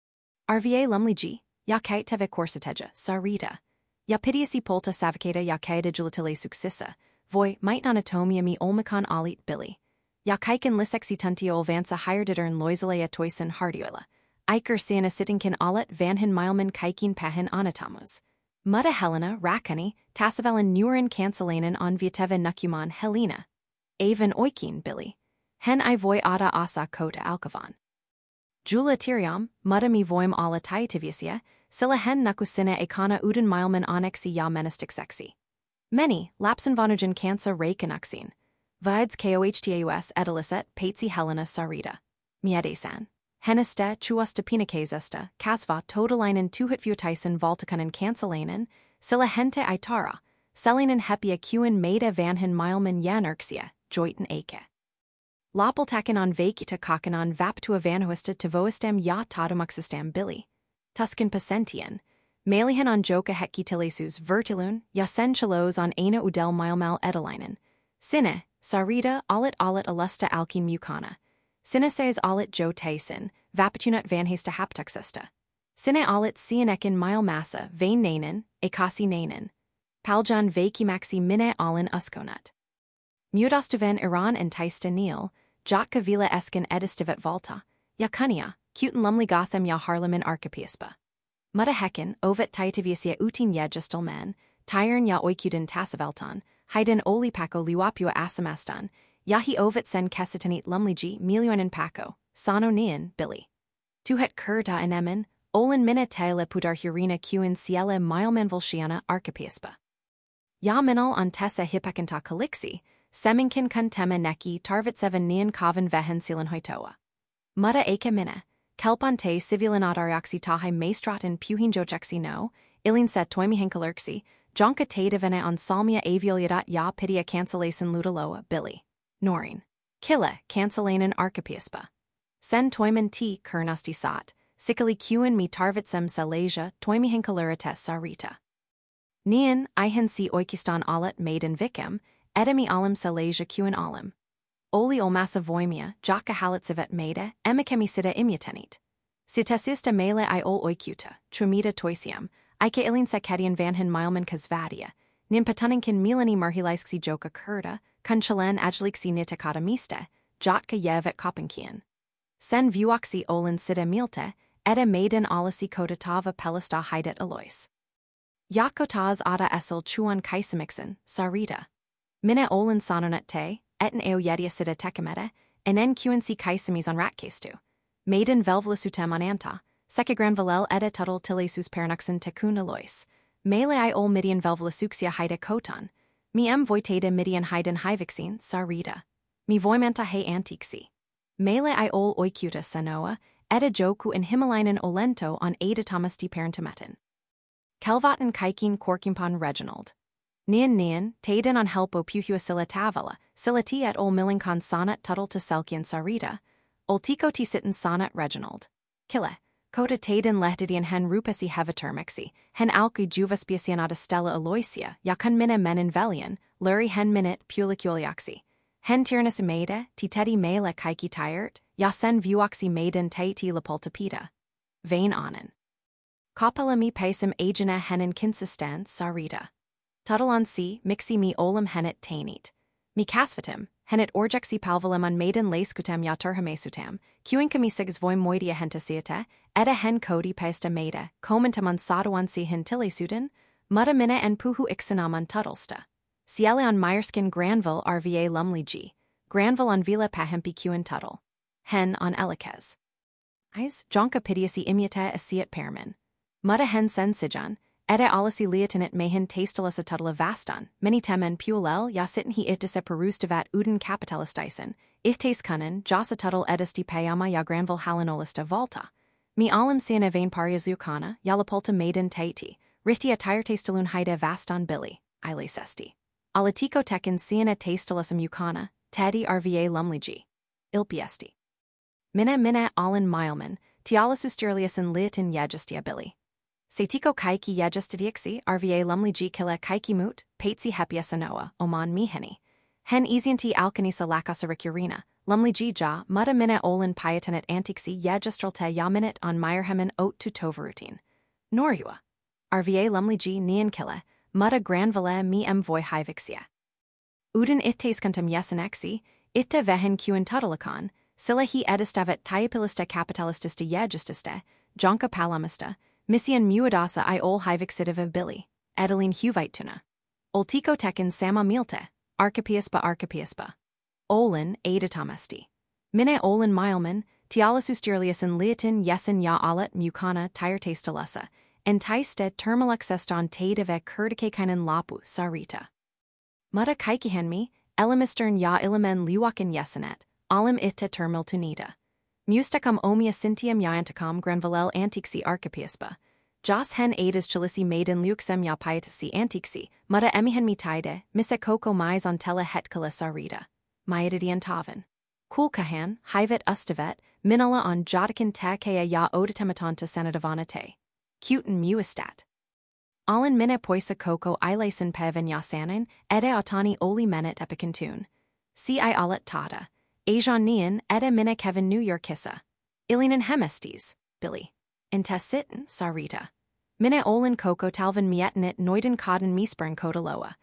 RVA lumligi, ya kaiteve corsateja, sarita. Ya pidiasi polta savicata ya kaida julatile succissa, voi might anatomia mi olmicon alit Billy. Ya kaiken lisexi tuntio olvansa hiredidern loisalea toisen hardioila. Iker siena sittinkin alet vanhin milman kaikin pahin anatomus. Mutta Helena, rakani, tasavelen nuren cancelainen on vieteve nukuman Helena. Aven oikin Billy. Hen I voi ada asa kota alkavan. Jula tiriam, mutta mi voim ala taitivisia, silla hen nakusine ekana uden milman onexi ya menistic sexi. Many, lapsen vonugen cancer rakenuxin. Vides kohtaus ediliset patsi Helena sarita. Miedesan. Henneste chuasta pinakazesta, kasva totalainen tuhitvuutaisen valtakanen cancelainen, silla hente itara, sellinen hepia kuin maida vanhin milman janerxia, joiten ake. Lopeltaken on vakita kakanon vaptua vanhuista tivoistam ya tatomuxistam Billy. Tuscan pasentien. Malihan on joka hetki tilesus vertilun, yasen chalos on ana udel milmal edilinen. Sine, sarita alit alusta alkin mucana. Sinases alit jo taisin, vapatunut vanhasta haptuxesta. Sine alit cianekin mile massa, vain nainen, akasi nainen. Paljan vaki maxi mine alin uskonut. Mudastuven Iran and taista neil, Jotka vila esken edistivet volta, ja kunia, kuten lumli gotham ja harlemin arkipiespa. Mutta hekken, ovet taitavisia utin ja gestelman, tyren ja oikuden tassaveltan, heiden oli pako liwapua asamastan, yahi ovet sen kesitanit lumliji milioinen pako, sano nian, Billy. Tuhet kurta enemen, olin minna teile pudar hurina kuen ciele milman volshiana arkipiespa. Ja minal on tessa hippekanta kalixi, seminkin kun tema neki tarvitseven nian kavan vehen silan hoitoa. Mutta eke minna, kelpan te civilinat ariaxi tahe maestrat puhin jojeksi no, ilin set toimi hinkalurxi, jonka te devene on salmia avioliadat ja pidia cancelasin ludaloa, Billy. Norin. Killa, cancelanen arkipiespa. Sen toimen ti kernasti sat, sikali kuen mi tarvitsem salasia toimi hinkalurites sarita. Nian, ihan si oikistan alat maiden vikem, edemi alim salasia kuen alim. Oli olmasa voimia, jaka halitzivet maida, emikemi sida immutenit. Sitesista mele I ol oikuta, trumita toisiam, ike ilin sekedian vanhin milman kasvadia, nin patuninkin milani marhilaiski joka kurda, kunchalan ajliksi nitakata miste, jotka yevet kopenkian. Sen vuoksi olin sida milte, eda maiden alasi kodatava pelista hidet alois. Yakotaz ada esel chuan kaisamixen, sarita. Minna olin sanonet te, etten eo yedia sida tekemeta, en qnc kaisamis on ratkestu. Maiden velvlisutem ananta, sekagran valel eda tuttle tilesus pernuxen tekun alois. Mele I ol midian velvlisuxia haida kotan. Mi voiteda midian haiden hivixin, sarita. Mi voimenta he antixi. Mele I ol oikuta sanoa, eda joku in Himalainen olento on ada tamasti parentometin. Kelvaten kaikin korkimpan Reginald. Nian, taden on helpo puhua sila tavala, silati et ol milinkan sonnet tuttle to selkian sarita, oltiko ti sitten sonnet Reginald. Kille, kota taden lehtidian hen rupesi hevatermixi, hen alku juvaspiacianata stella aloisia, yakun minna menin velian, luri hen minute puliculiaxi. Hen tyrnus maida, ti tedi mele kaiki tiret, ya sen vuoxi maiden te ti lapultapita. Vain anen. Kapala mi paisum agena henin consistent sarita. Tuttalan si, mixi mi olim henit tainit. Mi casvatim, henit orjexi palvalem on maiden laiskutem ya turhamesutam, cuinkami sigs voim moidia hentasiate, eda hen kodi paista maida, comentum on saduan si hentile sudin, mutta minna en puhu ixanam on tuttlesta. Ciele on Myerskin Granville RVA Lumliji, Granville on Vila Pahempi Qin Tuttle. Hen on Elikez. Is, jonka pidiasi imiata asiat permin. Mutta hen sen sijan, eda alasi liatinit mehen tastelasa tuttle vastan, mini temen puelel ya sitten he itdise perustavat uden capitalistisen, ihtes kunnen, jasa tuttle edisti payama ya Granville halinolista volta. Mi alim siena vain parias lucana, ya lapulta maiden taiti, rihtia tirtastelun haida vastan Billy, ile sesti. Alatiko tekin siena tastelasum ukana, teddy RVA lumliji. Ilpiesti. Minna alin milman, tialasusturliasin liatin yagistia Billy. Satiko kaiki yagistidixi RVA lumliji killa kaiki mut, patsi hepia sanoa, oman miheni. Hen easianti alkanisa lakasaricurina, lumliji ja, mutta minna olin piatanit antixi yagistralte yaminit on meyerhemen ot to tovarutin. Norua. RVA lumliji nian killa, mutta Granville mi voi hivixia. Uden ittes kuntum yesenexi, itte vehen qin tuttlekan, silla he edistavet tiapilista capitalistista yegististe, jonka palamista, mission muadasa I ol hivixitav Billy, edeline huvaituna. Oltiko tekin sama milte, archipiespa. Olin, adatamesti. Minna olin milman, tialasusturliasin liatin yesin ya alat mukana tirtastalesa, en taiste termaluxeston tadeve kurdikekainen lapu sarita. Mutta kaikihenmi, elimistern ya ilimen liwakin yesenet, alim itte termil tunita. Mustakam omia sintiam yaantakam Granville antixi archipiespa. Jas hen adas chilisi maiden luxem ya pietasi antixi, mutta emihen mi tide, missa coco mais on tele hetkala sarita. Myedidian tavan. Kulkahan, hivet ustavet, minala on jotikin takea ya odatematonta senadavanate. Cuten muistat. Alin minna poisa coco ilasin peven yasanin, ede atani oli menet epicantun. Si I alat tata. Ajan nian, ede minna kevin New York kissa. Ilinen hemestes, Billy. Intesitin, sarita. Minna olin coco talvin mietinit noiden kaden mispern kodaloa.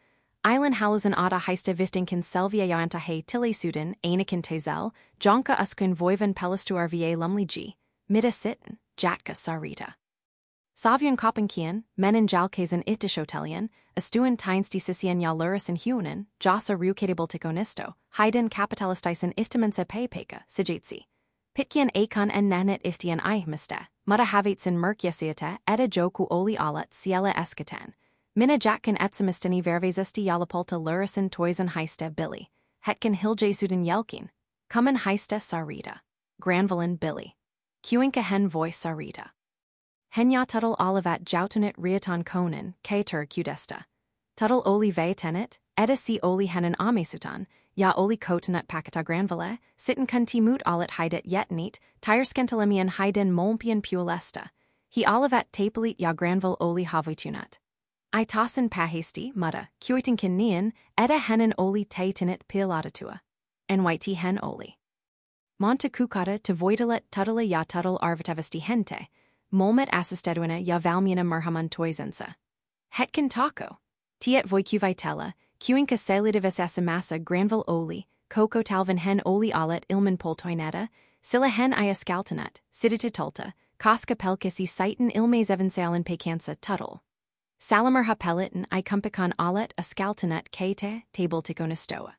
Island halusen ada heiste viftinkin selvia jaanta he tilesuden, einikin tezel, jonka uskun voivan pelastuar va lumligi, mida sitten, jatka sarita. Savian kopenkian, menin jalkazen itdishotelian, astuan teinsti sisien ja lurisen hunen, jossa ruukatibultikonisto, heiden kapitalistisen iftimense pepeka, sijitsi. Pitkian akon en nanet iftian ihmiste, mutta havitsen merkiasiate, eda joku oli alat siela eskatan. Minna jakkan etsemistani vervezesti jalapolta lurisen toisen heiste billy, hetken hiljesuden yelkin, kummen heiste sarita. Granvillin billy. Kuinka hen voice sarita. Henya tuttle olivat joutunit riaton konen, kater kudesta. Tuttle oli vetenet, eda si oli henen amesutan, ja oli kotenut pakata granville, sitten kunti mut alit hidet yetnit, tireskentelemian heiden molmpian puolesta. He olivat tapelit ja granville oli havitunut. I tassen pahesti, mutta, kuitenkin niin, eda henen oli taitinit piilatatua. Nyt hen oli. Monta kukata te voidelet tuttele ja tuttle arvitavasti hente, molmet assisteduina ja valmiina merhaman toisensa. Hetken taco. Tiet voikuvitella, kuinka selidivis asamassa granville oli, koko talvin hen oli alet ilman poltoineta, silla hen iaskaltanut, sidita tulta, koska pelkisi siten ilmes evansalin pekansa tuttle. Salamer hapelitin I kumpikan alet askaltanut kate tabletikonostoa.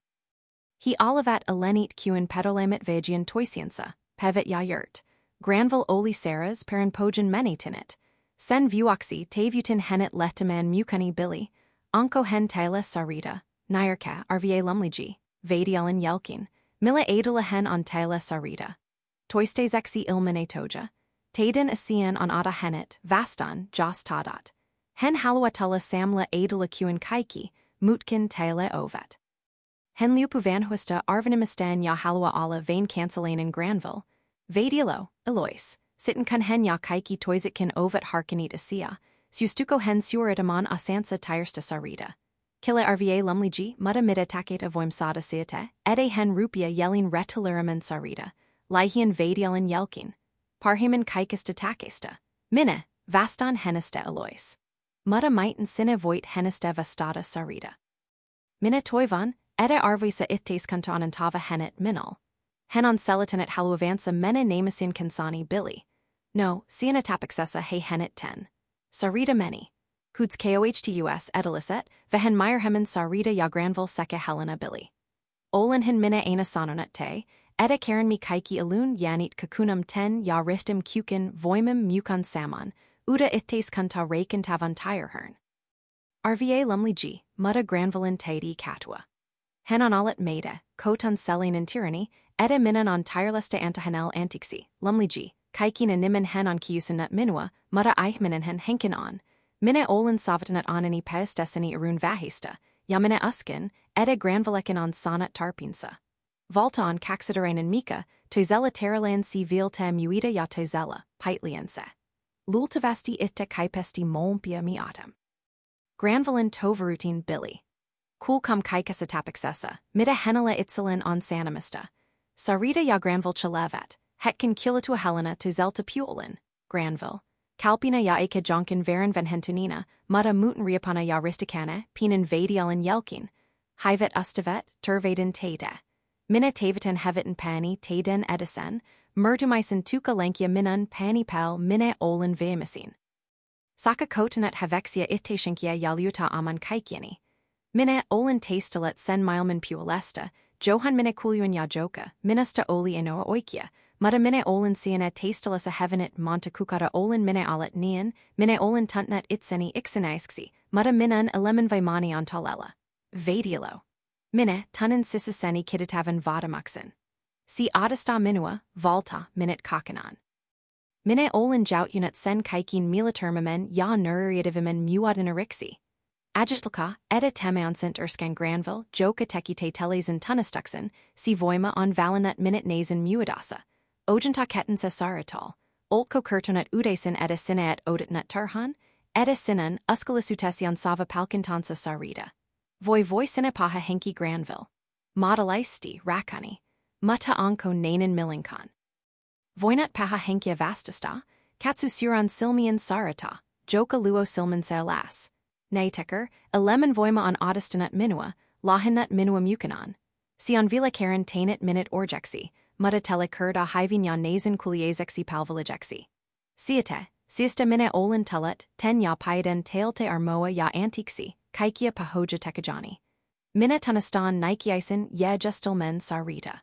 He olivat alenit kuin pedolamet vagian toisiensa, pevet yurt. Granville oli saras perin pogen menitinit. Sen vuoksi tavutin henet lehtaman mukuni billy, onko hen taila sarita, nyrka rva lumligi, vadialan yelkin, milla adela hen on taila sarita. Toistezexi ilmane toja. Taden asian on ada henet, vastan, jos tadat. Hen haluatella samla adela kuin kaiki, mutkin taila ovet. Hen liupu vanhuista arvanimistan ya halua ala vain cancelanen Granville. Vadielo, Elois, sitten kun hen ja kaiki toisitkin ovet harkinit asia, sustuko hen suuridaman asansa tiersta sarita. Kille rva lumligi mutta mida taket avoim sada siate, ede hen rupia yelin retuliraman sarita, lihian vadielin yelkin. Parhiman kaikista takesta. Minne, vastan heneste Elois. Mutta miten sinne voit heneste vastada sarita. Minne toivan, ede arvisa ittes kantanen tava henet minal. Henon selitanet haluavansa mena namasin kansani billy. No, siena tapaxessa he henet 10. Sarita meni. Kuds kohtus edeliset, vehen meyerhemen sarita ya Granville seke Helena billy. Olin hin mina ana sononut te, eda karen mi kaiki alun yanit kakunum 10 ya riftim kukin voimim mukon samon, uda ittes kanta raken tavan tirehern. Rva lumligi, mutta Granvillin taidi katua. Henon alet maida, koton selin in tyranny, eda minan on tireleste antahanel antixi, lumligi, kaikina nimen hen on kiusinut minua, mutta eichminen hen henkin on. Minne olin savatanet onani paestesini arun vahista, ja minne uskin, eda Granvillekin on sonat tarpinsa. Volta on kaxiderainen mika, toizella terralan si vilta muida ja toizella, peitliense. Lultavasti itte kaipesti molmpia miatem. Granvillin tovarutin billy. Kulkum kaikasatapaxessa, mida henela itselin on sanamista. Sarita ja Granville chalevat, hetken kilatua Helena to zelta puolin, Granville. Kalpina ja eke jonkin varen van hentunina, mutta muten riapana ja ristikana, pinen vadielin yelkin. Hivet ustavet, turvaden tata. Minna taviten hevetin pani taden edisen, murdumaisen tuka lankia minan pani pal minne olin veemisin. Saka kotanet havexia ittashinkia yaluta aman kaikiani. Minne olin tastelet sen milman puolesta, Johan minne kuluan ya joka, minusta oli enoa oikia, mutta minne olin siena tastelessa hevenit monta kukara olin minne alet nian, minne olin tuntnet itseni iksenaiski, mutta minan elemen vaimani on talella. Vadielo. Minne tunnen sisiseni kiditavan vadamaksen. Si adasta minua, volta, minute kakanan. Minne olin joutunut sen kaikin militarmamen ja nururiativimen muadinarixi. Agitlka, eda temeonsint erskan Granville, joka tekite telesin tunnistuxen, si voima on valinut minute nazen muadasa. Ojenta ketensa saratal, oltko kurtonut udesin eda sinaet oditnut tarhan, eda sinan uskalisutesion sava palkintansa sarita. Voi sinapaha henki Granville. Modelaisti, rakani. Mutta onko nanen milinkan. Voinut paha henkia vastasta, katsu suran silmian sarata, joka luo silman las. Naiteker, elemen voima on odistinut minua, lahinut minua mukanon. Si on vila karen tainit minute orjexi, mutta telekurd a hyvinyan nazen kuliezexi palvilajexi. Siate, siesta mine olin tulut, ten ya paiden tailte armoa ya antixi, kaikia pahoja tekajani. Mine tunastan nikiaisen ye justilmen sarita.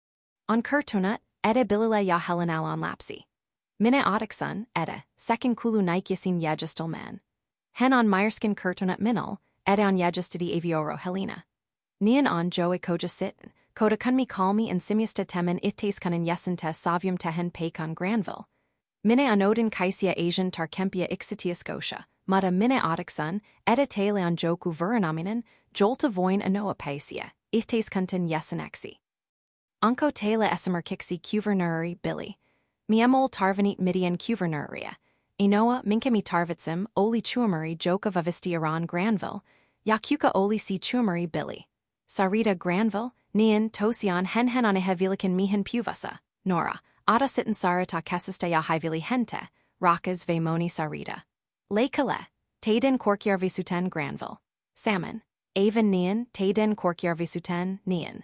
On kurtunut, ede bilile ya helenalon lapsi. Mine odixun, ede, second kulu nikiasin ye justilmen. Hen on myerskin kurtunut minol, ede on ye justidi avioro helena. Nian on joe koja sit, koda kunmi kalmi and simiasta temen ites kunin yesente savium tehen pekon Granville. Mine anodin kaisia Asian tarkempia ixitia Scotia, mutta mine odixun, ede tele on joku veranaminen, jolta voin anoa paisia, ites kuntin yesenexi. Anko tele esimer kixi kuvernuri Billy. Miemol tarvanit midian kuvernuria. Enoa minkemi tarvitsim, oli chuamuri joka vavisti Iran Granville, yakuka oli si chuamuri Billy. Sarita Granville, nian tosian hen anehevilikan mihin puvasa, nora, ada sitin sarata kesista ya hivili hente, rakas vemoni sarita. Lekale, taden korkjarvisuten Granville. Salmon, aven nian, taden korkjarvisuten nian.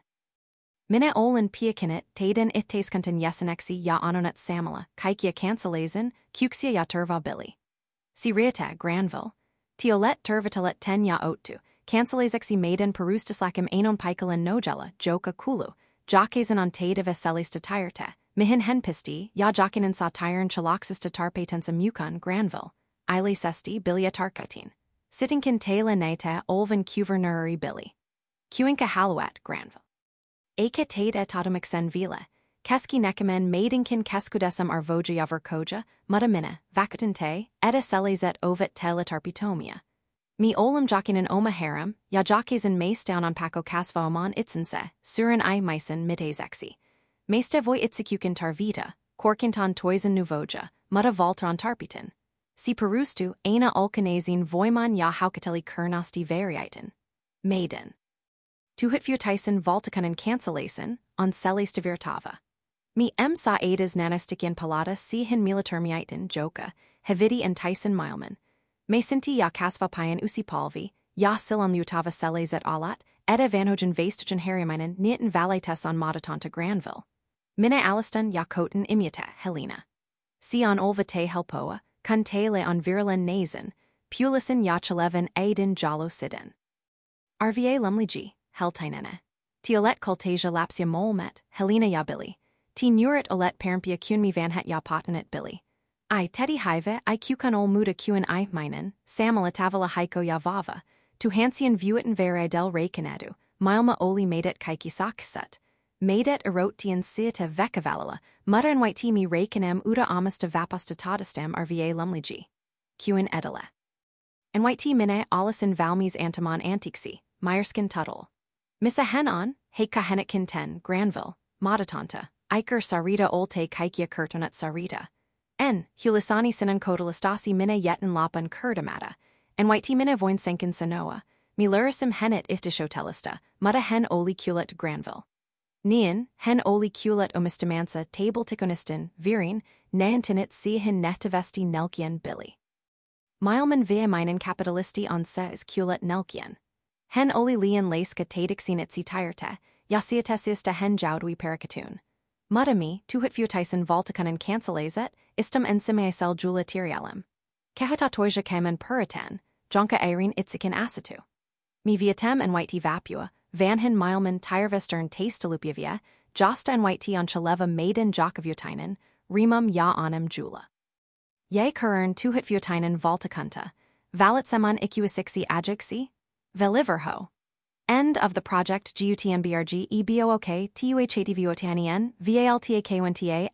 Mine olin piakinit, taden ites kuntin yesenexi ya anonat samala, kaikia cancelazen, kuxia ya turva Billy. Si riata Granville. Tiolet turvitalet ten ya otu. Cancelazexi maiden perustislakim anon pikalan nojella, joka kulu, jockeysen on tate veselis to tyrte, mihin henpisti, ya jockinin sa tyren chaloxis to tarpatensa mucon Granville, ile sesti bilia tarkotin. Sittinkin tela naita olven kuvernuri Billy. Kuinka haluat Granville. Eke tate etatomixen vila, keski nekamen maidenkin keskudesam arvoja yaverkoja, mutamina, vakutinte, eta selezet ovet teletarpitomia. Mi olam jokinen oma harem, ya jockeysen mace down on pako kasvaoman itsense, surin I mysen mitezexi. Maiste voi itsikukin tarvita, korkinton toisen nuvoja, mutta valtron tarpitin. Si perustu, aina alkanazin voiman ya haukateli kernasti variiten. Maiden. Tuhitfurtisen valtakanen cancelasen, on seles de virtava. Mi sa aidas nanastikian palata si hin militurmiiten joka, hevidi and Tyson Mileman. Macinti ya kasva payan usipalvi, ya silon liutava seles et alat, eta vanhogen vastogen harrimainen nieten valites on modatanta Granville. Mine aliston ya koten imiata, Helena. Si on olvate helpoa, kuntele on virilen nazen, pulisen ya chaleven aiden jalo sidin. RVA lumligi, heltinene. Tiolet cultasia lapsia molmet, Helena ya Billy. Ti nurit olet parampia kunmi vanhet ya potenet Billy. I teddy hive I kukun ol muda kun I minen, samala tavala haiko ya vava, tu hansian vuiten vere del rekinedu, milma oli madet kaiki saksut. Madet erottian siata vekavalala, mutter and white timi rekinem uda amasta vapasta todestem RVA lumligi. Kun edele. And white tea mine alison valmis antimon antixi, myerskin tuttle. Missa henon, heika henetkin ten, Granville, modatanta, Iker sarita olte kaikia kurtonat sarita. En, hulisani sinan kodalistasi mine yetin lapan kurdamata, and white tea mine voin senkin sanoa, milurisim henet iftishotelista, mutta hen oli culet Granville. Nian, hen oli culet omistamansa table tikonistin, virin, neantinit sihin netivesti nelkian Billy. Mileman viaminen capitalisti on ses culet nelkian. Hen oli lian leiska tadixin itsi tyrte, yasiatesista hen jaudwi pericatun. Mudami, tuhitfutisen valtakanen cancelazet, istum ensimaisel jula tirialem. Kehata toija kemen puritan, jonka airin itzikin asitu. Mi viatem and white tea vapua, vanhin mileman tyrvestern tastelupivia, josta and white tea on chaleva maiden jokavutinen, rimum ya onem jula. Ye kurern tuhitfutinen valtakunta, valitsemon icuisixi adjixi, veliverho. End of the project GUTMBRG EBOOK TUHATVOTNEN VALTAK1TA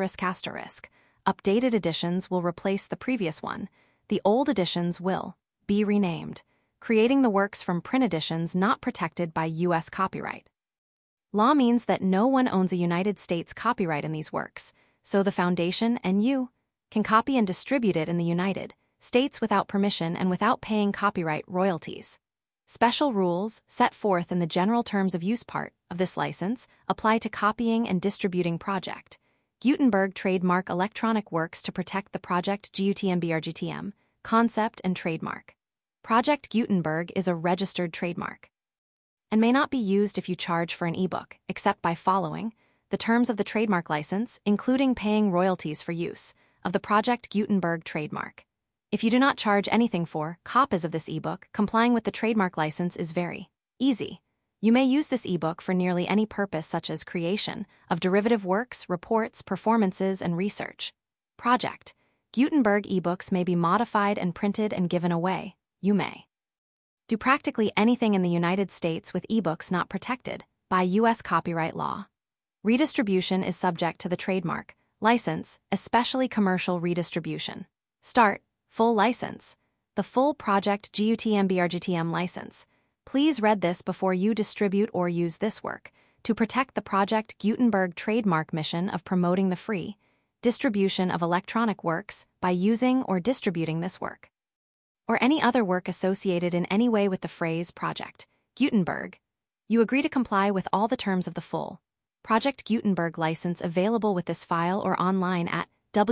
****. Updated editions will replace the previous one. The old editions will be renamed, creating the works from print editions not protected by U.S. copyright. Law means that no one owns a United States copyright in these works, so the Foundation and you can copy and distribute it in the United States without permission and without paying copyright royalties. Special rules, set forth in the General Terms of Use part of this license, apply to copying and distributing project. Gutenberg trademark electronic works to protect the project GUTMBRGTM, concept and trademark. Project Gutenberg is a registered trademark and may not be used if you charge for an ebook, except by following the terms of the trademark license, including paying royalties for use of the Project Gutenberg trademark. If you do not charge anything for copies of this ebook, complying with the trademark license is very easy. You may use this ebook for nearly any purpose, such as creation of derivative works, reports, performances, and research. Project Gutenberg ebooks may be modified and printed and given away. You may do practically anything in the United States with ebooks not protected by U.S. copyright law. Redistribution is subject to the trademark license, especially commercial redistribution. Start full license. The full Project GUTM-BRGTM license. Please read this before you distribute or use this work to protect the Project Gutenberg trademark mission of promoting the free distribution of electronic works by using or distributing this work, or any other work associated in any way with the phrase Project Gutenberg. You agree to comply with all the terms of the full Project Gutenberg license available with this file or online at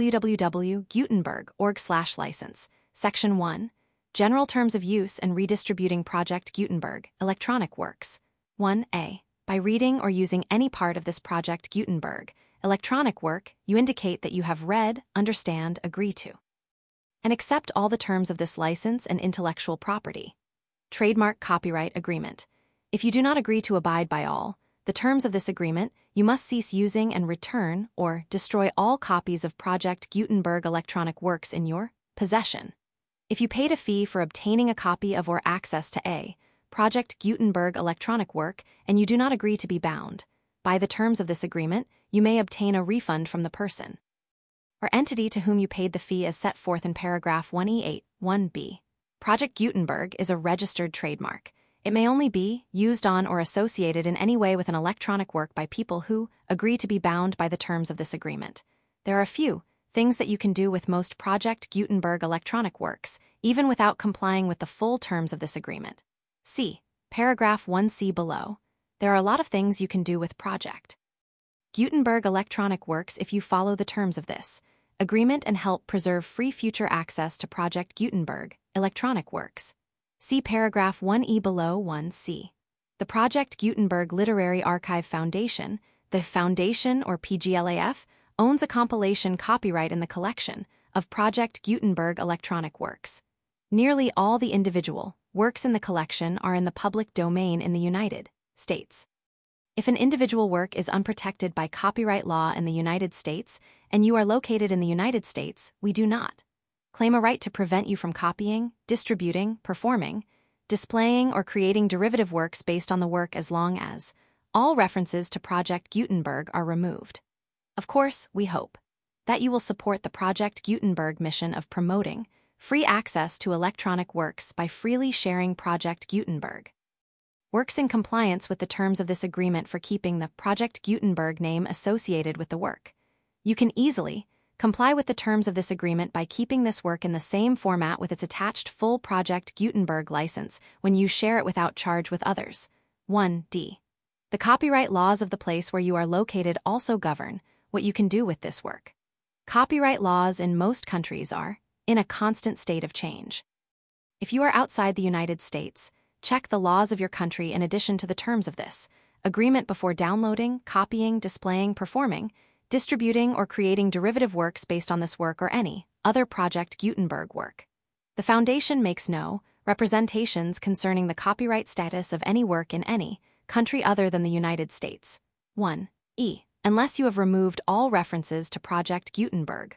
www.gutenberg.org/license. Section 1. General Terms of Use and Redistributing Project Gutenberg Electronic Works. 1a. By reading or using any part of this Project Gutenberg electronic work, you indicate that you have read, understand, agree to, and accept all the terms of this license and intellectual property. Trademark Copyright Agreement. If you do not agree to abide by all the terms of this agreement, you must cease using and return or destroy all copies of Project Gutenberg electronic works in your possession. If you paid a fee for obtaining a copy of or access to a Project Gutenberg electronic work and you do not agree to be bound by the terms of this agreement, you may obtain a refund from the person or entity to whom you paid the fee as set forth in paragraph 1E8, 1b. Project Gutenberg is a registered trademark. It may only be used on or associated in any way with an electronic work by people who agree to be bound by the terms of this agreement. There are a few things that you can do with most Project Gutenberg electronic works, even without complying with the full terms of this agreement. See paragraph 1c below. There are a lot of things you can do with Project Gutenberg electronic works if you follow the terms of this agreement and help preserve free future access to Project Gutenberg electronic works. See paragraph 1e below 1c. The Project Gutenberg Literary Archive Foundation, the Foundation or PGLAF, owns a compilation copyright in the collection of Project Gutenberg electronic works. Nearly all the individual works in the collection are in the public domain in the United States. If an individual work is unprotected by copyright law in the United States and you are located in the United States, we do not claim a right to prevent you from copying, distributing, performing, displaying, or creating derivative works based on the work as long as all references to Project Gutenberg are removed. Of course, we hope that you will support the Project Gutenberg mission of promoting free access to electronic works by freely sharing Project Gutenberg works in compliance with the terms of this agreement for keeping the Project Gutenberg name associated with the work. You can easily comply with the terms of this agreement by keeping this work in the same format with its attached full Project Gutenberg license when you share it without charge with others. 1d. The copyright laws of the place where you are located also govern what you can do with this work. Copyright laws in most countries are in a constant state of change. If you are outside the United States, check the laws of your country in addition to the terms of this agreement before downloading, copying, displaying, performing, distributing, or creating derivative works based on this work or any other Project Gutenberg work. The Foundation makes no representations concerning the copyright status of any work in any country other than the United States. 1e. Unless you have removed all references to Project Gutenberg.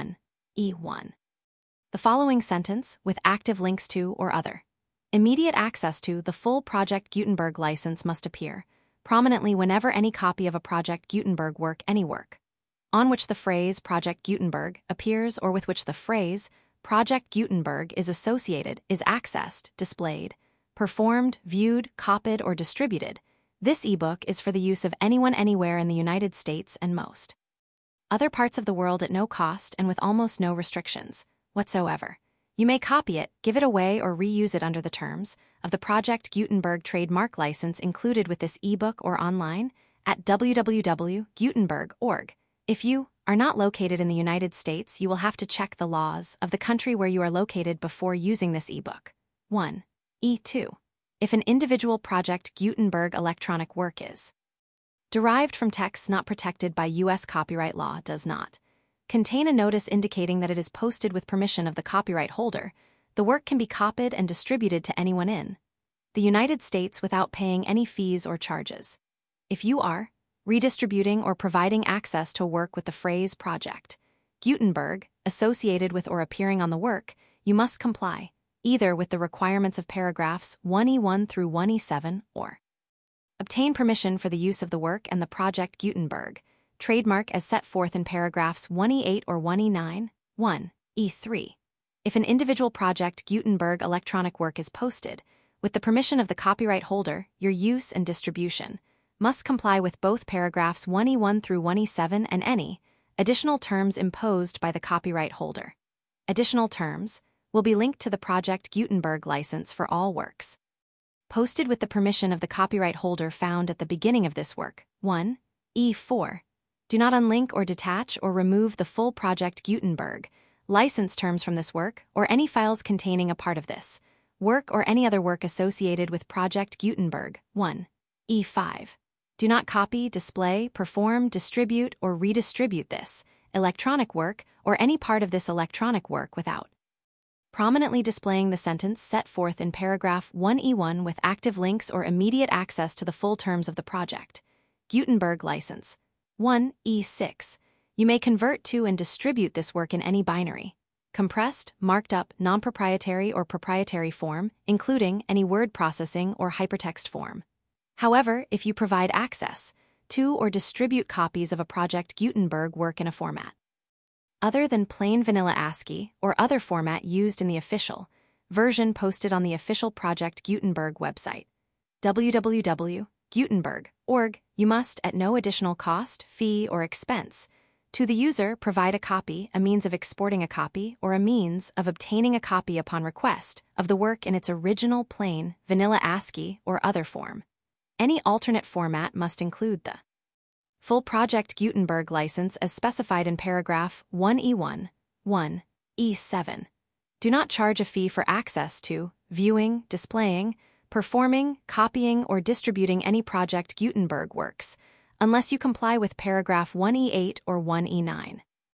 1e1. The following sentence, with active links to or other immediate access to the full Project Gutenberg license, must appear prominently whenever any copy of a Project Gutenberg work, any work on which the phrase Project Gutenberg appears or with which the phrase Project Gutenberg is associated, is accessed, displayed, performed, viewed, copied, or distributed. This ebook is for the use of anyone anywhere in the United States and most other parts of the world at no cost and with almost no restrictions whatsoever. You may copy it, give it away, or reuse it under the terms of the Project Gutenberg trademark license included with this ebook or online at www.gutenberg.org. If you are not located in the United States, you will have to check the laws of the country where you are located before using this ebook. 1. E2. If an individual project Gutenberg electronic work is derived from texts not protected by U.S. copyright law does not contain a notice indicating that it is posted with permission of the copyright holder, the work can be copied and distributed to anyone in the United States without paying any fees or charges. If you are redistributing or providing access to a work with the phrase project Gutenberg associated with or appearing on the work, you must comply either with the requirements of paragraphs 1E1 through 1E7 or obtain permission for the use of the work and the project Gutenberg trademark as set forth in paragraphs 1E8 or 1E9, 1E3. If an individual project Gutenberg electronic work is posted, with the permission of the copyright holder, your use and distribution must comply with both paragraphs 1E1 through 1E7 and any additional terms imposed by the copyright holder. Additional terms will be linked to the project Gutenberg license for all works posted with the permission of the copyright holder found at the beginning of this work. 1. E4. Do not unlink or detach or remove the full project Gutenberg license terms from this work or any files containing a part of this work or any other work associated with project Gutenberg. 1. E5. Do not copy, display, perform, distribute, or redistribute this electronic work or any part of this electronic work without prominently displaying the sentence set forth in paragraph 1E1 with active links or immediate access to the full terms of the project Gutenberg license. 1E6. You may convert to and distribute this work in any binary, compressed, marked up, non-proprietary or proprietary form, including any word processing or hypertext form. However, if you provide access to or distribute copies of a project Gutenberg work in a format other than plain vanilla ASCII or other format used in the official version posted on the official Project Gutenberg website, www.gutenberg.org, you must, at no additional cost, fee, or expense, to the user provide a copy, a means of exporting a copy, or a means of obtaining a copy upon request of the work in its original plain vanilla ASCII or other form. Any alternate format must include the full Project Gutenberg license as specified in paragraph 1E1, 1E7. Do not charge a fee for access to, viewing, displaying, performing, copying, or distributing any Project Gutenberg works, unless you comply with paragraph 1E8 or 1E9.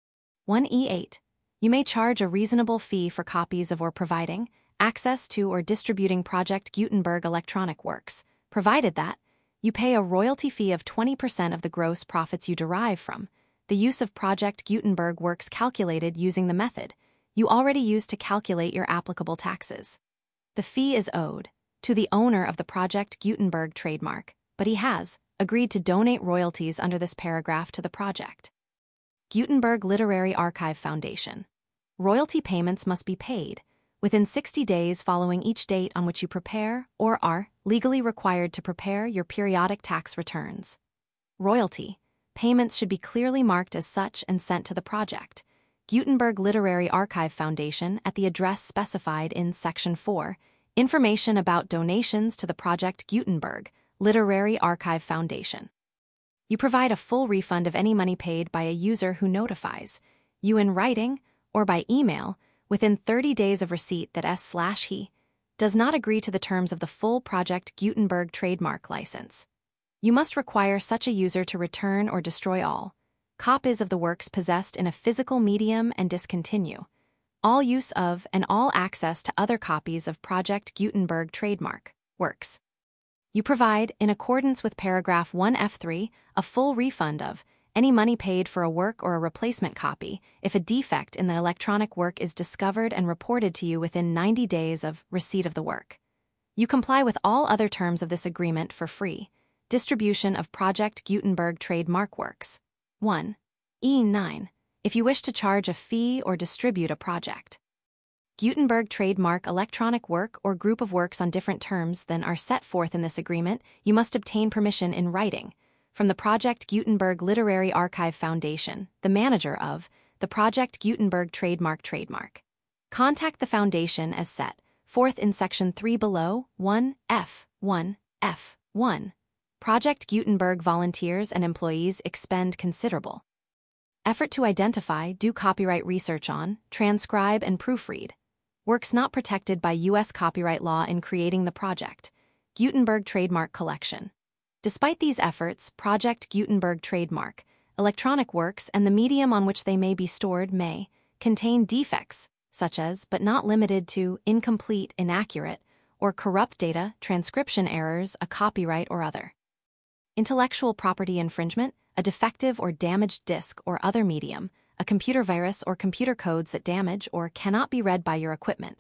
1E8. You may charge a reasonable fee for copies of or providing access to or distributing Project Gutenberg electronic works, provided that you pay a royalty fee of 20% of the gross profits you derive from the use of Project Gutenberg works calculated using the method you already used to calculate your applicable taxes. The fee is owed to the owner of the Project Gutenberg trademark, but he has agreed to donate royalties under this paragraph to the Project Gutenberg Literary Archive Foundation. Royalty payments must be paid within 60 days following each date on which you prepare or are legally required to prepare your periodic tax returns. Royalty payments should be clearly marked as such and sent to the Project Gutenberg Literary Archive Foundation at the address specified in Section 4, Information about Donations to the Project Gutenberg Literary Archive Foundation. You provide a full refund of any money paid by a user who notifies you in writing or by email within 30 days of receipt that S/he does not agree to the terms of the full Project Gutenberg trademark license. You must require such a user to return or destroy all copies of the works possessed in a physical medium and discontinue all use of and all access to other copies of Project Gutenberg trademark works. You provide, in accordance with paragraph 1F3, a full refund of any money paid for a work or a replacement copy if a defect in the electronic work is discovered and reported to you within 90 days of receipt of the work. You comply with all other terms of this agreement for free distribution of Project Gutenberg trademark works. 1. E9. If you wish to charge a fee or distribute a Project Gutenberg trademark electronic work or group of works on different terms than are set forth in this agreement, you must obtain permission in writing from the Project Gutenberg Literary Archive Foundation, the manager of the Project Gutenberg trademark. Contact the foundation as set forth in Section 3 below. 1F. 1F. 1. Project Gutenberg volunteers and employees expend considerable effort to identify, do copyright research on, transcribe, and proofread Works not protected by U.S. copyright law in creating the Project Gutenberg trademark collection. Despite these efforts, Project Gutenberg trademark, electronic works and the medium on which they may be stored may contain defects, such as, but not limited to, incomplete, inaccurate, or corrupt data, transcription errors, a copyright or other. Intellectual property infringement, a defective or damaged disk or other medium, a computer virus or computer codes that damage or cannot be read by your equipment.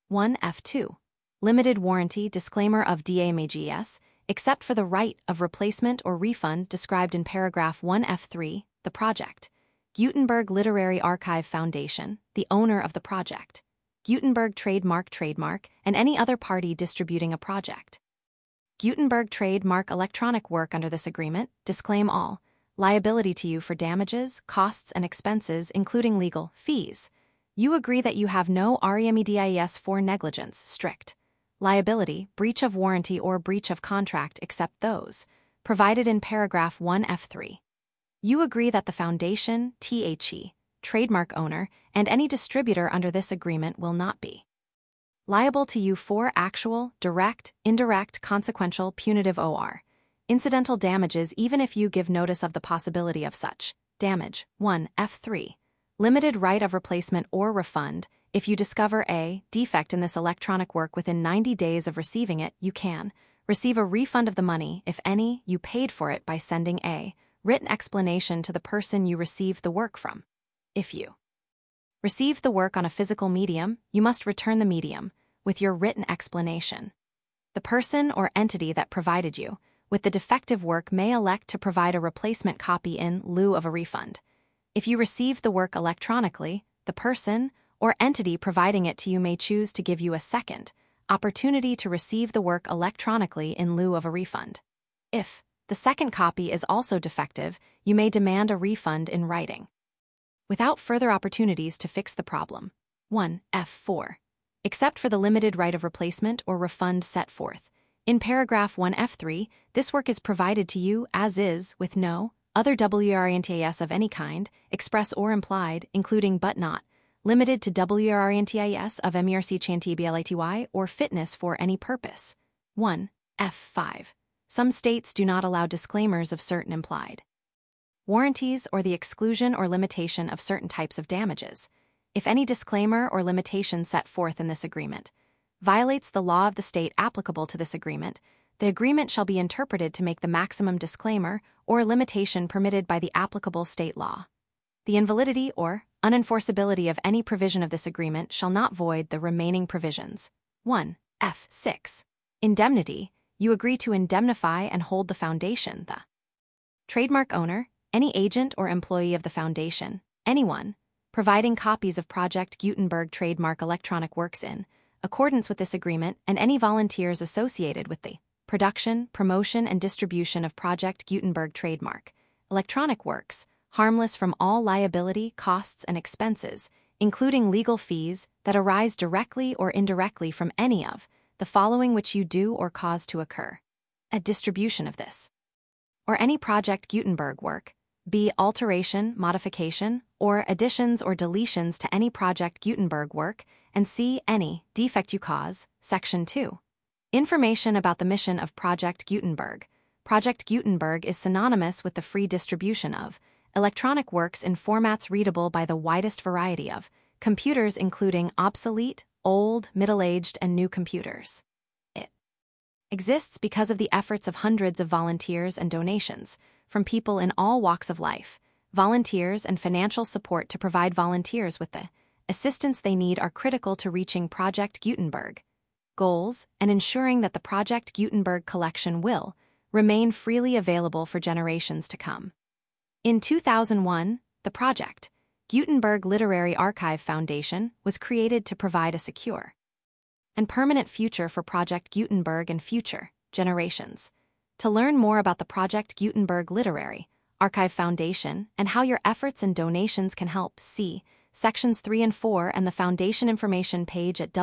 1F2. Limited warranty disclaimer of DMAGS, except for the right of replacement or refund described in paragraph 1F3, the Project Gutenberg Literary Archive Foundation, the owner of the project, Gutenberg trademark, and any other party distributing a project. Gutenberg trademark electronic work under this agreement disclaim all liability to you for damages, costs, and expenses, including legal fees. You agree that you have no REMEDIS for negligence, strict liability, breach of warranty, or breach of contract except those provided in paragraph 1F3. You agree that the Foundation, THE, trademark owner, and any distributor under this agreement will not be liable to you for actual, direct, indirect, consequential, punitive or incidental damages even if you give notice of the possibility of such damage. 1F3. Limited right of replacement or refund. If you discover a defect in this electronic work within 90 days of receiving it, you can receive a refund of the money, if any, you paid for it by sending a written explanation to the person you received the work from. If you received the work on a physical medium, you must return the medium with your written explanation. The person or entity that provided you with the defective work may elect to provide a replacement copy in lieu of a refund. If you received the work electronically, the person or entity providing it to you may choose to give you a second opportunity to receive the work electronically in lieu of a refund. If the second copy is also defective, you may demand a refund in writing, without further opportunities to fix the problem. 1F4. Except for the limited right of replacement or refund set forth in paragraph 1F3, this work is provided to you as is, with no other WRNTIS of any kind, express or implied, including but not limited to WRNTIS of MERC CHANTBLATY or fitness for any purpose. 1F5. Some states do not allow disclaimers of certain implied warranties or the exclusion or limitation of certain types of damages. If any disclaimer or limitation set forth in this agreement violates the law of the state applicable to this agreement, the agreement shall be interpreted to make the maximum disclaimer or limitation permitted by the applicable state law. The invalidity or unenforceability of any provision of this agreement shall not void the remaining provisions. 1F6. Indemnity. You agree to indemnify and hold the Foundation, the trademark owner, any agent or employee of the Foundation, anyone providing copies of Project Gutenberg trademark electronic works in accordance with this agreement, and any volunteers associated with the production, promotion, and distribution of Project Gutenberg trademark electronic works, harmless from all liability, costs, and expenses, including legal fees that arise directly or indirectly from any of the following which you do or cause to occur: a distribution of this or any Project Gutenberg work, b. alteration, modification, or additions or deletions to any Project Gutenberg work, and c. any defect you cause. Section 2. Information about the mission of Project Gutenberg. Project Gutenberg is synonymous with the free distribution of electronic works in formats readable by the widest variety of computers, including obsolete, old, middle-aged, and new computers. It exists because of the efforts of hundreds of volunteers and donations from people in all walks of life. Volunteers and financial support to provide volunteers with the assistance they need are critical to reaching Project Gutenberg goals and ensuring that the Project Gutenberg collection will remain freely available for generations to come. In 2001, the Project Gutenberg Literary Archive Foundation was created to provide a secure and permanent future for Project Gutenberg and future generations. To learn more about the Project Gutenberg Literary Archive Foundation and how your efforts and donations can help, see Sections 3 and 4 and the Foundation information page at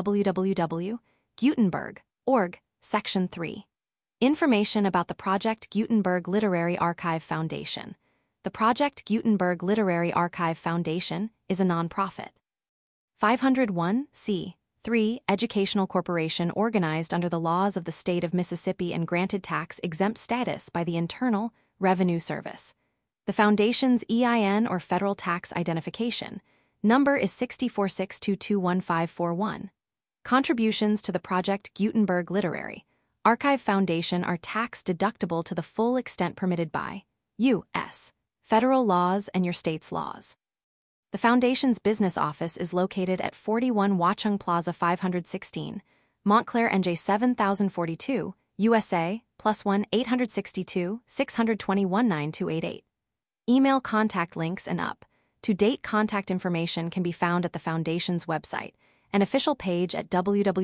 www.gutenberg.org, Section 3. Information about the Project Gutenberg Literary Archive Foundation. The Project Gutenberg Literary Archive Foundation is a nonprofit. 501c. 3. Educational corporation organized under the laws of the state of Mississippi and granted tax-exempt status by the Internal Revenue Service. The foundation's EIN or federal tax identification number is 646221541. Contributions to the Project Gutenberg Literary Archive Foundation are tax-deductible to the full extent permitted by U.S. federal laws and your state's laws. The Foundation's business office is located at 41 Watchung Plaza 516, Montclair, NJ 7042, USA, +1 862 621 9288. Email contact links and up-to-date contact information can be found at the Foundation's website, an official page at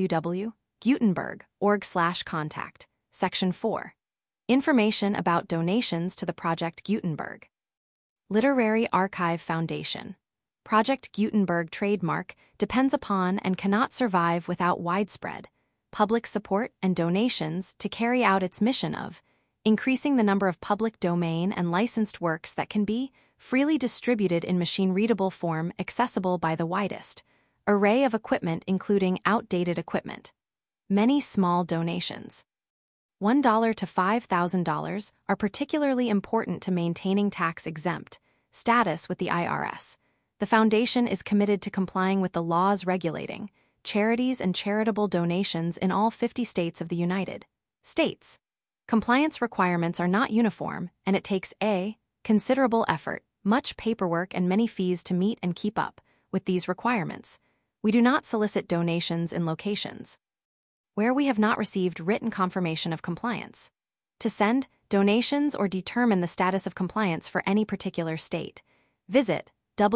www.gutenberg.org/contact, Section 4. Information about donations to the Project Gutenberg Literary Archive Foundation. Project Gutenberg trademark depends upon and cannot survive without widespread public support and donations to carry out its mission of increasing the number of public domain and licensed works that can be freely distributed in machine-readable form accessible by the widest array of equipment, including outdated equipment. Many small donations, $1 to $5,000, are particularly important to maintaining tax-exempt status with the IRS. The Foundation is committed to complying with the laws regulating charities and charitable donations in all 50 states of the United States. Compliance requirements are not uniform, and it takes considerable effort, much paperwork, and many fees to meet and keep up with these requirements. We do not solicit donations in locations where we have not received written confirmation of compliance. To send donations or determine the status of compliance for any particular state, visit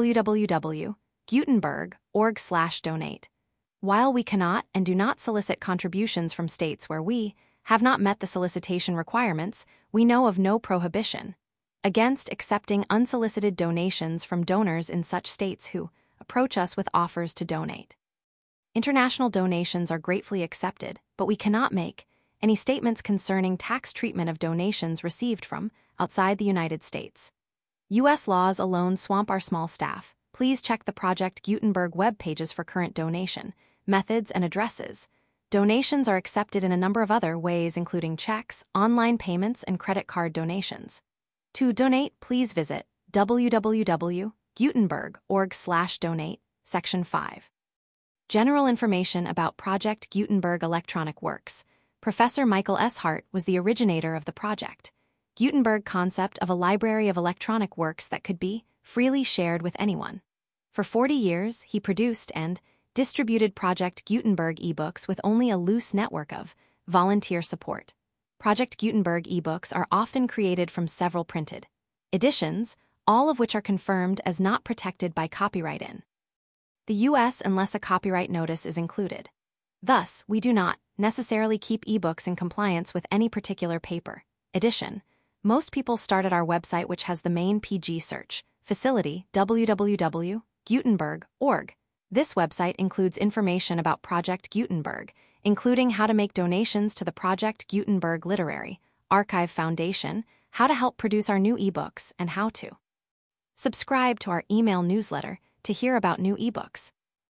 www.gutenberg.org/donate. While we cannot and do not solicit contributions from states where we have not met the solicitation requirements, we know of no prohibition against accepting unsolicited donations from donors in such states who approach us with offers to donate. International donations are gratefully accepted, but we cannot make any statements concerning tax treatment of donations received from outside the United States. U.S. laws alone swamp our small staff. Please check the Project Gutenberg web pages for current donation methods and addresses. Donations are accepted in a number of other ways, including checks, online payments, and credit card donations. To donate, please visit www.gutenberg.org/donate, Section 5. General information about Project Gutenberg Electronic Works. Professor Michael S. Hart was the originator of the Project Gutenberg concept of a library of electronic works that could be freely shared with anyone. For 40 years, he produced and distributed Project Gutenberg ebooks with only a loose network of volunteer support. Project Gutenberg ebooks are often created from several printed editions, all of which are confirmed as not protected by copyright in the U.S. unless a copyright notice is included. Thus, we do not necessarily keep ebooks in compliance with any particular paper edition. Most people start at our website, which has the main PG search facility, www.gutenberg.org. This website includes information about Project Gutenberg, including how to make donations to the Project Gutenberg Literary Archive Foundation, how to help produce our new ebooks, and how to subscribe to our email newsletter to hear about new ebooks.